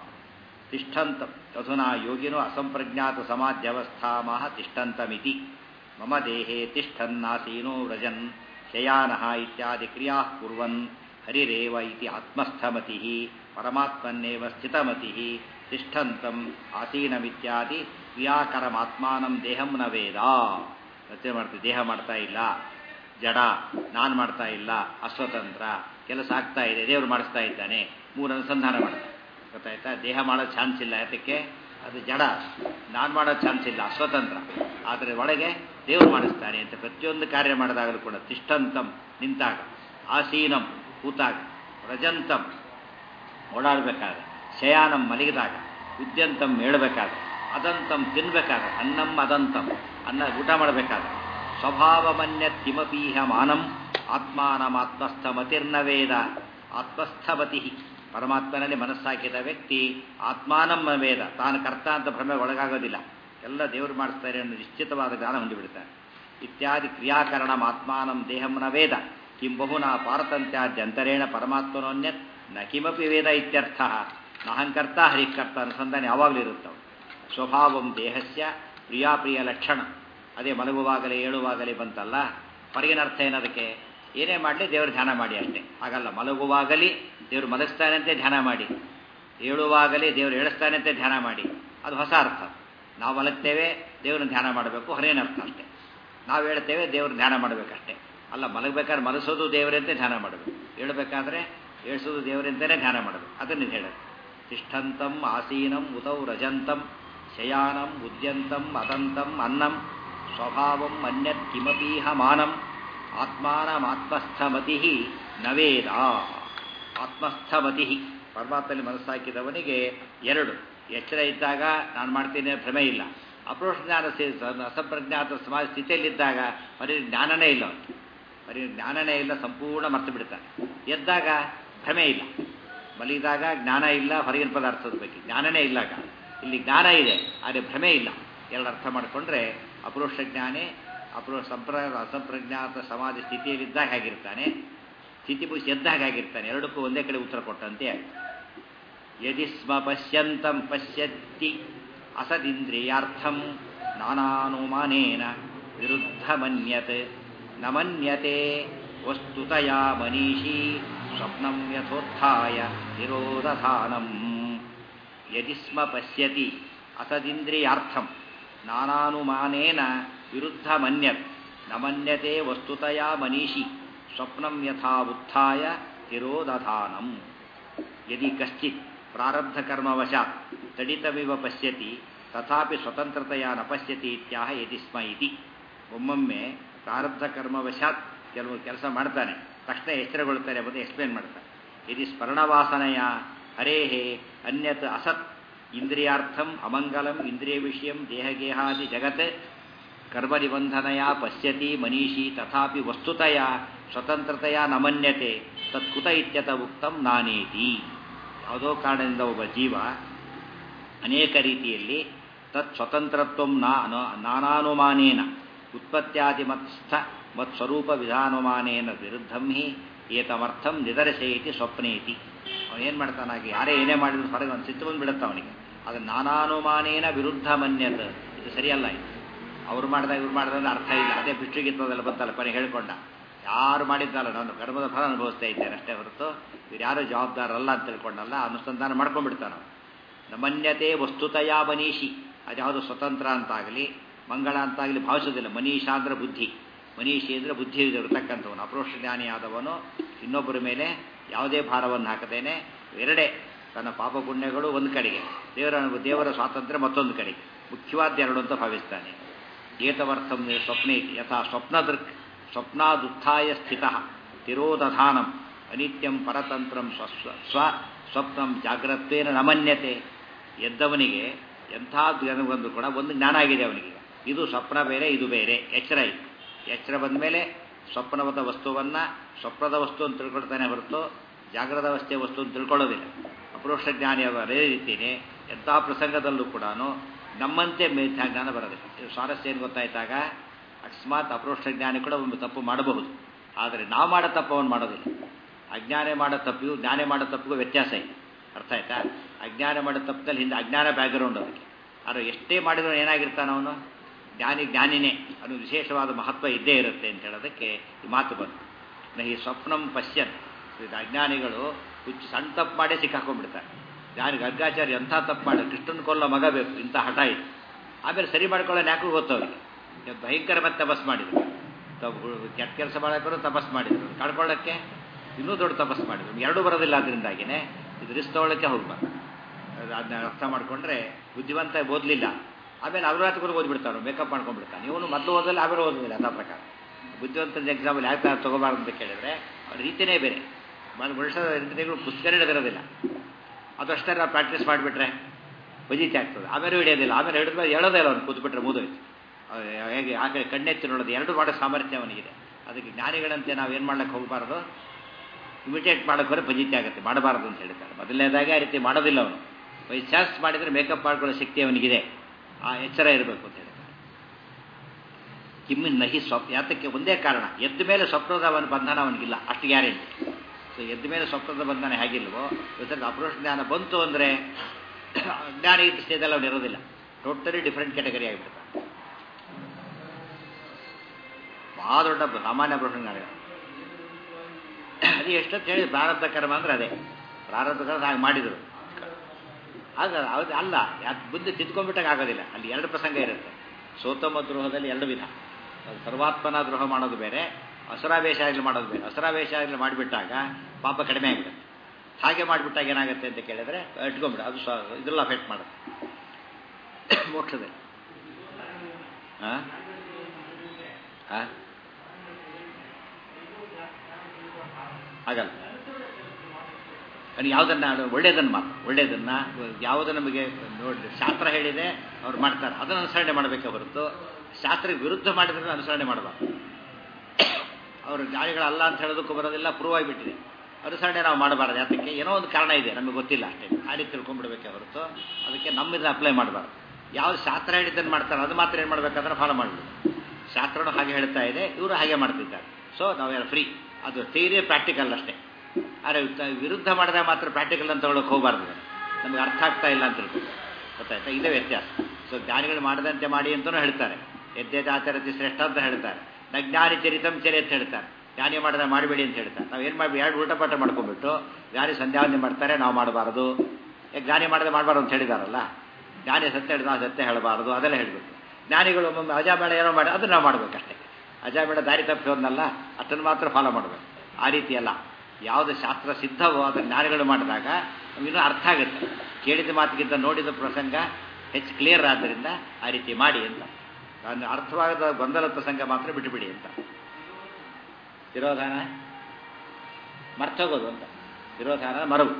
ತಿಷ್ಠಂತಂ ಅಧುನಾ ಯೋಗಿನೋ ಅಸಂಪ್ರಜ್ಞಾತ ಸಮಾಧ್ಯವಸ್ಥಾಮಃ ತಿಷ್ಠಂತಮಿತಿ. ಮಮ ದೇಹೇ ತಿಷ್ಠನ್ನಾಸೀನೋ ವ್ರಜನ್ ಶಯಾನಃ ಇತ್ಯಾದಿ ಕ್ರಿಯಾ ಕುರ್ವನ್ ಹರಿರೇವ ಇತಿ ಆತ್ಮಸ್ಥಮತಿ ಪರಮಾತ್ಮನ್ನೇವ ಸ್ಥಿತಮತಿ ತಿಷ್ಠಂತಂ ಆಸೀನಮಿತ್ಯಾದಿ ಕ್ರಿಯಾಕರಮಾತ್ಮಾನಂ ದೇಹಂ ನ ವೇದ. ರಚನೆ ಮಾಡ್ತೀವಿ, ದೇಹ ಮಾಡ್ತಾ ಇಲ್ಲ, ಜಡ, ನಾನು ಮಾಡ್ತಾ ಇಲ್ಲ, ಅಸ್ವತಂತ್ರ, ಕೆಲಸ ಆಗ್ತಾ ಇದೆ, ದೇವರು ಮಾಡಿಸ್ತಾ ಇದ್ದಾನೆ, ಮೂರು ಅನುಸಂಧಾನ ಮಾಡ್ತಾರೆ. ಗೊತ್ತಾಯ್ತಾ? ದೇಹ ಮಾಡೋ ಚಾನ್ಸ್ ಇಲ್ಲ, ಯಾತಕ್ಕೆ? ಅದು ಜಡ. ನಾನು ಮಾಡೋ ಚಾನ್ಸ್ ಇಲ್ಲ, ಅಸ್ವತಂತ್ರ. ಆದರೆ ಒಳಗೆ ದೇವರು ಮಾಡಿಸ್ತಾನೆ ಅಂತ ಪ್ರತಿಯೊಂದು ಕಾರ್ಯ ಮಾಡಿದಾಗಲೂ ಕೂಡ ತಿಷ್ಠಂತಂ ನಿಂತಾಗ, ಆಸೀನಂ ಕೂತಾಗ, ರಜಂತಂ ಓಡಾಡಬೇಕಾದ್ರೆ, ಶಯಾನಂ ಮಲಗಿದಾಗ, ಉದ್ಯಂತಂ ಹೇಳಬೇಕಾದ್ರೆ, ಅದಂತಂ ತಿನ್ಬೇಕಾದ್ರೆ, ಅನ್ನಂ ಅದಂತಂ ಅನ್ನ ಊಟ ಮಾಡಬೇಕಾದ್ರೆ, ಸ್ವಭಾವಮನ್ಯತ್ ಕಿಮಪೀಹ ಮಾನಂ ಆತ್ಮಾನಮಾತ್ಮಸ್ಥ ಮತಿರ್ನ ವೇದ. ಆತ್ಮಸ್ಥಮತಿ, ಪರಮಾತ್ಮನಲ್ಲಿ ಮನಸ್ಸಾಕಿದ ವ್ಯಕ್ತಿ ಆತ್ಮಾನಂ ವೇದ, ತಾನು ಕರ್ತ ಅಂತ ಭ್ರಮೆ ಒಳಗಾಗೋದಿಲ್ಲ, ಎಲ್ಲ ದೇವರು ಮಾಡಿಸ್ತಾರೆ ಅನ್ನೋ ನಿಶ್ಚಿತವಾದ ಜ್ಞಾನ ಹೊಂದಿಬಿಡ್ತಾರೆ. ಇತ್ಯಾದಿ ಕ್ರಿಯಾಕರಣ ಆತ್ಮಾನಂ ದೇಹಂನ ವೇದ ಕಿಂ ಬಹುನಾ ಪಾರತಂತ್ಯಾದ್ಯಂತರೇಣ ಪರಮಾತ್ಮನೋನ್ಯತ್ ನ ಕಿಮಪಿ ವೇದ ಇತ್ಯರ್ಥ. ನಹಂಕರ್ತ ಹರಿಕರ್ತ ಅನುಸಂಧಾನ ಯಾವಾಗಲೂ ಇರುತ್ತವೆ. ಸ್ವಭಾವಂ ದೇಹಸ್ಯ ಪ್ರಿಯಾಪ್ರಿಯ ಲಕ್ಷಣ. ಅದೇ ಮಲಗುವಾಗಲೇ ಏಳುವಾಗಲೇ ಬಂತಲ್ಲ, ಹೊರಗಿನ ಅರ್ಥ ಏನದಕ್ಕೆ? ಏನೇ ಮಾಡಲಿ ದೇವರು ಧ್ಯಾನ ಮಾಡಿ ಅಷ್ಟೇ. ಹಾಗಲ್ಲ, ಮಲಗುವಾಗಲಿ ದೇವರು ಮಲಗಿಸ್ತಾನಂತೆ ಧ್ಯಾನ ಮಾಡಿ, ಏಳುವಾಗಲಿ ದೇವರು ಏಳಿಸ್ತಾನಂತೆ ಧ್ಯಾನ ಮಾಡಿ, ಅದು ಹೊಸ ಅರ್ಥ. ನಾವು ಮಲಗ್ತೇವೆ, ದೇವ್ರನ್ನ ಧ್ಯಾನ ಮಾಡಬೇಕು, ಹೊರಗಿನ ಅರ್ಥ ಅಷ್ಟೇ. ನಾವು ಹೇಳ್ತೇವೆ, ದೇವ್ರನ್ನ ಧ್ಯಾನ ಮಾಡಬೇಕಷ್ಟೇ. ಅಲ್ಲ, ಮಲಗಬೇಕಾದ್ರೆ ಮಲಗಿಸೋದು ದೇವರಂತೆ ಧ್ಯಾನ ಮಾಡಬೇಕು, ಹೇಳಬೇಕಾದ್ರೆ ಏಳಿಸೋದು ದೇವರಂತೆಯೇ ಧ್ಯಾನ ಮಾಡಬೇಕು. ಅದನ್ನು ಹೇಳೋದು. ತಿಷ್ಠಂತಂ ಆಸೀನಂ ಉತೌ ರಜಂತಂ ಶಯಾನಂ ಉದ್ಯಂತಂ ಅದಂತಂ ಅನ್ನಂ ಸ್ವಭಾವಂ ಅನ್ಯತ್ ಕಿಮಪೀಹ ಮಾನಂ ಆತ್ಮಾನಮಾತ್ಮಸ್ಥಮತಿ ನವೇದ. ಆತ್ಮಸ್ಥಮತಿ, ಪರಮಾತ್ಮನಲ್ಲಿ ಮನಸ್ಸಾಕಿದವನಿಗೆ ಎರಡು: ಎಚ್ಚರ ಇದ್ದಾಗ ನಾನು ಮಾಡ್ತೀನಿ ಭ್ರಮೆ ಇಲ್ಲ, ಅಪ್ರೋಷ ಜ್ಞಾನ ಅಸಂಪ್ರಜ್ಞಾತ ಸಮಾಜ ಸ್ಥಿತಿಯಲ್ಲಿದ್ದಾಗ ಬರೀ ಜ್ಞಾನನೇ ಇಲ್ಲ, ಅವನಿಗೆ ಬರೀ ಜ್ಞಾನನೇ ಇಲ್ಲ, ಸಂಪೂರ್ಣ ಮರ್ತು ಬಿಡ್ತಾನೆ. ಎದ್ದಾಗ ಭ್ರಮೆ ಇಲ್ಲ, ಮಲಗಿದಾಗ ಜ್ಞಾನ ಇಲ್ಲ, ಹೊರಗಿನ ಪದಾರ್ಥದ ಬಗ್ಗೆ ಜ್ಞಾನನೇ ಇಲ್ಲ. ಇಲ್ಲಿ ಜ್ಞಾನ ಇದೆ, ಆದರೆ ಭ್ರಮೆ ಇಲ್ಲ. ಎರಡು ಅರ್ಥ ಮಾಡಿಕೊಂಡ್ರೆ ಅಪರೋಕ್ಷ ಜ್ಞಾನೇ ಅಸಂಪ್ರಜ್ಞಾತ ಸಮಾಧಿ ಸ್ಥಿತಿಯಲ್ಲಿದ್ದಾಗ ಹೇಗಿರ್ತಾನೆ, ಸ್ಥಿತಿಭೂಷಿ ಎದ್ದಾಗಿರ್ತಾನೆ. ಎರಡಕ್ಕೂ ಒಂದೇ ಕಡೆ ಉತ್ತರ ಕೊಟ್ಟಂತೆ. ಯದಿ ಸ್ಮ ಪಶ್ಯಂತಂ ಪಶ್ಯತಿ ಅಸದಿಂದ್ರಿಯಾರ್ಥಂ ನಾನಾನುಮಾನೇನ ವಿರುದ್ಧ ಮನ್ಯತೆ ನ ಮನ್ಯತೆ ವಸ್ತುತಯಾ ಮನೀಷಿ ಸ್ವಪ್ನಂ ಯಥೋತ್ಥಾಯ ನಿರೋಧಧಾನಂ. ಯದಿ ಸ್ಮ ಪಶ್ಯತಿ ಅಸದಿಂದ್ರಿಯಾರ್ಥಂ ನಾನಾನುಮಾನೇನ ವಿರುದ್ಧ ಮನ್ಯತ್ ನ ಮನ್ಯತೆ ವಸ್ತುತಯಾ ಮನೀಷಿ ಸ್ವಪ್ನಂ ಯಥಾ ಉತ್ಥಾಯ ತಿರೋದಧಾನಂ. ಯದಿ ಕಶ್ಚಿತ್ ಪ್ರಾರಬ್ಧ ಕರ್ಮವಶಾತ್ ತಡಿತಮಿವ ಪಶ್ಯತಿ ತಥಾಪಿ ಸ್ವತಂತ್ರತೆಯ ನ ಪಶ್ಯತಿ ಇತ್ಯಾಹ ಯದಿ ಸ್ಮ ಇತಿ. ಒಮ್ಮೊಮ್ಮೆ ಪ್ರಾರಬ್ಧ ಕರ್ಮವಶಾತ್ ಕೆಲವು ಕೆಲಸ ಮಾಡ್ತಾನೆ, ತಕ್ಷಣ ಎಚ್ಚರಗೊಳ್ತಾನೆ ಎಂಬುದು ಎಕ್ಸ್ಪ್ಲೇನ್ ಮಾಡ್ತಾನೆ. ಯದಿ ಸ್ಮರಣವಾಸನೆಯ ಹರೇಹೇ ಅನ್ಯತ್ ಅಸತ್ ಇಂದ್ರಿಯಾರ್ಥಂ ಅಮಂಗಲಂ ಇಂದ್ರಿಯ ವಿಷಯಂ ದೇಹಗೇಹಾದಿ ಜಗತ್ ಕರ್ಮನಿಬಂಧನೆಯ ಪಶ್ಯತಿ ಮನೀಷಿ ತಥಾಪಿ ವಸ್ತುತಯ ಸ್ವತಂತ್ರತೆಯ ನ ಮನ್ಯತೆ ತತ್ಕುತ ಇತ್ಯತ ಉಕ್ತಂ ನಾನೇತಿ. ಯಾವುದೋ ಕಾರಣದಿಂದ ಒಬ್ಬ ಜೀವ ಅನೇಕ ರೀತಿಯಲ್ಲಿ ತತ್ ಸ್ವತಂತ್ರತ್ವ ನಾನಾನುಮಾನೇನ ಉತ್ಪತ್ತ್ಯಾದಿ ಮತ್ಸ್ಥ ಮತ್ ಸ್ವರೂಪ ವಿಧಾನುಮಾನೇನ ವಿರುದ್ಧಂ ಹಿ ಏತಮರ್ಥಂ ನಿದರ್ಶಯತಿ ಸ್ವಪ್ನೇತಿ. ಅವನೇನು ಮಾಡ್ತಾನಾಗಿ ಯಾರೇ ಏನೇ ಮಾಡಿದ್ರು ಹೊರಗೆ ಒಂದು ಸಿಟ್ಟು ಬಂದುಬಿಡುತ್ತೆ ಅವನಿಗೆ. ಅದು ನಾನಾನುಮಾನೇನ ವಿರುದ್ಧ ಮನ್ಯತ್. ಇದು ಸರಿಯಲ್ಲ. ಇದು ಅವ್ರು ಮಾಡಿದಾಗ ಇವ್ರು ಮಾಡಿದ್ರೆ ಅರ್ಥ ಇಲ್ಲ. ಅದೇ ಬಿಟ್ಟುಗಿತ್ತದೆಲ್ಲ ಬಂತಲ್ಲ ಕೊನೆ ಹೇಳ್ಕೊಂಡ. ಯಾರು ಮಾಡಿದ್ದಲ್ಲ ನಾನು ಕರ್ಮದ ಫಲ ಅನುಭವಿಸ್ತಾ ಇದ್ದೇನೆ ಅಷ್ಟೇ ಹೊರತು ಇವ್ರು ಯಾರು ಜವಾಬ್ದಾರಲ್ಲ ಅಂತ ತಿಳ್ಕೊಂಡಲ್ಲ ಅನುಸಂಧಾನ ಮಾಡ್ಕೊಂಡ್ಬಿಡ್ತಾನೆ. ನಮನ್ಯತೆ ವಸ್ತುತಯ ಮನೀಷಿ. ಅದ್ಯಾವುದು ಸ್ವತಂತ್ರ ಅಂತಾಗಲಿ ಮಂಗಳ ಅಂತಾಗಲಿ ಭಾವಿಸೋದಿಲ್ಲ. ಮನೀಷ ಅಂದ್ರೆ ಬುದ್ಧಿ, ಮನೀಷಿ ಅಂದರೆ ಬುದ್ಧಿ ಇರತಕ್ಕಂಥವನು. ಅಪ್ರೋಕ್ಷ ಜ್ಞಾನಿಯಾದವನು ಇನ್ನೊಬ್ಬರ ಮೇಲೆ ಯಾವುದೇ ಭಾರವನ್ನು ಹಾಕದೇನೆ ಎರಡೇ ತನ್ನ ಪಾಪ ಪುಣ್ಯಗಳು ಒಂದು ಕಡೆಗೆ, ದೇವರ ಸ್ವಾತಂತ್ರ್ಯ ಮತ್ತೊಂದು ಕಡೆಗೆ, ಮುಖ್ಯವಾದ ಎರಡು ಅಂತ ಭಾವಿಸ್ತಾನೆ. ಏತವರ್ಥಂ ಸ್ವಪ್ನೇ ಯಥಾ ಸ್ವಪ್ನದೃಕ್ ಸ್ವಪ್ನಾದುತ್ಥಾಯ ಸ್ಥಿತ ತಿರೋದಧಾನಂ ಅನಿತ್ಯಂ ಪರತಂತ್ರಂ ಸ್ವಪ್ನಂ ಜಾಗ್ರತ್ವೇನ ನಮನ್ಯತೆ. ಎದ್ದವನಿಗೆ ಎಂಥ ಬಂದು ಕೂಡ ಒಂದು ಜ್ಞಾನ ಆಗಿದೆ ಅವನಿಗೆ. ಇದು ಸ್ವಪ್ನ ಬೇರೆ, ಇದು ಬೇರೆ. ಎಚ್ಚರ ಇದೆ. ಎಚ್ಚರ ಬಂದ ಮೇಲೆ ಸ್ವಪ್ನವಾದ ವಸ್ತುವನ್ನು ಸ್ವಪ್ನದ ವಸ್ತು ಅಂತ ತಿಳ್ಕೊಳ್ತಾನೆ ಹೊರತು ಜಾಗ್ರದ ಅವಸ್ಥೆಯ ವಸ್ತು ಅಂತ ತಿಳ್ಕೊಳ್ಳೋದಿಲ್ಲ. ಅಪರೋಕ್ಷ ಜ್ಞಾನಿ ಅದೇ ರೀತಿಯೇ ಎಂಥ ಪ್ರಸಂಗದಲ್ಲೂ ಕೂಡ ನಮ್ಮಂತೆ ಮಿಥ್ಯಾ ಜ್ಞಾನ ಬರೋದಿಲ್ಲ. ಇದು ಸ್ವಾರಸ್ಯ ಏನು ಗೊತ್ತಾಯ್ತಾಗ ಅಕಸ್ಮಾತ್ ಅಪರೋಕ್ಷ ಜ್ಞಾನಿ ಕೂಡ ಒಂದು ತಪ್ಪು ಮಾಡಬಹುದು, ಆದರೆ ನಾವು ಮಾಡೋ ತಪ್ಪವನ್ನು ಮಾಡೋದಿಲ್ಲ. ಅಜ್ಞಾನ ಮಾಡೋ ತಪ್ಪಿಗೂ ಜ್ಞಾನ ಮಾಡೋ ತಪ್ಪಿಗೂ ವ್ಯತ್ಯಾಸ ಇದೆ. ಅರ್ಥ ಆಯ್ತಾ? ಅಜ್ಞಾನ ಮಾಡೋ ತಪ್ಪದಲ್ಲಿ ಹಿಂದೆ ಅಜ್ಞಾನ ಬ್ಯಾಕ್ಗ್ರೌಂಡ್ ಅದಕ್ಕೆ. ಆದರೆ ಎಷ್ಟೇ ಮಾಡಿದ್ರು ಏನಾಗಿರ್ತಾನೆ ಅವನು ಜ್ಞಾನಿನೇ. ಅದು ವಿಶೇಷವಾದ ಮಹತ್ವ ಇದ್ದೇ ಇರುತ್ತೆ ಅಂತ ಹೇಳೋದಕ್ಕೆ ಈ ಮಾತು ಬಂತು. ಈ ಸ್ವಪ್ನಂ ಪಶ್ಯನ್. ಅಜ್ಞಾನಿಗಳು ಹುಚ್ಚು ಸಣ್ಣ ತಪ್ಪು ಮಾಡೇ ಸಿಕ್ಕಾಕೊಂಡ್ಬಿಡ್ತಾರೆ. ಜ್ಞಾನಿ ಗರ್ಗಾಚಾರ್ಯ ಎಂಥ ತಪ್ಪು ಮಾಡಿ ಕೃಷ್ಣನ ಕೊಲ್ಲ ಮಗ ಬೇಕು ಇಂಥ ಹಠ ಇದೆ. ಆಮೇಲೆ ಸರಿ ಮಾಡ್ಕೊಳ್ಳೋದು ಯಾಕೂ ಗೊತ್ತವರಿಗೆ. ಭಯಂಕರ ಮತ್ತೆ ತಪಸ್ಸು ಮಾಡಿದರು. ಕೆಟ್ಟ ಕೆಲಸ ಮಾಡೋಕ್ಕೂ ತಪಸ್ಸು ಮಾಡಿದರು, ಕಳ್ಕೊಳ್ಳೋಕ್ಕೆ ಇನ್ನೂ ದೊಡ್ಡ ತಪಸ್ಸು ಮಾಡಿದರು. ಎರಡೂ ಬರೋದಿಲ್ಲ. ಅದರಿಂದಾಗಿಯೇ ಇದು ರಿಸ್ಕ್ ತೊಗೊಳ್ಳೋಕ್ಕೆ ಹೋಗ್ಬಾರ್ದು. ಅದನ್ನ ಅರ್ಥ ಮಾಡಿಕೊಂಡ್ರೆ ಬುದ್ಧಿವಂತ ಓದಲಿಲ್ಲ, ಆಮೇಲೆ ಅವರಾತ್ರಿಗೂ ಓದ್ಬಿಡ್ತಾರೆ, ಮೇಕಪ್ ಮಾಡ್ಕೊಂಡ್ಬಿಡ್ತಾನೆ. ಇವನು ಮೊದಲು ಓದಲ್ಲ, ಆಮೇಲೆ ಓದೋದಿಲ್ಲ. ಅದ ಪ್ರಕಾರ ಬುದ್ಧಿವಂತನ ಎಕ್ಸಾಂಪಲ್ ಯಾಕೆ ತೊಗೋಬಾರ್ದು ಅಂತ ಕೇಳಿದ್ರೆ ಅವ್ರ ರೀತಿಯೇ ಬೇರೆ. ವರ್ಷದ 8 ತಿಂಗಳು ಪುಸ್ತಕ ಹಿಡಿದಿರೋದಿಲ್ಲ. ಅದಷ್ಟೇ ನಾವು ಪ್ರಾಕ್ಟೀಸ್ ಮಾಡಿಬಿಟ್ರೆ ಬಜೀತಿ ಆಗ್ತದೆ. ಆಮೇಲೆ ಹಿಡಿಯೋದಿಲ್ಲ. ಆಮೇಲೆ ಹಿಡಿದ್ಮೇಲೆ ಹೇಳೋದೇ ಇಲ್ಲ. ಅವ್ನು ಕೂತ್ಬಿಟ್ರೆ ಮುದೋಯ್ತು. ಹೇಗೆ ಆ ಕಡೆ ಕಣ್ಣೆತ್ತಿ ನೋಡೋದು ಎರಡು ಮಾಡೋ ಸಾಮರ್ಥ್ಯ ಅವನಿಗಿದೆ. ಅದಕ್ಕೆ ಜ್ಞಾನಿಗಳಂತೆ ನಾವೇನು ಮಾಡ್ಲಿಕ್ಕೆ ಹೋಗಬಾರ್ದು, ಇಮಿಟೇಟ್ ಮಾಡೋಕ್ಕೆ ಹೊರ ಫಜೀತಿ ಆಗುತ್ತೆ, ಮಾಡಬಾರ್ದು ಅಂತ ಹೇಳ್ತಾರೆ. ಮೊದಲನೇದಾಗಿ ಆ ರೀತಿ ಮಾಡೋದಿಲ್ಲ ಅವನು. ಬೈ ಚಾನ್ಸ್ ಮಾಡಿದರೆ ಮೇಕಪ್ ಮಾಡ್ಕೊಳ್ಳೋ ಶಕ್ತಿ ಅವನಿಗಿದೆ. ಆ ಎಚ್ಚರ ಇರಬೇಕು ಅಂತ ಹೇಳ್ತಾರೆ. ಕಿಮ್ಮಿನ್ ನಹಿ ಯಾತಕ್ಕೆ ಒಂದೇ ಕಾರಣ, ಎದ್ದ ಮೇಲೆ ಸ್ವಪ್ನದ ಅವನ ಬಂಧನ ಅವನಿಗಿಲ್ಲ, ಅಷ್ಟು ಗ್ಯಾರಂಟಿ. ಸೊ ಎದ್ದ ಮೇಲೆ ಸ್ವಪ್ನದ ಬಂಧನ ಹೇಗಿಲ್ವೋ ಇವತ್ತಲ್ಲಿ ಅಪರೋಕ್ಷ ಜ್ಞಾನ ಬಂತು ಅಂದರೆ ಜ್ಞಾನ ಇದ್ದ ಸ್ಟೇಜಲ್ಲಿ ಅವನು ಇರೋದಿಲ್ಲ. ಟೋಟಲಿ ಡಿಫ್ರೆಂಟ್ ಕ್ಯಾಟಗರಿ ಆಗಿಬಿಡ್ತಾನೆ. ಭಾಳ ದೊಡ್ಡ ಸಾಮಾನ್ಯ ಅಪರೋಕ್ಷ ಜ್ಞಾನ. ಅದು ಎಷ್ಟೊತ್ತು ಹೇಳಿ ಪ್ರಾರಬ್ಧ ಕರ್ಮ ಅಂದರೆ ಅದೇ ಪ್ರಾರಬ್ಧ ಕರ್ಮ ಹಾಗೆ ಮಾಡಿದರು. ಆಗ ಅದು ಅಲ್ಲ, ಯಾಕೆ ಬುದ್ಧಿ ತಿದ್ಕೊಂಡ್ಬಿಟ್ಟಾಗ ಆಗೋದಿಲ್ಲ. ಅಲ್ಲಿ ಎರಡು ಪ್ರಸಂಗ ಇರುತ್ತೆ. ಸೋತಮ ದ್ರೋಹದಲ್ಲಿ ಎರಡು ವಿಧ. ಸರ್ವಾತ್ಮನ ದ್ರೋಹ ಮಾಡೋದು ಬೇರೆ, ಅಸುರಾವೇಶ ಆಗಲಿ ಮಾಡೋದು ಬೇರೆ. ಅಸುರಾವೇಶ ಆಗಲಿ ಮಾಡಿಬಿಟ್ಟಾಗ ಪಾಪ ಕಡಿಮೆ ಆಗಿಬಿಡುತ್ತೆ. ಹಾಗೆ ಮಾಡಿಬಿಟ್ಟಾಗ ಏನಾಗುತ್ತೆ ಅಂತ ಕೇಳಿದ್ರೆ ಇಟ್ಕೊಂಡ್ಬಿಡ, ಅದು ಇದೆಲ್ಲ ಅಫೆಕ್ಟ್ ಮಾಡುತ್ತೆ ಮೋಕ್ಷದಲ್ಲಿ. ಆಗಲ್ಲ. ಯಾವುದನ್ನು ಒಳ್ಳೆಯದನ್ನು ಮಾತ್ರ, ಒಳ್ಳೆಯದನ್ನು ಯಾವುದು ನಮಗೆ ನೋಡಿ ಶಾಸ್ತ್ರ ಹೇಳಿದೆ ಅವ್ರು ಮಾಡ್ತಾರೆ ಅದನ್ನು ಅನುಸರಣೆ ಮಾಡಬೇಕೆ ಹೊರತು ಶಾಸ್ತ್ರಕ್ಕೆ ವಿರುದ್ಧ ಮಾಡಿದ್ರೆ ಅನುಸರಣೆ ಮಾಡಬಾರ್ದು. ಅವರು ಜ್ಞಾನಿಗಳಲ್ಲ ಅಂತ ಹೇಳೋದಕ್ಕೂ ಬರೋದಿಲ್ಲ, ಪ್ರೂವ್ ಆಗಿಬಿಟ್ಟಿದೆ. ಅನುಸರಣೆ ನಾವು ಮಾಡಬಾರ್ದು. ಯಾತಕ್ಕೆ? ಏನೋ ಒಂದು ಕಾರಣ ಇದೆ, ನಮಗೆ ಗೊತ್ತಿಲ್ಲ ಅಷ್ಟೇ. ಆ ರೀತಿ ತಿಳ್ಕೊಂಡ್ಬಿಡ್ಬೇಕೆ ಹೊರತು ಅದಕ್ಕೆ ನಮ್ಮಿಂದ ಅಪ್ಲೈ ಮಾಡಬಾರ್ದು. ಯಾವುದು ಶಾಸ್ತ್ರ ಹೇಳಿದ್ದನ್ನು ಮಾಡ್ತಾರೆ ಅದು ಮಾತ್ರ ಏನು ಮಾಡಬೇಕಾದ್ರೆ ಫಾಲೋ ಮಾಡಬೇಕು. ಶಾಸ್ತ್ರನೂ ಹಾಗೆ ಹೇಳ್ತಾ ಇದೆ, ಇವರು ಹಾಗೆ ಮಾಡ್ತಿದ್ದಾರೆ. ಸೊ ನಾವೇನು ಫ್ರೀ ಅದು ಥಿಯರಿ ಪ್ರಾಕ್ಟಿಕಲ್ ಅಷ್ಟೇ. ಆದರೆ ವಿರುದ್ಧ ಮಾಡಿದಾಗ ಮಾತ್ರ ಪ್ರಾಕ್ಟಿಕಲ್ ಅಂತ ತಗೊಳ್ಳೋಕೆ ಹೋಗಬಾರ್ದು. ನಮಗೆ ಅರ್ಥ ಆಗ್ತಾ ಇಲ್ಲ ಅಂತ ತಿಳ್ಕೊಂಡು ಗೊತ್ತಾಯ್ತಾ, ಇದೇ ವ್ಯತ್ಯಾಸ. ಸೊ ಜ್ಞಾನಿಗಳು ಮಾಡದಂತೆ ಮಾಡಿ ಅಂತಲೂ ಹೇಳ್ತಾರೆ, ಯದ್ಯದಾಚರತಿ ಶ್ರೇಷ್ಠ ಅಂತ ಹೇಳ್ತಾರೆ, ನ ಜ್ಞಾನಿ ಚರಿತಂ ಚರಿ ಅಂತ ಹೇಳ್ತಾರೆ. ಜ್ಞಾನಿ ಮಾಡಿದ್ರೆ ಮಾಡಬೇಡಿ ಅಂತ ಹೇಳ್ತಾರೆ. ನಾವು ಏನು ಮಾಡಿ ಎರಡು ಉಲ್ಟಪಾಠ ಮಾಡ್ಕೊಂಡ್ಬಿಟ್ಟು ಜ್ಞಾನಿ ಸಂಧ್ಯಾವಂದನೆ ಮಾಡ್ತಾರೆ ನಾವು ಮಾಡಬಾರದು, ಜ್ಞಾನಿ ಮಾಡಿದ್ರೆ ಮಾಡಬಾರ್ದು ಅಂತ ಹೇಳಿದಾರಲ್ಲ. ಜ್ಞಾನಿ ಸತ್ಯ ಹೇಳಿದ ನಾವು ಸತ್ಯ ಹೇಳಬಾರದು ಅದೆಲ್ಲ ಹೇಳಬೇಕು. ಜ್ಞಾನಿಗಳು ಒಮ್ಮೊಮ್ಮೆ ಅಜಾಬೇಡ ಏನೋ ಮಾಡಿ ಅದನ್ನು ನಾವು ಮಾಡಬೇಕಷ್ಟೇ. ಅಜಾಬೇಡ ದಾರಿ ತಪ್ಪಿಸೋದನ್ನಲ್ಲ, ಅಷ್ಟನ್ನು ಮಾತ್ರ ಫಾಲೋ ಮಾಡಬೇಕು. ಆ ರೀತಿ ಅಲ್ಲ, ಯಾವುದು ಶಾಸ್ತ್ರ ಸಿದ್ಧವೋ ಅದನ್ನು ಜ್ಞಾನಿಗಳು ಮಾಡಿದಾಗ ಇನ್ನೂ ಅರ್ಥ ಆಗುತ್ತೆ. ಕೇಳಿದ ಮಾತಿಗಿಂತ ನೋಡಿದ ಪ್ರಸಂಗ ಹೆಚ್ಚು ಕ್ಲಿಯರ್ ಆದ್ದರಿಂದ ಆ ರೀತಿ ಮಾಡಿ ಅಂತ. ನಾನು ಅರ್ಥವಾಗದ ಗೊಂದಲ ಪ್ರಸಂಗ ಮಾತ್ರ ಬಿಟ್ಟುಬಿಡಿ ಅಂತ. ತಿರೋಧಾನ ಮರ್ತೋಗೋದು ಅಂತ, ತಿರೋಧಾನ ಮರವು.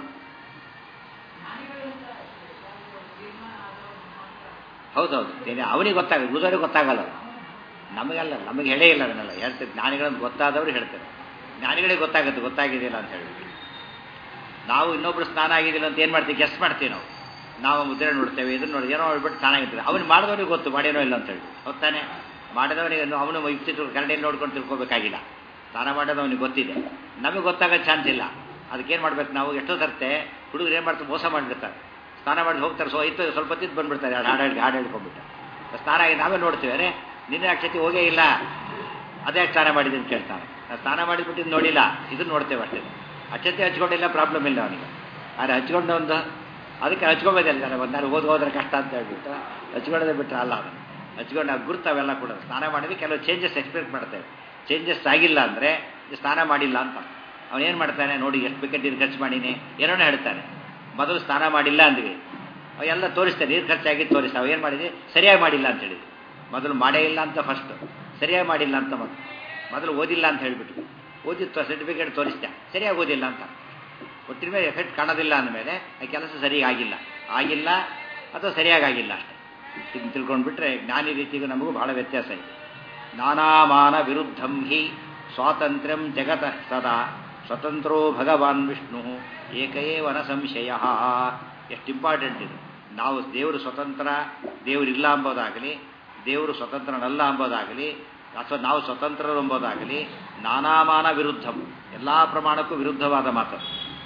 ಹೌದೌದು, ಅವನಿಗೆ ಗೊತ್ತಾಗಲ್ಲ, ಉಳಿದವರಿಗೆ ಗೊತ್ತಾಗಲ್ಲ. ನಮಗೆಲ್ಲ, ನಮಗೆ ಹೇಳೇ ಇಲ್ಲ ಅದನ್ನೆಲ್ಲ ಹೇಳ್ತಾರೆ. ಜ್ಞಾನಿಗಳನ್ನು ಗೊತ್ತಾದವರು ಹೇಳ್ತಾರೆ, ಜ್ಞಾನಿಗಳಿಗೆ ಗೊತ್ತಾಗುತ್ತೆ ಗೊತ್ತಾಗಿದೆಯಲ್ಲ ಅಂತ ಹೇಳಿ. ನಾವು ಇನ್ನೊಬ್ರು ಸ್ನಾನ ಆಗಿದ್ದಿಲ್ಲ ಅಂತ ಏನು ಮಾಡ್ತೀವಿ, ಗೆಸ್ಟ್ ಮಾಡ್ತೀವಿ. ನಾವು ಮುದ್ರೆ ನೋಡ್ತೇವೆ, ಇದನ್ನು ನೋಡಿ ಏನೋ ಹೇಳ್ಬಿಟ್ಟು ಚೆನ್ನಾಗಿರ್ತದೆ. ಅವನು ಮಾಡಿದವನಿಗೆ ಗೊತ್ತು ಮಾಡೇನೋ ಇಲ್ಲ ಅಂತ ಹೇಳಿ. ಗೊತ್ತಾನೆ ಮಾಡಿದವನಿಗೆ ಅವನು ಯುಕ್ತಿ ಕರಡಿಯಲ್ಲಿ ನೋಡ್ಕೊಂಡು ತಿಳ್ಕೊಬೇಕಾಗಿಲ್ಲ. ಸ್ನಾನ ಮಾಡೋದು ಅವನಿಗೆ ಗೊತ್ತಿದೆ, ನಮಗೆ ಗೊತ್ತಾಗೋದು ಚಾನ್ಸ್ ಇಲ್ಲ. ಅದಕ್ಕೇನು ಮಾಡ್ಬೇಕು ನಾವು? ಎಷ್ಟೋ ಸರ್ತೆ ಹುಡುಗರು ಏನು ಮಾಡ್ತಾರೆ, ಮೋಸ ಮಾಡಿಬಿಡ್ತಾರೆ. ಸ್ನಾನ ಮಾಡಿ ಹೋಗ್ತಾರೆ, ಸ್ವಲ್ಪ ಹೊತ್ತಿದ್ದು ಬಂದುಬಿಡ್ತಾರೆ, ಹಾಡು ಹೇಳ್ಕೊಂಡ್ಬಿಟ್ಟು. ಸ್ನಾನ ಆಗಿ ನಾವೇ ನೋಡ್ತೀವಿ, ಅರೆ ನಿನ್ನೆ ಅಕ್ಷತಿ ಹೋಗೇ ಇಲ್ಲ, ಅದೇ ಸ್ನಾನ ಮಾಡಿದ್ದೀನಿ ಅಂತ ಕೇಳ್ತಾನೆ. ನಾನು ಸ್ನಾನ ಮಾಡಿಬಿಟ್ಟು ನೋಡಿಲ್ಲ, ಇದನ್ನು ನೋಡ್ತೇವೆ ಅಷ್ಟೇ. ಅಕ್ಷತೆ ಹಚ್ಕೊಂಡಿಲ್ಲ, ಪ್ರಾಬ್ಲಮ್ ಇಲ್ಲ ಅವನಿಗೆ. ಆದರೆ ಹಚ್ಕೊಂಡು ಒಂದು ಅದಕ್ಕೆ ಹಚ್ಕೊಬೋದಿಲ್ಲ, ನಾನು ಹೋದ್ರೆ ಕಷ್ಟ ಅಂತ ಹೇಳ್ಬಿಟ್ಟು ಹಚ್ಕೊಳ್ಳೋದೇ ಬಿಟ್ಟರೆ ಅಲ್ಲ. ಅದನ್ನು ಹಚ್ಕೊಂಡು ಆ ಗುರುತು ಅವೆಲ್ಲ ಕೂಡ ಸ್ನಾನ ಮಾಡಿದ್ರೆ ಕೆಲವು ಚೇಂಜಸ್ ಎಕ್ಸ್ಪೆಕ್ಟ್ ಮಾಡ್ತೇವೆ. ಚೇಂಜಸ್ ಆಗಿಲ್ಲ ಅಂದರೆ ಸ್ನಾನ ಮಾಡಿಲ್ಲ ಅಂತ. ಅವನೇನು ಮಾಡ್ತಾನೆ ನೋಡಿ, ಎಷ್ಟು ಬೇಕಂತ ನೀರು ಖರ್ಚು ಮಾಡೀನಿ ಏನೋ ಹೇಳ್ತಾನೆ. ಮೊದಲು ಸ್ನಾನ ಮಾಡಿಲ್ಲ ಅಂದ್ವಿ, ಎಲ್ಲ ತೋರಿಸ್ತಾರೆ, ನೀರು ಖರ್ಚಾಗಿ ತೋರಿಸ್ತಾವೆ. ಏನು ಮಾಡಿದ್ವಿ, ಸರಿಯಾಗಿ ಮಾಡಿಲ್ಲ ಅಂತ ಹೇಳಿದ್ವಿ. ಮೊದಲು ಮಾಡೇ ಇಲ್ಲ ಅಂತ ಫಸ್ಟ್, ಸರಿಯಾಗಿ ಮಾಡಿಲ್ಲ ಅಂತ ಮೊದಲು ಓದಿಲ್ಲ ಅಂತ ಹೇಳಿಬಿಟ್ಟು ಓದಿತ್ತು ಸರ್ಟಿಫಿಕೇಟ್ ತೋರಿಸ್ದೆ, ಸರಿಯಾಗಿ ಓದಿಲ್ಲ ಅಂತ. ಒಟ್ಟಿನ ಮೇಲೆ ಎಫೆಕ್ಟ್ ಕಾಣೋದಿಲ್ಲ ಅಂದಮೇಲೆ ಆ ಕೆಲಸ ಸರಿಯಾಗಿ ಆಗಿಲ್ಲ ಅಥವಾ ಸರಿಯಾಗಿಲ್ಲ ಅಷ್ಟೇ. ಇದನ್ನು ತಿಳ್ಕೊಂಡ್ಬಿಟ್ರೆ ಜ್ಞಾನಿ ರೀತಿಗೂ ನಮಗೂ ಬಹಳ ವ್ಯತ್ಯಾಸ ಇದೆ. ನಾನಾಮಾನ ವಿರುದ್ಧಂ ಹಿ ಸ್ವಾತಂತ್ರ್ಯಂ ಜಗತಃ ಸದಾ ಸ್ವತಂತ್ರೋ ಭಗವಾನ್ ವಿಷ್ಣು ಏಕಏವನ ಸಂಶಯ. ಎಷ್ಟು ಇಂಪಾರ್ಟೆಂಟ್ ಇದು. ನಾವು ದೇವರು ಸ್ವತಂತ್ರ, ದೇವರಿಲ್ಲ ಎಂಬುದಾಗಲಿ, ದೇವರು ಸ್ವತಂತ್ರನಲ್ಲ ಎಂಬುದಾಗಲಿ, ಅಥವಾ ನಾವು ಸ್ವತಂತ್ರರು ಎಂಬುದಾಗಲಿ, ನಾನಾಮಾನ ವಿರುದ್ಧಂ, ಎಲ್ಲ ಪ್ರಮಾಣಕ್ಕೂ ವಿರುದ್ಧವಾದ ಮಾತು.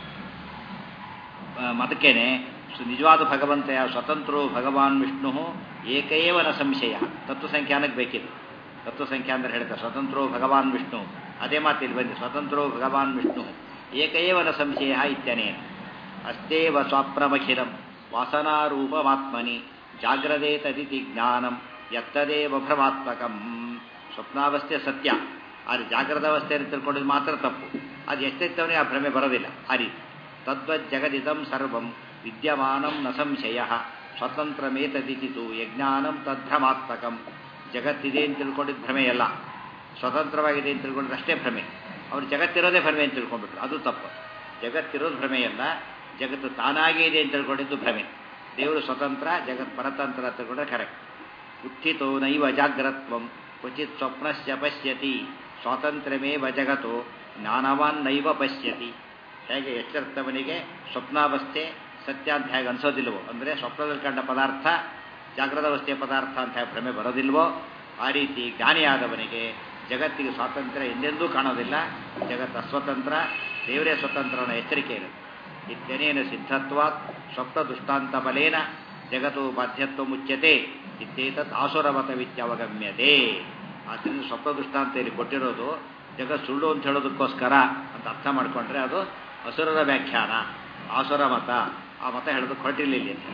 ಅದಕ್ಕೇನೆ ನಿಜವಾದ ಭಗವಂತ ಸ್ವತಂತ್ರೋ ಭಗವಾನ್ ವಿಷ್ಣು ಏಕಏವನ ಸಂಶಯ. ತತ್ವಸಂಖ್ಯಾನಕ್ಕೆ ಬೇಕಿದೆ. ತತ್ವಸಂಖ್ಯಾನ ಹೇಳ್ತಾರೆ ಸ್ವತಂತ್ರೋ ಭಗವಾನ್ ವಿಷ್ಣು, ಅದೇ ಮಾತಿಲ್ಲಿ ಬಂದಿದೆ, ಸ್ವತಂತ್ರೋ ಭಗವಾನ್ ವಿಷ್ಣು ಏಕಏವನ ಸಂಶಯ ಇತ್ಯನೇನ ಅಸ್ತೇವ ಸ್ವಾಪ್ರಮಖಿಲಂ ವಾಸನಾರೂಪಮಾತ್ಮನಿ ಜಾಗ್ರದೇ ತದಿತಿ ಜ್ಞಾನಂ ಯತ್ತದೇವ ಭ್ರಮಾತ್ಮಕಂ. ಸ್ವಪ್ನಾವಸ್ಥೆ ಸತ್ಯ, ಆದರೆ ಜಾಗ್ರದ ಅವಸ್ಥೆಯನ್ನು ತಿಳ್ಕೊಂಡಿದ್ದು ಮಾತ್ರ ತಪ್ಪು. ಅದು ಎಷ್ಟೆತ್ತವನಿಗೆ ಆ ಭ್ರಮೆ ಬರೋದಿಲ್ಲ. ಆ ರೀತಿ ತದ್ವಜ್ಜಗದಿದಂ ಸರ್ವಂ ವಿದ್ಯಮಾನಂ ನ ಸಂಶಯ ಸ್ವತಂತ್ರಮೇತದಿತಿತು ಯಜ್ಞಾನಂ ತದ್ಭ್ರಮಾತ್ಮಕಂ. ಜಗತ್ತಿದೆ ಅಂತ ತಿಳ್ಕೊಂಡಿದ್ದು ಭ್ರಮೆಯಲ್ಲ, ಸ್ವತಂತ್ರವಾಗಿದೆ ಅಂತ ತಿಳ್ಕೊಂಡ್ರೆ ಅಷ್ಟೇ ಭ್ರಮೆ. ಅವ್ರು ಜಗತ್ತಿರೋದೇ ಭ್ರಮೆ ಅಂತ ತಿಳ್ಕೊಂಡ್ಬಿಟ್ರು, ಅದು ತಪ್ಪು. ಜಗತ್ತಿರೋದು ಭ್ರಮೆಯಲ್ಲ, ಜಗತ್ತು ತಾನಾಗೇ ಇದೆ ಅಂತ ತಿಳ್ಕೊಂಡಿದ್ದು ಭ್ರಮೆ. ದೇವರು ಸ್ವತಂತ್ರ, ಜಗತ್ ಪರತಂತ್ರ ಅಂತ ತಿಳ್ಕೊಂಡ್ರೆ ಕರೆಕ್ಟ್. ಉತ್ಥಿತೋ ನೈವ ಜಾಗ್ರತ್ವಂ ಕ್ವಚಿತ್ ಸ್ವಪ್ನಸ್ಯ ಪಶ್ಯತಿ ಸ್ವಾತಂತ್ರ್ಯಮೇವ ಜಗತ್ತೋ ಜ್ಞಾನವಾನ್ ನೈವ ಪಶ್ಯತಿ. ಹೇಗೆ ಎಚ್ಚರದವನಿಗೆ ಸ್ವಪ್ನಾವಸ್ಥೆ ಸತ್ಯ ಅಂತ ಹೇಗೆ ಅನಿಸೋದಿಲ್ವೋ, ಅಂದರೆ ಸ್ವಪ್ನದಲ್ಲಿ ಕಂಡ ಪದಾರ್ಥ ಜಾಗ್ರತಾವಸ್ಥೆಯ ಪದಾರ್ಥ ಅಂತ ಹೇಗೆ ಭ್ರಮೆ ಬರೋದಿಲ್ವೋ, ಆ ರೀತಿ ಜ್ಞಾನಿಯಾದವನಿಗೆ ಜಗತ್ತಿಗೆ ಸ್ವಾತಂತ್ರ್ಯ ಎಂದೆಂದೂ ಕಾಣೋದಿಲ್ಲ. ಜಗತ್ತು ಅಸ್ವತಂತ್ರ, ದೇವರೇ ಸ್ವತಂತ್ರ ಅನ್ನೋ ಎಚ್ಚರಿಕೆ ಇರುತ್ತೆ. ಇತ್ಯನೇನ ಸಿದ್ಧತ್ವಾತ್ ಸ್ವಪ್ನ ದುಷ್ಟಾಂತ ಬಲೇನ ಜಗತ್ತು ಬಾಧ್ಯತ್ವ ಮುಚ್ಯತೆ ಇತ್ಯೇತತ್ ಆಸುರಮತವಿತ್ಯವಗಮ್ಯತೆ. ಆದ್ದರಿಂದ ಸ್ವಪ್ನ ದೃಷ್ಟಾಂತದಲ್ಲಿ ಕೊಟ್ಟಿರೋದು ಜಗತ್ ಸುಳ್ಳು ಅಂತ ಹೇಳೋದಕ್ಕೋಸ್ಕರ ಅಂತ ಅರ್ಥ ಮಾಡಿಕೊಂಡ್ರೆ ಅದು ಅಸುರರ ವ್ಯಾಖ್ಯಾನ, ಆಸುರ ಮತ. ಆ ಮತ ಹೇಳೋದಕ್ಕೆ ಹೊರಟಿರಲಿಲ್ಲ ಅಂತ.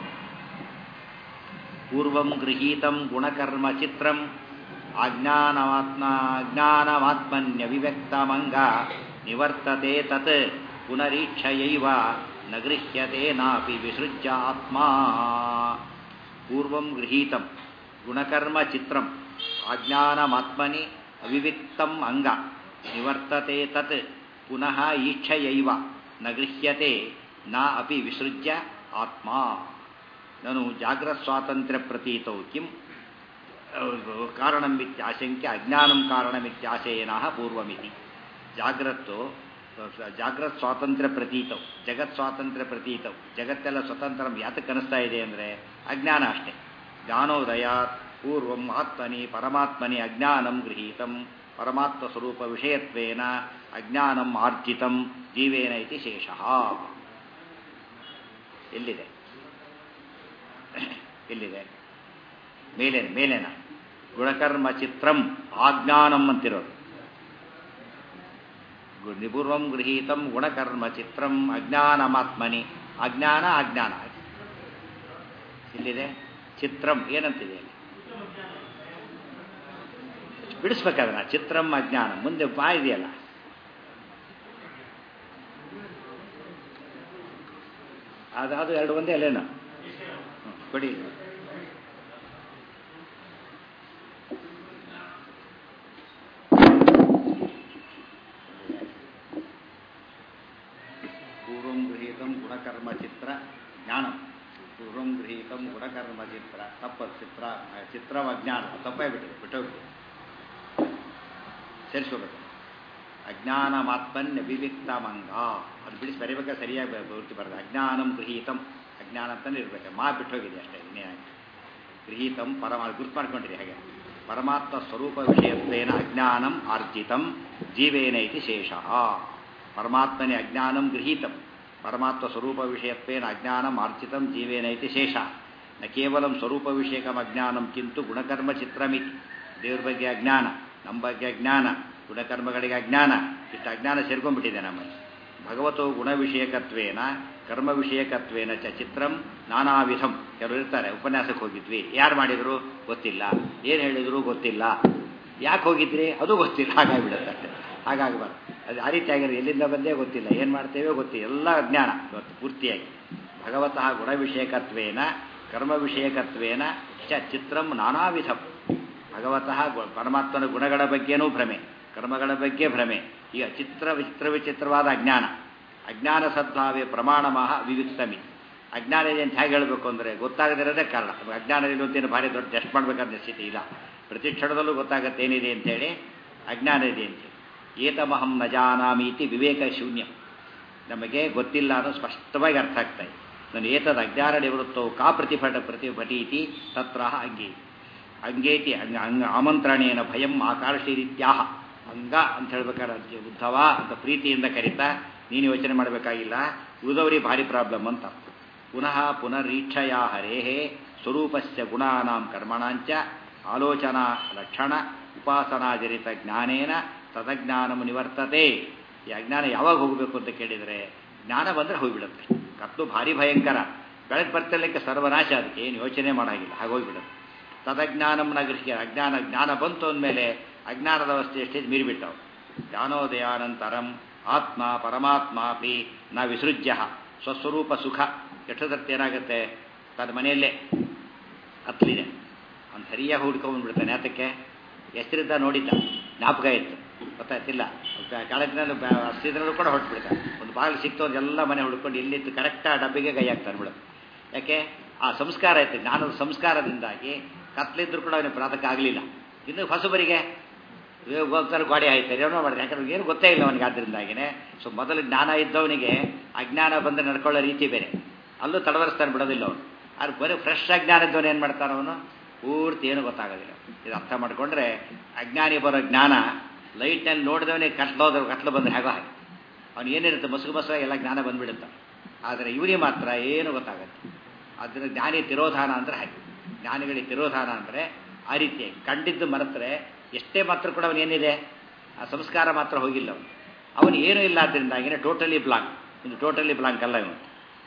ಪೂರ್ವಂ ಗೃಹೀತಂ ಗುಣಕರ್ಮ ಚಿತ್ರಂ ಅಜ್ಞಾನಮಾತ್ಮನ್ಯವಿವ್ಯಕ್ತಮಂಗ ನಿವರ್ತತೆ ತತ್ ಪುನರೀಕ್ಷಯೈವ ನ ಗೃಹ್ಯತೆ ನಾಪಿ ವಿಸೃಜ್ಯ ಆತ್ಮ. ಪೂರ್ವಂ ಗೃಹೀತಂ ಗುಣಕರ್ಮ ಚಿತ್ರಂ ಅಜ್ಞಾನಮಾತ್ಮನಿ ಅವಿವಿಕ್ತಂ ಅಂಗ ನಿವರ್ತತೆ ತತ್ ಪುನಃ ಈಕ್ಷಯೈವ ನ ಗೃಹ್ಯತೆ ನ ಅಪಿ ವಿಸೃಜ್ಯ ಆತ್ಮ. ನಾನು ಜಾಗ್ರತ್ ಸ್ವಾತಂತ್ರ್ಯ ಪ್ರತೀತೌ ಕಿಂ ಕಾರಣಮಿತ್ಯಾಶಂಕ್ಯ ಅಜ್ಞಾನಂ ಕಾರಣಮಿತ್ಯಾಶಯನಃ ಪೂರ್ವಮಿತಿ. ಜಾಗ್ರತ್ ಸ್ವಾತಂತ್ರ್ಯ ಪ್ರತೀತೌ ಜಗತ್ ಸ್ವಾತಂತ್ರ್ಯ ಪ್ರತೀತೌ. ಜಗತ್ತೆಲ್ಲ ಸ್ವತಂತ್ರ ಯಾತಕ್ಕೆ ಅನಿಸ್ತಾ ಇದೆ ಅಂದರೆ ಅಜ್ಞಾನ ಅಷ್ಟೇ. ಜ್ಞಾನೋದಯಾತ್ ಪೂರ್ವಂ ಆತ್ಮನಿ ಪರಮಾತ್ಮನಿ ಅಜ್ಞಾನಂ ಗೃಹೀತಂ ಪರಮಾತ್ಮ ಸ್ವರೂಪ ವಿಷಯತ್ವೇನ ಅಜ್ಞಾನಂ ಆರ್ಜಿತಂ ಜೀವೇನ ಇತಿ ಶೇಷಃ. ಎಲ್ಲಿದೆ ಎಲ್ಲಿದೆ? ಮೇಲೇನ ಗುಣಕರ್ಮ ಚಿತ್ರಂ ಆಜ್ಞಾನಂ ಅಂತಿರೋದು. ನಿಪೂರ್ವಂ ಗೃಹೀತಂ ಗುಣಕರ್ಮ ಚಿತ್ರಂ ಅಜ್ಞಾನಮಾತ್ಮನಿ. ಅಜ್ಞಾನ ಇಲ್ಲಿದೆ. ಚಿತ್ರಂ ಏನಂತಿದೆ ಅಲ್ಲಿ? ಬಿಡಿಸ್ಬೇಕಾದ್ರೆ ಚಿತ್ರಂ ಅಜ್ಞಾನ ಮುಂದೆ ಬಾ ಇದೆಯಲ್ಲ, ಅದು ಎರಡು ಒಂದೇ ಅಲ್ಲೇನು? ಕೊಡಿ. ಪೂರ್ವಂ ಗೃಹೀತಂ ಗುಣಕರ್ಮ ಚಿತ್ರ ಜ್ಞಾನಂ. ಪೂರ್ವಂ ಗೃಹೀತಂ ಗುಣಕರ್ಮ ಚಿತ್ರ ಚಿತ್ರವ ಜ್ಞಾನ ತಪ್ಪೇ ಬಿಟ್ಟೋಗಿ ಸೇರಿಸ್ಕೋಬೇಕು. ಅಜ್ಞಾನಮಾತ್ಮನ್ಯ ವಿವಿಕ್ತಮಂಗ ಅದು ಬಿಡಿಸಿ ಬರೀಬೇಕಾದ್ರೆ ಸರಿಯಾಗಿ ಪೂರ್ತಿ ಬರ್ತದೆ. ಅಜ್ಞಾನಂ ಗೃಹೀತಂ ಅಜ್ಞಾನ ಅಂತಲೇ ಇರಬೇಕು. ಬಿಟ್ಟೋಗಿದೆ ಅಷ್ಟೇ, ಇನ್ನೇನಾಗಿ. ಗೃಹೀತಂ ಗುರ್ತು ಮಾಡ್ಕೊಂಡಿರಿ ಹಾಗೆ. ಪರಮಾತ್ಮ ಸ್ವರೂಪ ವಿಷಯತ್ವೇನ ಅಜ್ಞಾನಂ ಆರ್ಜಿತಂ ಜೀವೇನ ಇತಿ ಶೇಷಃ. ಪರಮಾತ್ಮನೇ ಅಜ್ಞಾನಂ ಗೃಹೀತಂ ಪರಮಾತ್ಮ ಸ್ವರೂಪ ವಿಷಯತ್ವೇನ ಅಜ್ಞಾನಂ ಆರ್ಜಿತಂ ಜೀವೇನ ಇತಿ ಶೇಷ. ನ ಕೇವಲಂ ಸ್ವರೂಪ ವಿಷಯಕಂ ಅಜ್ಞಾನಂ ಕಿಂತು ಗುಣಕರ್ಮ ಚಿತ್ರಮಿತಿ. ದೇವ್ರ ಬಗ್ಗೆ ಅಜ್ಞಾನ, ನಮ್ಮ ಬಗ್ಗೆ ಅಜ್ಞಾನ, ಗುಣಕರ್ಮಗಳಿಗೆ ಅಜ್ಞಾನ, ಇಷ್ಟು ಅಜ್ಞಾನ ಸೇರ್ಕೊಂಡ್ಬಿಟ್ಟಿದೆ ನಮ್ಮಲ್ಲಿ. ಭಗವತೋ ಗುಣ ವಿಷಯಕತ್ವೇನ ಕರ್ಮ ವಿಷಯಕತ್ವೇನ ಚ ಚಿತ್ರಂ ನಾನಾವಿಧಂ. ಕೆಲವರು ಇರ್ತಾರೆ, ಉಪನ್ಯಾಸಕ್ಕೆ ಹೋಗಿದ್ವಿ, ಯಾರು ಮಾಡಿದ್ರು ಗೊತ್ತಿಲ್ಲ, ಏನು ಹೇಳಿದ್ರು ಗೊತ್ತಿಲ್ಲ, ಯಾಕೆ ಹೋಗಿದ್ರಿ ಅದು ಗೊತ್ತಿಲ್ಲ, ಹಾಗಾಗಿಬಿಡುತ್ತೆ. ಹಾಗಾಗಬಾರ್ದು. ಅದು ಆ ರೀತಿಯಾಗಿರೋ ಎಲ್ಲಿಂದ ಬಂದೇ ಗೊತ್ತಿಲ್ಲ, ಏನು ಮಾಡ್ತೇವೋ ಗೊತ್ತಿಲ್ಲ, ಎಲ್ಲ ಅಜ್ಞಾನ ಇವತ್ತು ಪೂರ್ತಿಯಾಗಿ. ಭಗವತಃ ಗುಣ ವಿಷಯಕತ್ವೇನ ಕರ್ಮ ವಿಷಯಕತ್ವೇನ ಚ ಚಿತ್ರಂ ನಾನಾವಿಧಂ. ಭಗವತಃ ಪರಮಾತ್ಮನ ಗುಣಗಳ ಬಗ್ಗೆನೂ ಭ್ರಮೆ, ಕರ್ಮಗಳ ಬಗ್ಗೆ ಭ್ರಮೆ. ಈಗ ವಿಚಿತ್ರವಾದ ಅಜ್ಞಾನ. ಅಜ್ಞಾನ ಸದ್ಭಾವೇ ಪ್ರಮಾಣಮಃ ವಿವಿಕ್ತಮಿ. ಅಜ್ಞಾನ ಇದೆ ಅಂತ ಹೇಗೆ ಹೇಳಬೇಕು ಅಂದರೆ ಗೊತ್ತಾಗದಿರೋದೇ ಕಾರಣ. ಅಜ್ಞಾನ ಇರುವಂತೇನು ಭಾರಿ ದೊಡ್ಡ ಟೆಸ್ಟ್ ಮಾಡಬೇಕಾದ ಸ್ಥಿತಿ ಇಲ್ಲ. ಪ್ರತಿ ಕ್ಷಣದಲ್ಲೂ ಗೊತ್ತಾಗತ್ತೆ ಏನಿದೆ ಅಂತೇಳಿ, ಅಜ್ಞಾನ ಇದೆ ಅಂತೇಳಿ. ಏತಮಹಂ ನ ಜಾನಾಮೀತಿ ವಿವೇಕ ಶೂನ್ಯ. ನಮಗೆ ಗೊತ್ತಿಲ್ಲ ಅನ್ನೋದು ಸ್ಪಷ್ಟವಾಗಿ ಅರ್ಥ ಆಗ್ತಾ ಇದೆ. ನಾನು ಏತದ ಅಜ್ಞಾನ ನಿವೃತ್ತೋ ಕಾ ಪ್ರತಿಭಟೀತಿ ತತ್ರ ಅಂಗೇತಿ ಆಮಂತ್ರಣೇನ ಭಯಂ ಆಕಾರ್ಷೀರಿತ್ಯಾಹ. ಅಂಗ ಅಂತ ಹೇಳ್ಬೇಕಾದ್ರೆ ಉದ್ಧವ ಅಂತ ಪ್ರೀತಿಯಿಂದ ಕರೀತಾ ನೀನು ಯೋಚನೆ ಮಾಡಬೇಕಾಗಿಲ್ಲ, ಉಳಿದವರಿಗೆ ಭಾರಿ ಪ್ರಾಬ್ಲಮ್ ಅಂತ. ಪುನಃ ಪುನರೀಕ್ಷಯಾ ಹರೇಹೇ ಸ್ವರೂಪಸ್ಯ ಗುಣಾನಾಂ ಕರ್ಮಣಾಂಚ ಆಲೋಚನಾ ಲಕ್ಷಣ ಉಪಾಸನಾಜರಿತ ಜ್ಞಾನೇನ ತದಜ್ಞಾನಂ ನಿವರ್ತತೆ. ಈ ಅಜ್ಞಾನ ಯಾವಾಗ ಹೋಗಬೇಕು ಅಂತ ಕೇಳಿದರೆ, ಜ್ಞಾನ ಬಂದರೆ ಹೋಗಿಬಿಡುತ್ತೆ. ಕತ್ಲು ಭಾರಿ ಭಯಂಕರ, ಬೆಳಗ್ಗೆ ಬರ್ತಿರ್ಲಿಕ್ಕೆ ಸರ್ವನಾಶ, ಅದಕ್ಕೆ ಏನು ಯೋಚನೆ ಮಾಡಾಗಿಲ್ಲ, ಹಾಗೋಗಿಬಿಡುತ್ತೆ. ತದಜ್ಞಾನಂ ನ ಗೃಹ್ಯ. ಜ್ಞಾನ ಬಂತು ಅಂದಮೇಲೆ ಅಜ್ಞಾನದ ಅವಸ್ಥೆ ಸ್ಟೇಜ್ ಮೀರಿಬಿಟ್ಟವು. ಜ್ಞಾನೋದಯಾನಂತರಂ ಆತ್ಮ ಪರಮಾತ್ಮಾಪಿ ನ ವಿಸೃಜ್ಯ ಸ್ವಸ್ವರೂಪ ಸುಖ. ಎಷ್ಟೊತ್ತರ್ಥ ಏನಾಗುತ್ತೆ, ತನ್ನ ಮನೆಯಲ್ಲೇ ಕತ್ಲಿದೆ ಅವ್ನು ಸರಿಯಾಗಿ ಹುಡ್ಕೊಂಡ್ಬಿಡ್ತಾನೆ. ಯಾತಕ್ಕೆ? ಹೆಸರಿದ್ದ ನೋಡಿದ್ದ, ಜ್ಞಾಪಕ ಇತ್ತು, ಗೊತ್ತಾಯ್ತಿಲ್ಲ. ಕಾಲೇಜಿನಲ್ಲಿ ಹಸಿದ್ರಲ್ಲೂ ಕೂಡ ಹೊರಟ್ಬಿಡ್ತಾನೆ. ಒಂದು ಬಾಗಿಲು ಸಿಕ್ತು ಎಲ್ಲ ಮನೆ ಹುಡ್ಕೊಂಡು ಎಲ್ಲಿತ್ತು ಕರೆಕ್ಟ್ ಆ ಡಬ್ಬಿಗೆ ಕೈ ಹಾಕ್ತಾನೆ ಬಿಡೋದು. ಯಾಕೆ? ಆ ಸಂಸ್ಕಾರ ಆಯ್ತು, ಜ್ಞಾನದ ಸಂಸ್ಕಾರದಿಂದಾಗಿ ಕತ್ಲಿದ್ರು ಕೂಡ ಅವನಿಗೆ ಪ್ರಾತಕ ಆಗಲಿಲ್ಲ. ಇನ್ನು ಹೊಸಬರಿಗೆ ಹೋಗ್ತಾರೆ ಗಾಡಿ ಆಯ್ತಾರೆ, ಏನೋ ಮಾಡಿದೆ, ಯಾಕಂದ್ರೆ ಏನು ಗೊತ್ತೇ ಇಲ್ಲ ಅವನಿಗೆ. ಆದ್ದರಿಂದಾಗಿನೇ ಸೊ ಮೊದಲು ಜ್ಞಾನ ಇದ್ದವನಿಗೆ ಅಜ್ಞಾನ ಬಂದು ನಡ್ಕೊಳ್ಳೋ ರೀತಿ ಬೇರೆ, ಅಲ್ಲೂ ತಡವರಿಸ್ತಾನೆ, ಬಿಡೋದಿಲ್ಲ ಅವನು. ಆದ್ರೆ ಬರೀ ಫ್ರೆಶ್ ಅಜ್ಞಾನ ಇದ್ದವನು ಏನು ಮಾಡ್ತಾನೆ, ಅವನು ಪೂರ್ತಿ ಏನು ಗೊತ್ತಾಗೋದಿಲ್ಲ. ಇದು ಅರ್ಥ ಮಾಡಿಕೊಂಡ್ರೆ ಅಜ್ಞಾನಿ ಬರೋ ಜ್ಞಾನ ಲೈಟ್ನಲ್ಲಿ ನೋಡಿದವನಿಗೆ ಕತ್ಲು ಬಂದರೆ ಹೇಗೋ ಹಾಗೆ ಅವನು ಏನಿರುತ್ತೆ ಮಸುಕು ಎಲ್ಲ ಜ್ಞಾನ ಬಂದುಬಿಡುತ್ತೆ. ಆದರೆ ಇವರಿಗೆ ಮಾತ್ರ ಏನು ಗೊತ್ತಾಗುತ್ತೆ. ಅದನ್ನು ಜ್ಞಾನಿ ತಿರೋಧಾನ ಅಂದರೆ ಹಾಗೆ. ಜ್ಞಾನಿಗಳಿಗೆ ತಿರೋಧಾನ ಅಂದರೆ ಆ ರೀತಿಯಾಗಿ ಕಂಡಿದ್ದು ಮರೆತರೆ ಎಷ್ಟೇ ಮಾತ್ರ ಕೂಡ ಅವನೇನಿದೆ ಆ ಸಂಸ್ಕಾರ ಮಾತ್ರ ಹೋಗಿಲ್ಲ ಅವನು ಏನೂ ಇಲ್ಲ. ಆದ್ದರಿಂದಾಗಿನೇ ಟೋಟಲಿ ಬ್ಲಾಂಕ್. ಇದು ಟೋಟಲಿ ಬ್ಲಾಂಕ್ ಅಲ್ಲ ಇವನು.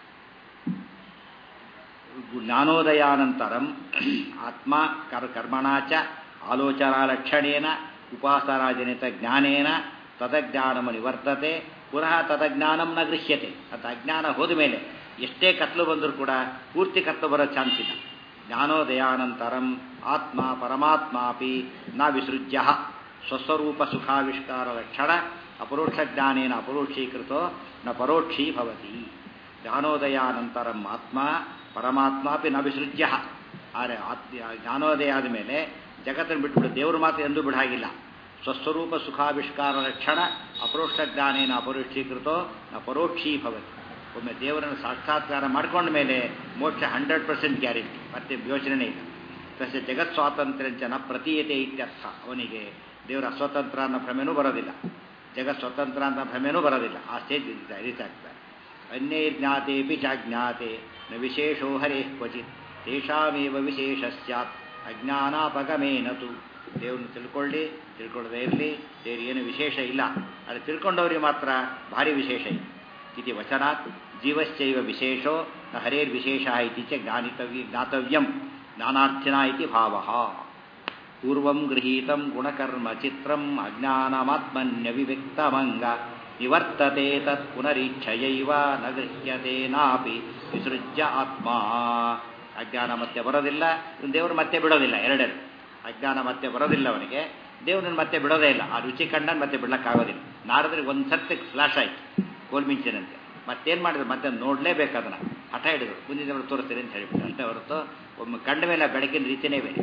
ಜ್ಞಾನೋದಯಾನಂತರಂ ಆತ್ಮ ಕರ್ಮಣಾಚ ಆಲೋಚನಾ ಲಕ್ಷಣೇನ ಉಪಾಸನಾಜನಿತ ಜ್ಞಾನೇನ ತದಜ್ಞಾನಮ ನಿವರ್ತತೆ. ಪುನಃ ತದಜ್ಞಾನಂ ನ ಗೃಹ್ಯತೆ. ಅಂತ ಅಜ್ಞಾನ ಹೋದ ಮೇಲೆ ಎಷ್ಟೇ ಕತ್ಲು ಬಂದರೂ ಕೂಡ ಪೂರ್ತಿ ಕತ್ಲು ಬರೋ ಚಾನ್ಸ್ ಇಲ್ಲ. ಜ್ಞಾನೋದಯಾನಂತರಂ ಆತ್ಮ ಪರಮಾತ್ಮಾಪಿ ನ ವಿಸೃಜ್ಯ ಸ್ವಸ್ವರೂಪ ಸುಖಾವಿಷ್ಕಾರ ಲಕ್ಷಣ ಅಪರೋಕ್ಷ ಜ್ಞಾನೇನ ಅಪರೋಕ್ಷೀಕೃತೋ ನ ಪರೋಕ್ಷೀ ಭವತಿ. ಜ್ಞಾನೋದಯಾನಂತರಂ ಆತ್ಮ ಪರಮಾತ್ಮಾಪಿ ನ ವಿಸೃಜ್ಯ. ಆದರೆ ಜ್ಞಾನೋದಯ ಆದ ಮೇಲೆ ಜಗತ್ತನ್ನು ಬಿಟ್ಟುಬಿಡು, ದೇವರು ಮಾತ್ರ ಎಂದೂ ಬಿಡಾಗಿಲ್ಲ. ಸ್ವಸ್ವರೂಪ ಸುಖಾವಿಷ್ಕಾರ ಲಕ್ಷಣ ಅಪರೋಕ್ಷ ಜ್ಞಾನೇನ ಅಪರೋಕ್ಷೀಕೃತೋ ನ ಪರೋಕ್ಷೀ ಭವತಿ. ಒಮ್ಮೆ ದೇವರನ್ನು ಸಾಕ್ಷಾತ್ಕಾರ ಮಾಡ್ಕೊಂಡ ಮೇಲೆ ಮೋಕ್ಷ 100% ಗ್ಯಾರಂಟಿ, ಮತ್ತೆ ಯೋಚನೆ ಇಲ್ಲ. ತಸ್ಯ ಜಗತ್ ಸ್ವಾತಂತ್ರ್ಯಂಚ ನ ಪ್ರತೀಯತೆ ಇತ್ಯರ್ಥ. ಅವನಿಗೆ ದೇವರ ಅಸ್ವತಂತ್ರ ಅನ್ನೋ ಭ್ರಮೆನೂ ಬರೋದಿಲ್ಲ, ಜಗತ್ ಸ್ವತಂತ್ರ ಅಂತ ಭ್ರಮೆನೂ ಬರೋದಿಲ್ಲ. ಆ ಸ್ಟೇಜ್ ರೀಚ್ ಆಗ್ತಾರೆ. ಅನ್ಯೇ ಜ್ಞಾತೇಪಿ ಚಾಜ್ಞಾತೆ ನ ವಿಶೇಷೋ ಹರೇ ಕ್ವಚಿತ್ ತೇಷಾಮೇವ ವಿಶೇಷ ಸ್ಯಾತ್ ಅಜ್ಞಾನಾಪಗಮೇನತು. ದೇವ್ರನ್ನ ತಿಳ್ಕೊಳ್ಳದೇ ಇರಲಿ, ದೇವ್ರ ಏನು ವಿಶೇಷ ಇಲ್ಲ, ಅದು ತಿಳ್ಕೊಂಡವ್ರಿಗೆ ಮಾತ್ರ ಭಾರಿ ವಿಶೇಷ ಇದೆ. ಇತಿ ವಚನಾತ್ ಜೀವಶ್ಚೈವ ವಿಶೇಷೋ ನ ಹರೇರ್ವಿಶೇಷ ಇತಿ ಚ ಜ್ಞಾತವ್ಯಂ ಜ್ಞಾನಾರ್ಥಿನ ಇತಿ ಭಾವಃ. ಪೂರ್ವಂ ಗೃಹೀತಂ ಗುಣಕರ್ಮ ಚಿತ್ರಂ ಅಜ್ಞಾನಮಾತ್ಮನ್ಯವಿವ್ಯಕ್ತಮಂಗ ನಿವರ್ತತೆ ತತ್ ಪುನರೀಚ್ಛಯೈವ ನ ಗೃಹ್ಯತೆ ನಾಪಿ ವಿಸೃಜ್ಯ ಆತ್ಮ. ಅಜ್ಞಾನ ಮತ್ತೆ ಬರೋದಿಲ್ಲ, ದೇವರು ಮತ್ತೆ ಬಿಡೋದಿಲ್ಲ. ಎರಡೆರಡು ಅಜ್ಞಾನ ಮತ್ತೆ ಬರೋದಿಲ್ಲ ಅವನಿಗೆ, ದೇವ್ರನ್ನ ಮತ್ತೆ ಬಿಡೋದೇ ಇಲ್ಲ. ಆ ರುಚಿ ಕಂಡನ್ನು ಮತ್ತೆ ಬಿಡೋಕ್ಕಾಗೋದಿಲ್ಲ. ನಾರದ್ರಿಗೆ ಒಂದು ಸರ್ತಿ ಫ್ಲಾಶ್ ಆಯಿತು ಕೋಲ್ಮಿಂಚಿನಂತೆ, ಮತ್ತೇನು ಮಾಡಿದ್ರು, ಮತ್ತೆ ನೋಡಲೇಬೇಕು ಅದನ್ನು. ಹಠ ಹಿಡಿದ್ರು, ಮುಂದಿನ ದೇವರು ತೋರಿಸ್ತೀನಿ ಅಂತ ಹೇಳಿಬಿಟ್ಟು ಅಷ್ಟೇ ಹೊರತು ಒಮ್ಮೆ ಕಂಡ ಮೇಲೆ ಬೆಳಕಿನ ರೀತಿಯೇ ಬೇರೆ.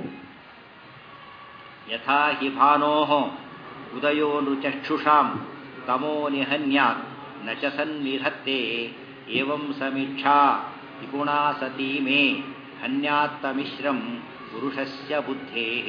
ಯಥಾ ಹಿ ಭಾನೋಃ ಉದಯೋ ನೃಚಕ್ಷುಷಾಂ ತಮೋ ನಿಹನ್ಯಾತ್ ನ ಚ ಸನ್ನಿಧತ್ತೆ ಏವಂ ಸಮೀಕ್ಷಾ ನಿಪುಣಾ ಸತೀ ಮೇ ಹನ್ಯಾತ್ತಮಿಶ್ರಂ ಪುರುಷಸ್ಯ ಬುದ್ಧೇಃ.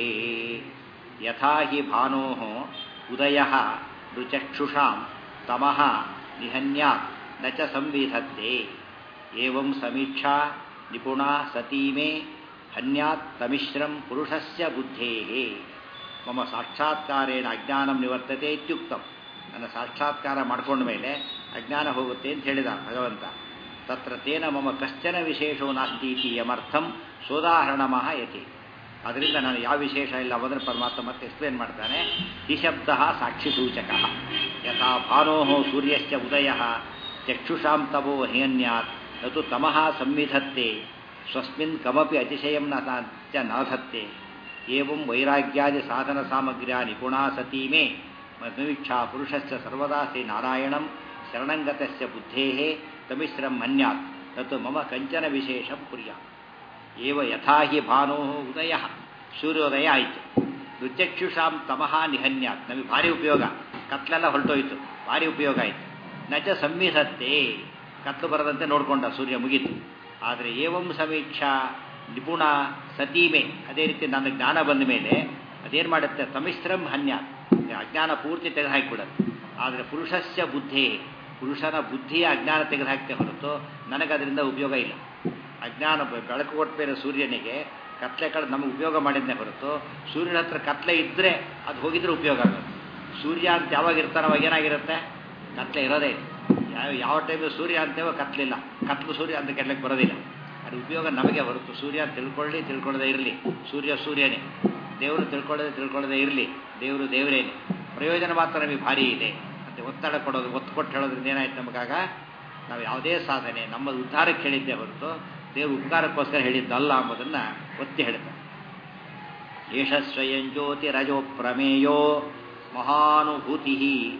ಯಥಾ ಹಿ ಭಾನೋಃ ಉದಯಃ ನೃಚಕ್ಷುಷಾಂ ತಮಃ ನಿಹನ್ಯಾತ್ ನ ಚ ಸಂವಿಧತ್ತೆ ಏವಂ ಸಮೀಕ್ಷಾ ನಿಪುಣಾ ಸತೀ ಮೇ ಹನ್ಯಾತ್ ತಮಿಶ್ರಂ ಪುರುಷಸ್ಯ ಬುದ್ಧೇಃ. ಮಮ ಸಾಕ್ಷಾತ್ಕಾರೇಣ ಅಜ್ಞಾನಂ ನಿವರ್ತತೆ ಇತ್ಯುಕ್ತಂ. ನನ್ನ ಸಾಕ್ಷಾತ್ಕಾರ ಮಾಡ್ಕೊಂಡ ಮೇಲೆ ಅಜ್ಞಾನ ಹೋಗುತ್ತೆ ಅಂತ ಹೇಳಿದ ಭಗವಂತ. ತತ್ರ ತೇನ ಮಮ ಕಶ್ಚನ ವಿಶೇಷೋ ನಾಸ್ತಿ ಇತಿ ಯಮರ್ಥಂ ಸೋದಾಹರಣಮಃ ಯತಿ. ಅದರಿಂದ ನಾನು ಯಾವ ವಿಶೇಷ ಇಲ್ಲ ಅದನ್ನು ಪರಮಾತ್ಮ ಮತ್ತೆ ಎಕ್ಸ್ಪ್ಲೇನ್ ಮಾಡ್ತಾನೆ. ದಿಶಬ್ದ ಸಾಕ್ಷಿ ಸೂಚಕ. ಯಥಾ ಭಾನೋಃ ಸೂರ್ಯಶ್ಚ ಉದಯಃ ಚಕ್ಷುಷಾಂ ತಮೋ ಹಿನ್ಯಾತ್ ನತು ತಮಃ ಸಂವಿಧತ್ತೆ ಸ್ವಸ್ಮಿನ್ ಕಮಪಿ ಅತಿಶಯಂ ನ ಚ ನಾಧತ್ತೆ ಏವಂ ವೈರಾಗ್ಯಾದಿ ಸಾಧನ ಸಾಮಗ್ರ್ಯಾ ನಿಪುಣಾ ಸತೀ ಮೇ ಮದ್ವಿಕ್ಷಾ ಪುರುಷಸ್ಯ ಸರ್ವದಾ ಶ್ರೀ ನಾರಾಯಣಂ ಶರಣಂಗತಸ್ಯ ಬುದ್ಧೇಃ ತಮಿಶ್ರಂ ಮನ್ಯಾತ್ ತತ್ ಮಮ ಕಂಚನ ವಿಶೇಷಂ ಕುರ್ಯಾತ್. ಏವ ಯಥಾ ಹಿ ಭಾನೋಃ ಉದಯಃ, ಸೂರ್ಯೋದಯ ಆಯಿತು. ದುಚಕ್ಷುಷಾಂ ತಮಃ ನಿಹನ್ಯಾತ್, ನಮಗೆ ಭಾರಿ ಉಪಯೋಗ, ಕತ್ಲೆಲ್ಲ ಹೊರಟೋಯ್ತು, ಭಾರಿ ಉಪಯೋಗ ಆಯಿತು. ನಚ ಸಂವಿಧತ್ತೆ, ಕತ್ಲು ಬರದಂತೆ ನೋಡಿಕೊಂಡ ಸೂರ್ಯ, ಮುಗೀತು. ಆದರೆ ಏವಂ ಸಮೀಕ್ಷಾ ನಿಪುಣ ಸತೀಮೆ, ಅದೇ ರೀತಿ ನನ್ನ ಜ್ಞಾನ ಬಂದ ಮೇಲೆ ಅದೇನು ಮಾಡುತ್ತೆ, ತಮಿಶ್ರಂ ಹನ್ಯಾತ್, ಅಜ್ಞಾನ ಪೂರ್ತಿ ತೆಗೆದುಹಾಕಿಬಿಡುತ್ತೆ. ಆದರೆ ಪುರುಷಸ್ಯ ಬುದ್ಧಿ, ಪುರುಷನ ಬುದ್ಧಿಯ ಅಜ್ಞಾನ ತೆಗೆದುಹಾಕ್ತೆ ಹೊರತು ನನಗದರಿಂದ ಉಪಯೋಗ ಇಲ್ಲ. ಅಜ್ಞಾನ ಬೆಳಕು ಕೊಟ್ಟ ಮೇಲೆ ಸೂರ್ಯನಿಗೆ ಕತ್ಲೆ ಕಡೆ ನಮಗೆ ಉಪಯೋಗ ಮಾಡಿದ್ನೇ ಹೊರತು ಸೂರ್ಯನ ಹತ್ರ ಕತ್ಲೆ ಇದ್ದರೆ ಅದು ಹೋಗಿದ್ರೆ ಉಪಯೋಗ ಆಗುತ್ತೆ. ಸೂರ್ಯ ಅಂತ ಯಾವಾಗ ಇರ್ತಾನೆ ಅವಾಗ ಏನಾಗಿರುತ್ತೆ, ಕತ್ಲೆ ಇರೋದೇ ಇಲ್ಲ. ಯಾವ ಟೈಮು ಸೂರ್ಯ ಅಂತೇವೋ ಕತ್ಲಿಲ್ಲ, ಕತ್ಲು ಸೂರ್ಯ ಅಂತ ಕೆಡ್ಲಿಕ್ಕೆ ಬರೋದಿಲ್ಲ. ಅದು ಉಪಯೋಗ ನಮಗೆ ಹೊರತು ಸೂರ್ಯ ತಿಳ್ಕೊಳ್ಳದೆ ಇರಲಿ, ಸೂರ್ಯ ಸೂರ್ಯನೇ. ದೇವರು ತಿಳ್ಕೊಳ್ಳದೆ ಇರಲಿ, ದೇವರು ದೇವರೇನೆ. ಪ್ರಯೋಜನ ಮಾತ್ರ ನಮಗೆ ಭಾರಿ ಇದೆ ಅಂತ ಒತ್ತಡ ಕೊಡೋದು, ಒತ್ತು ಕೊಟ್ಟು ಹೇಳೋದ್ರಿಂದ ಏನಾಯ್ತು ನಮಗಾಗ, ನಾವು ಯಾವುದೇ ಸಾಧನೆ ನಮ್ಮ ಉದ್ಧಾರಕ್ಕೆ ಹೇಳಿದ್ದೇ ಹೊರತು ದೇವರು ಉಪಕಾರಕ್ಕೋಸ್ಕರ ಹೇಳಿದ್ದಲ್ಲ ಎಂಬುದನ್ನು ಒತ್ತಿ ಹೇಳ್ತಾರೆ. ಏಷ ಸ್ವಯಂ ಜ್ಯೋತಿ ರಜೋ ಪ್ರಮೇಯೋ ಮಹಾನುಭೂತಿ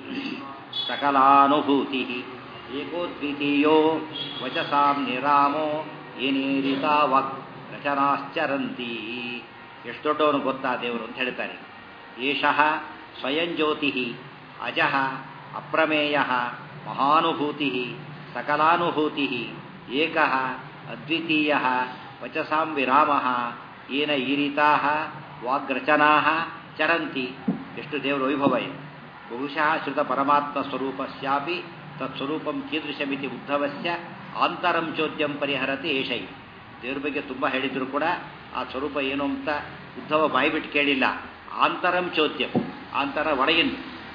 ಸಕಲಾನುಭೂತಿ ಏಕೋದ್ವಿತೀಯೋ ವಚಸಾಂ ನಿರಾಮೋ ಏನೇರಿತಾ ವಾಕ್ ರಚನಾಶ್ಚರಂತಿ. ಎಷ್ಟು ದೊಡ್ಡವನು ಗೊತ್ತಾ ದೇವರು ಅಂತ ಹೇಳ್ತಾರೆ. ಏಷಃ ಸ್ವಯಂ ಜ್ಯೋತಿ ಅಜಃ ಅಪ್ರಮೇಯ ಮಹಾನುಭೂತಿ ಸಕಲಾನುಭೂತಿ ಏಕಃ ಅದ್ವಿತೀಯ ವಚಸಾಂ ವಿರಾಮಃ ಏನ ಈರಿತಾ ವಾಗ್ರಚನಾ ಚರಂತಿ. ಎಷ್ಟು ದೇವರ ವೈಭವ ಇದೆ. ಬಹುಶಃ ಶ್ರುತ ಪರಮಾತ್ಮ ಸ್ವರೂಪಸ್ಯಾಪಿ ತತ್ಸ್ವರೂಪಂ ಕೀದೃಶಮಿತಿ ಉದ್ಧವಸ್ಯ ಆಂತರಂ ಚೋದ್ಯಂ ಪರಿಹರತಿ ಏಷೈ. ದೇವ್ರ ಬಗ್ಗೆ ತುಂಬ ಹೇಳಿದ್ರು ಕೂಡ ಆ ಸ್ವರೂಪ ಏನು ಅಂತ ಉದ್ಧವ ಬಾಯಿಬಿಟ್ಟು ಕೇಳಿಲ್ಲ. ಆಂತರಂ ಚೋದ್ಯಂ, ಆಂತರ ಒಳಗಿಂದ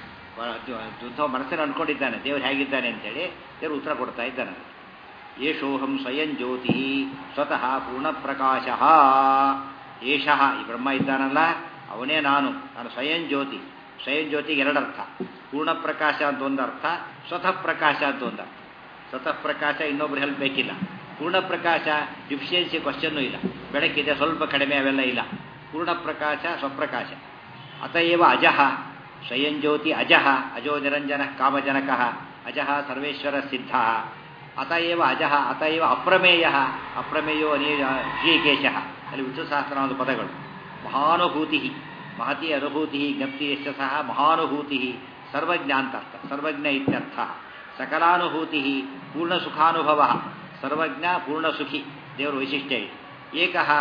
ಉದ್ಧವ ಮನಸ್ಸನ್ನು ಅಂದ್ಕೊಂಡಿದ್ದಾನೆ ದೇವ್ರು ಹೇಗಿದ್ದಾನೆ ಅಂತೇಳಿ ದೇವರು ಉತ್ತರ ಕೊಡ್ತಾ ಇದ್ದಾನೆ. ಏಷೋಹಂ ಸ್ವಯಂ ಜ್ಯೋತಿ ಸ್ವತಃ ಪೂರ್ಣಪ್ರಕಾಶ. ಏಷಃ, ಈ ಬ್ರಹ್ಮ ಇದ್ದಾನಲ್ಲ ಅವನೇ ನಾನು ಸ್ವಯಂ ಜ್ಯೋತಿ. ಸ್ವಯಂ ಜ್ಯೋತಿಗೆ ಎರಡರ್ಥ, ಪೂರ್ಣಪ್ರಕಾಶ ಅಂತ ಒಂದು ಅರ್ಥ, ಸ್ವತಃ ಪ್ರಕಾಶ ಅಂತ ಒಂದು ಅರ್ಥ. ಸ್ವತಃ ಪ್ರಕಾಶ ಇನ್ನೊಬ್ರು ಹೆಲ್ಪ್ ಬೇಕಿಲ್ಲ, ಪೂರ್ಣಪ್ರಕಾಶ ಡಿಫಿಷಿಯನ್ಸಿ ಕ್ವಶನ್ನೂ ಇಲ್ಲ, ಬೆಳಕಿದೆ ಸ್ವಲ್ಪ ಕಡಿಮೆ ಅವೆಲ್ಲ ಇಲ್ಲ. ಪೂರ್ಣಪ್ರಕಾಶ ಸ್ವಪ್ರಕಾಶ. ಅತಏವ ಅಜಃ, ಸ್ವಯಂ ಜ್ಯೋತಿ ಅಜಃ, ಅಜೋ ನಿರಂಜನ ಕಾಮಜನಕ ಅಜಃ ಸರ್ವೇಶ್ವರ ಸಿದ್ಧ. ಅತಏವ ಅಜಃ, ಅತಏವ ಅಪ್ರಮೇಯ, ಅಪ್ರಮೇಯೋ ಶ್ರೀಕೇಶ. ಅಲ್ಲಿ ವಿಷ್ಣು ಸಹಸ್ರನಾಮದ ಪದಗಳು. ಮಹಾನುಭೂತಿ, ಮಹತಿ ಅನುಭೂತಿ ಜ್ಞಪ್ತಿ ಯಶ್ಚ ಸಹ ಮಹಾನುಭೂತಿ ಸರ್ವಜ್ಞ ಅಂತ ಅರ್ಥ, ಸರ್ವಜ್ಞ ಇತ್ಯರ್ಥ. ಸಕಲಾನುಭೂತಿ ಪೂರ್ಣ ಸುಖಾನುಭವ, ಸರ್ವಜ್ಞ ಪೂರ್ಣ ಸುಖಿ ದೇವರ ವೈಶಿಷ್ಟ್ಯ ಇದೆ. ಏಕಃ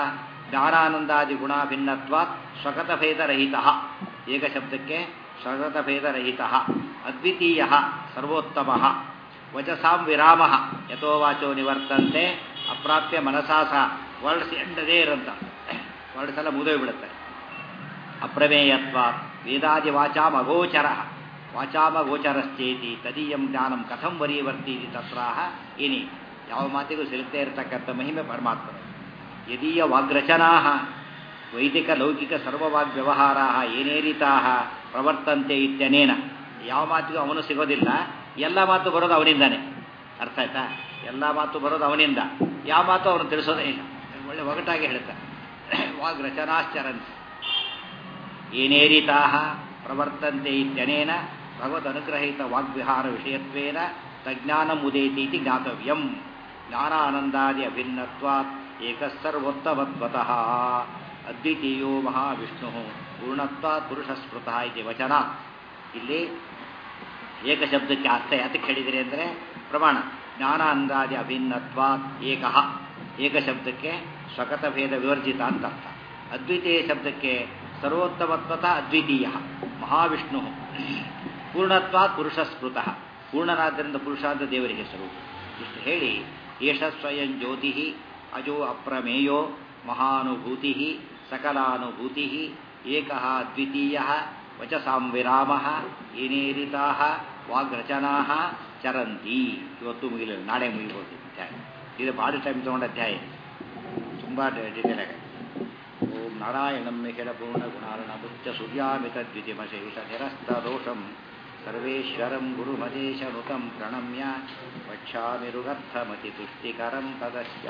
ಜ್ಞಾನಾನಂದಾದಿ ಗುಣ ಭಿನ್ನತ್ವಾತ್ ಸ್ವಗತಭೇದರಹಿತ. ಏಕಶಬ್ದಕ್ಕೆ ಸ್ವಗತಭೇದರಹಿತ. ಅದ್ವಿತೀಯ ಸರ್ವೋತ್ತಮ. ವಚಸಾಂ ವಿರಾಮ ಯಥೋ ವಾಚೋ ನಿವರ್ತಂತೆ ಅಪ್ರಾಪ್ಯ ಮನಸಾ ಸಹ. ವರ್ಡ್ಸ್ ಎಂಡದೇ ಇರಂತ, ವರ್ಡ್ಸ್ ಎಲ್ಲ ಮುಗಿದೋಗ್ಬಿಡುತ್ತೆ. ಅಪ್ರಮೇಯತ್ವ ವೇದಾದಿ ವಾಚಾಮ ಅಗೋಚರ. ವಾಚಾಮ ಗೋಚರಶ್ಚೇತಿ ತದೀಯಂ ಜ್ಞಾನಂ ಕಥಂ ವರೀವರ್ತೀತಿ ತತ್ರಾಹ. ಏನಿ ಯಾವ ಮಾತಿಗೂ ಸಿಲುಕದೇ ಇರತಕ್ಕಂಥ ಮಹಿಮೆ ಪರಮಾತ್ಮ. ಯದೀಯ ವಾಗ್ರಚನಾ ವೈದಿಕ ಲೌಕಿಕ ಸರ್ವವಾಗ್ವ್ಯವಹಾರ ಏನೇರಿತಾ ಪ್ರವರ್ತಂತೆ ಇತ್ಯನೇನ. ಯಾವ ಮಾತಿಗೂ ಅವನು ಸಿಗೋದಿಲ್ಲ, ಎಲ್ಲ ಮಾತು ಬರೋದು ಅವನಿಂದಾನೆ. ಅರ್ಥ ಆಯ್ತಾ? ಎಲ್ಲ ಮಾತು ಬರೋದು ಅವನಿಂದ, ಯಾವ ಮಾತು ಅವನು ತಿಳಿಸೋದೇ ಇಲ್ಲ. ಒಳ್ಳೆ ಒಗಟಾಗಿ ಹೇಳ್ತಾರೆ. ವಾಗ್ರಚನಾಶ್ಚರಂತಿ ಏನೇರಿತಾ ಪ್ರವರ್ತಂತೆ ಇತ್ಯನೇನ ಭಗವದ್ ಅನುಗ್ರಹಿತ ವಾಗ್ವಿಹಾರ ವಿಷಯತ್ವೇನ ತಜ್ಞಾನಂ ಉದೇತೀತಿ ಜ್ಞಾತವ್ಯಂ. ಜ್ಞಾನಾನಂದಾದಿ ಅಭಿನ್ನತ್ವಾತ್ ಏಕಸ್ಸರ್ವೋತ್ತಮತ್ವತಃ ಅದ್ವಿತೀಯೋ ಮಹಾವಿಷ್ಣು ಪೂರ್ಣತ್ವಾತ್ ಪುರುಷಸ್ಮೃತಃ ಇತಿ ವಚನಾತ್. ಇಲ್ಲಿ ಏಕಶಬ್ದಕ್ಕೆ ಅರ್ಥ ಯಾತಕ್ಕೆ ಹೇಳಿದಿರಿ ಅಂದರೆ ಪ್ರಮಾಣ. ಜ್ಞಾನಾನಂದಾದಿ ಅಭಿನ್ನತ್ವಾತ್ ಏಕಃ. ಏಕಶಬ್ದಕ್ಕೆ ಸ್ವಗತ ಭೇದ ವಿವರ್ಜಿತ ಅಂತ ಅರ್ಥ. ಅದ್ವಿತೀಯ ಶಬ್ದಕ್ಕೆ ಸರ್ವೋತ್ತಮತ್ವತ ಅದ್ವಿತೀಯ ಮಹಾವಿಷ್ಣು ಪೂರ್ಣತ್ವಾತ್ ಪುರುಷಸ್ಮೃತಃ. ಪೂರ್ಣನಾದ್ದರಿಂದ ಪುರುಷ ಅಂತ ದೇವರಿಗೆ ಹೆಸರು. ಇಷ್ಟು ಹೇಳಿ ಏಷ ಸ್ವಯಂ ಜ್ಯೋತಿ ಅಜೋ ಅಪ್ರಮೇಯೋ ಮಹಾನುಭೂತಿ ಸಕಲಾನುಭೂತಿ ಏಕಃ ದ್ವಿತೀಯ ವಚಸಾಂ ವಿರಾಮ ಏನೇರಿತಾ ವಾಗ್ರಚನಾ ಚರಂತಿ. ಇವತ್ತು ಮುಗಿಲಿಲ್ಲ, ನಾಳೆ ಮುಗಿಬೋದು ಅಧ್ಯಾಯ. ಇದು ಭಾಳ ಟೈಮ್ ತೊಗೊಂಡ ಅಧ್ಯಾಯ, ತುಂಬ ಡಿಟೇಲ್ ಆಗಿದೆ. ಓಂ ನಾರಾಯಣಂ ನಿಖಿಲ ಪೂರ್ಣ ಗುಣಾರ್ಣ ಮುಚ್ಚ ಸೂರ್ಯಾಮಿತ ದ್ವಿತಿಮಶೇಷ ನಿರಸ್ತ ದೋಷಂ ಸರ್ವೇಶ್ವರಂ ಗುರುಮದೇಶನುತಂ ಪ್ರಣಮ್ಯ ವಕ್ಷಾಮಿ ಋಗರ್ಥಮತಿ ತುಷ್ಟಿಕರಂ ತದಸ್ಯ.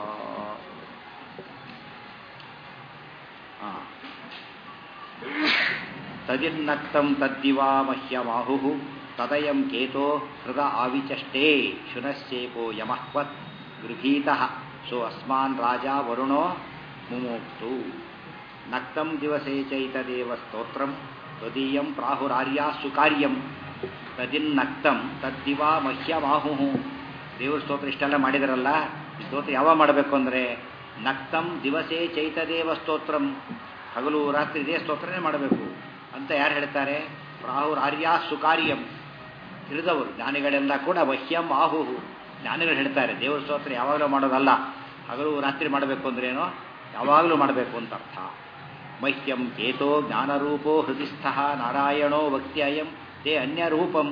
ತದಿನ್ನಕ್ತಂ ತದ್ದಿವಾ ಮಹ್ಯಮಾಹುಃ ತದಯಂ ಕೇತೋ ಹೃದ ಆವಿಚಷ್ಟೇ ಶುನಶ್ಚೇಪೋ ಯಮಃವತ್ ಗೃಹೀತಃ ಸೋ ಅಸ್ಮಾನ್ ರಾಜಾ ವರುಣೋ ಮುಮೋಕ್ತು. ನಕ್ತಂ ದಿವಸೇ ಚೈತದೇವ ಸ್ತೋತ್ರಂ ತ್ವದೀಯಂ ಪ್ರಾಹುರಾರ್ಯಾ ಸುಕಾರ್ಯಂ. ತದಿನ್ನಕ್ತಂ ತದ್ದಿವಾ ಮಹ್ಯಮಾಹುಃ. ದೇವ್ರ ಸ್ತೋತ್ರ ಇಷ್ಟೆಲ್ಲ ಮಾಡಿದಾರಲ್ಲ, ಈ ಸ್ತೋತ್ರ ಯಾವಾಗ ಮಾಡಬೇಕು ಅಂದರೆ ನಕ್ತಂ ದಿವಸೇ ಚೈತದೇವ ಸ್ತೋತ್ರಂ. ಹಗಲು ರಾತ್ರಿ ಇದೇ ಸ್ತೋತ್ರನೇ ಮಾಡಬೇಕು ಅಂತ ಯಾರು ಹೇಳ್ತಾರೆ? ಪ್ರಾಹುರಾರ್ಯಾ ಸುಕಾರ್ಯಂ. ತಿಳಿದವರು ಜ್ಞಾನಿಗಳೆಲ್ಲ ಕೂಡ ಮಹ್ಯಂ ಆಹುಹು. ಜ್ಞಾನಿಗಳು ಹೇಳ್ತಾರೆ ದೇವ್ರ ಸ್ತೋತ್ರ ಯಾವಾಗಲೂ ಮಾಡೋದಲ್ಲ, ಹಗಲು ರಾತ್ರಿ ಮಾಡಬೇಕು ಅಂದ್ರೇನೋ ಯಾವಾಗಲೂ ಮಾಡಬೇಕು ಅಂತ ಅರ್ಥ. ಮಹ್ಯಂ ಕೇತೋ ಜ್ಞಾನರೂಪೋ ಹೃದಿಸ್ಥಃ ನಾರಾಯಣೋ ಭಕ್ತ್ಯಯಂ ತೇ ಅನ್ಯರೂಪಂ.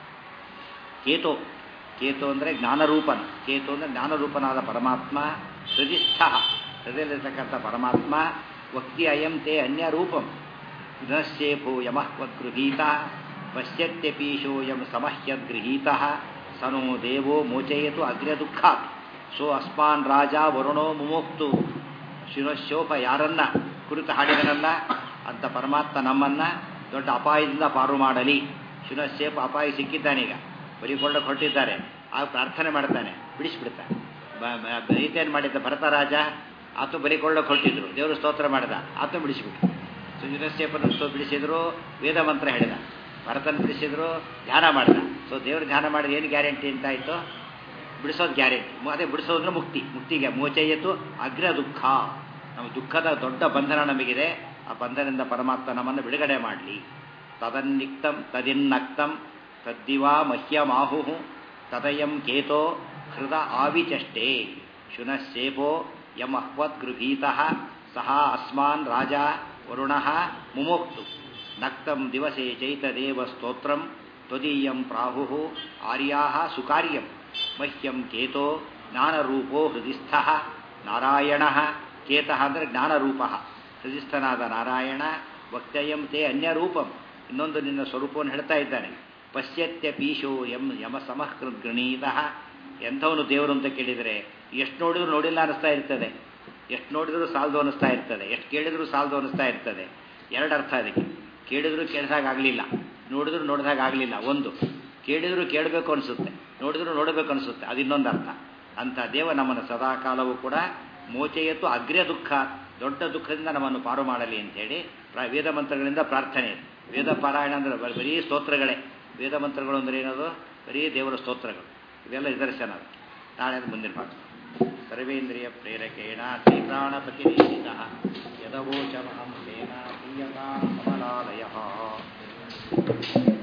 ಕೇತೋ, ಕೇತೋ ಅಂದರೆ ಜ್ಞಾನರೂಪನ. ಕೇತೋ ಅಂದರೆ ಜ್ಞಾನರೂಪನಾದ ಪರಮಾತ್ಮ. ಹೃದಿಸ್ಥ, ಹೃದಯದಲ್ಲಿರ್ತಕ್ಕಂಥ ಪರಮಾತ್ಮ. ವಕ್ತ್ಯಯಂ ತೇ ಅನ್ಯರೂಪಂ. ವಿನಶ್ಚೇಪೋ ಯಮಃವದ್ಗೃಹೀತ ಪಶ್ಯತ್ಯಪೀಶೋಯಂ ಸಮಹ್ಯದ್ಗೃಹೀತ ಸನೋ ದೇವೋ ಮೋಚಯತು ಅಗ್ರ ದುಃಖಾತ್ ಸೋ ಅಸ್ಮಾನ್ ರಾಜಾ ವರುಣೋ ಮುಮೋಕ್ತು. ಶಿವಶೋಭ ಯಾರನ್ನ ಕುರಿತು ಹಾಡಿದನಲ್ಲ ಅಂತ ಪರಮಾತ್ಮ ನಮ್ಮನ್ನ ದೊಡ್ಡ ಅಪಾಯದಿಂದ ಪಾರು ಮಾಡಲಿ. ಶಿವಶೇಪ ಅಪಾಯ ಸಿಕ್ಕಿದ್ದಾನೀಗ, ಬರಿಕೊಳ್ಳಕ್ಕೆ ಹೊರಟಿದ್ದಾರೆ. ಆಗ ಪ್ರಾರ್ಥನೆ ಮಾಡ್ತಾನೆ, ಬಿಡಿಸ್ಬಿಡ್ತಾನೆ. ಈತೇನು ಮಾಡಿದ್ದ ಭರತರಾಜ, ಆತು ಬರಿಕೊಳ್ಳಕ್ಕೆ ಹೊರಟಿದ್ರು, ದೇವರು ಸ್ತೋತ್ರ ಮಾಡಿದ, ಆತು ಬಿಡಿಸಿಬಿಟ್ರು. ಶಿವಶೇಪನ ಬಿಡಿಸಿದ್ರು, ವೇದ ಮಂತ್ರ ಹೇಳಿದ. ಭರತನ ಬಿಡಿಸಿದ್ರು, ಧ್ಯಾನ ಮಾಡಿದ. ಸೊ ದೇವರು ಧ್ಯಾನ ಮಾಡಿದ ಏನು ಗ್ಯಾರಂಟಿ ಅಂತಾಯಿತು? ಬಿಡಿಸೋದು ಗ್ಯಾರಂಟಿ. ಅದೇ ಬಿಡಿಸೋದ್ರೆ ಮುಕ್ತಿ. ಮುಕ್ತಿಗೆ ಮೋಚಯ್ಯತು ಅಗ್ರ ದುಃಖ. ನಮ್ಮ ದುಃಖದ ದೊಡ್ಡ ಬಂಧನ ನಮಗಿದೆ, ಆ ಬಂಧನದಿಂದ ಪರಮಾತ್ಮ ನಮ್ಮನ್ನು ಬಿಡುಗಡೆ ಮಾಡಲಿ. ತದನ್ನಿಕ್ತಂ ತದಿನ್ನಕ್ತಂ ತದ್ದಿವಾ ಮಹ್ಯಮಾಹುಃ ತದಯಂ ಕೇತೋ ಹೃದ ಆವಿಚಷ್ಟೇ ಶುನಶ್ಚೇಪೋ ಯಮಹ್ವತ್ ಗೃಹೀತಃ ಸಹ ಅಸ್ಮಾನ್ ರಾಜಾ ವರುಣಃ ಮುಮೋಕ್ತು. ನಕ್ತಂ ದಿವಸೇ ಚೈತದೇವ ಸ್ತೋತ್ರಂ ತ್ವದೀಯಂ ಪ್ರಾಹುಃ ಆರ್ಯಾಃ ಸುಕಾರ್ಯಂ. ಮಹ್ಯಂ ಕೇತೋ ಜ್ಞಾನರೂಪೋ ಹೃದಿಸ್ಥಃ ನಾರಾಯಣಃ. ಕೇತಃ ಅಂದರೆ ಜ್ಞಾನರೂಪಃ, ಹೃದಿಸ್ಥನಾದ ನಾರಾಯಣ. ವಕ್ತಯಂ ತೇ ಅನ್ಯರೂಪಂ, ಇನ್ನೊಂದು ನಿನ್ನ ಸ್ವರೂಪವನ್ನು ಹೇಳ್ತಾ ಇದ್ದಾನೆ. ಪಶ್ಯತ್ಯಪೀಶೋ ಯಮ ಸಮಃಕೃತ್ ಗೃಣೀತಃ. ಎಂಥವನು ದೇವರು ಅಂತ ಕೇಳಿದರೆ ಎಷ್ಟು ನೋಡಿದ್ರು ನೋಡಿಲ್ಲ ಅನ್ನಿಸ್ತಾ ಇರ್ತದೆ, ಎಷ್ಟು ನೋಡಿದರೂ ಸಾಲದು ಅನ್ನಿಸ್ತಾ ಇರ್ತದೆ, ಎಷ್ಟು ಕೇಳಿದರೂ ಸಾಲದು ಅನ್ನಿಸ್ತಾ ಇರ್ತದೆ. ಎರಡು ಅರ್ಥ ಅದಕ್ಕೆ. ಕೇಳಿದರೂ ಕೇಳಿದಾಗಲಿಲ್ಲ, ನೋಡಿದ್ರು ನೋಡಿದಾಗಲಿಲ್ಲ. ಒಂದು ಕೇಳಿದರೂ ಕೇಳಬೇಕು ಅನಿಸುತ್ತೆ, ನೋಡಿದ್ರು ನೋಡಬೇಕು ಅನಿಸುತ್ತೆ, ಅದು ಇನ್ನೊಂದು ಅರ್ಥ. ಅಂಥ ದೇವ ನಮ್ಮನ್ನು ಸದಾಕಾಲವೂ ಕೂಡ ಮೋಚೆಯತ್ತು ಅಗ್ರ ದುಃಖ, ದೊಡ್ಡ ದುಃಖದಿಂದ ನಮ್ಮನ್ನು ಪಾರು ಮಾಡಲಿ ಅಂಥೇಳಿ ವೇದ ಮಂತ್ರಗಳಿಂದ ಪ್ರಾರ್ಥನೆ. ವೇದ ಪಾರಾಯಣ ಅಂದರೆ ಬರೀ ಸ್ತೋತ್ರಗಳೇ. ವೇದ ಮಂತ್ರಗಳು ಅಂದರೆ ಏನದು? ಬರೀ ದೇವರ ಸ್ತೋತ್ರಗಳು. ಇವೆಲ್ಲ ನಿದರ್ಶನ. ನಾಳೆ ಮುಂದಿನ ಭಾಗ ಸರ್ವೇಂದ್ರಿಯ ಪ್ರೇರಕೇಣ ಶ್ರೀಪ್ರಾಣಪತಿರೇಹಿತಃ ಯದವೋಚಮಹಂ ತೇನ ಪ್ರೀಯತಾಂ ಕಮಲಾಲಯಃ.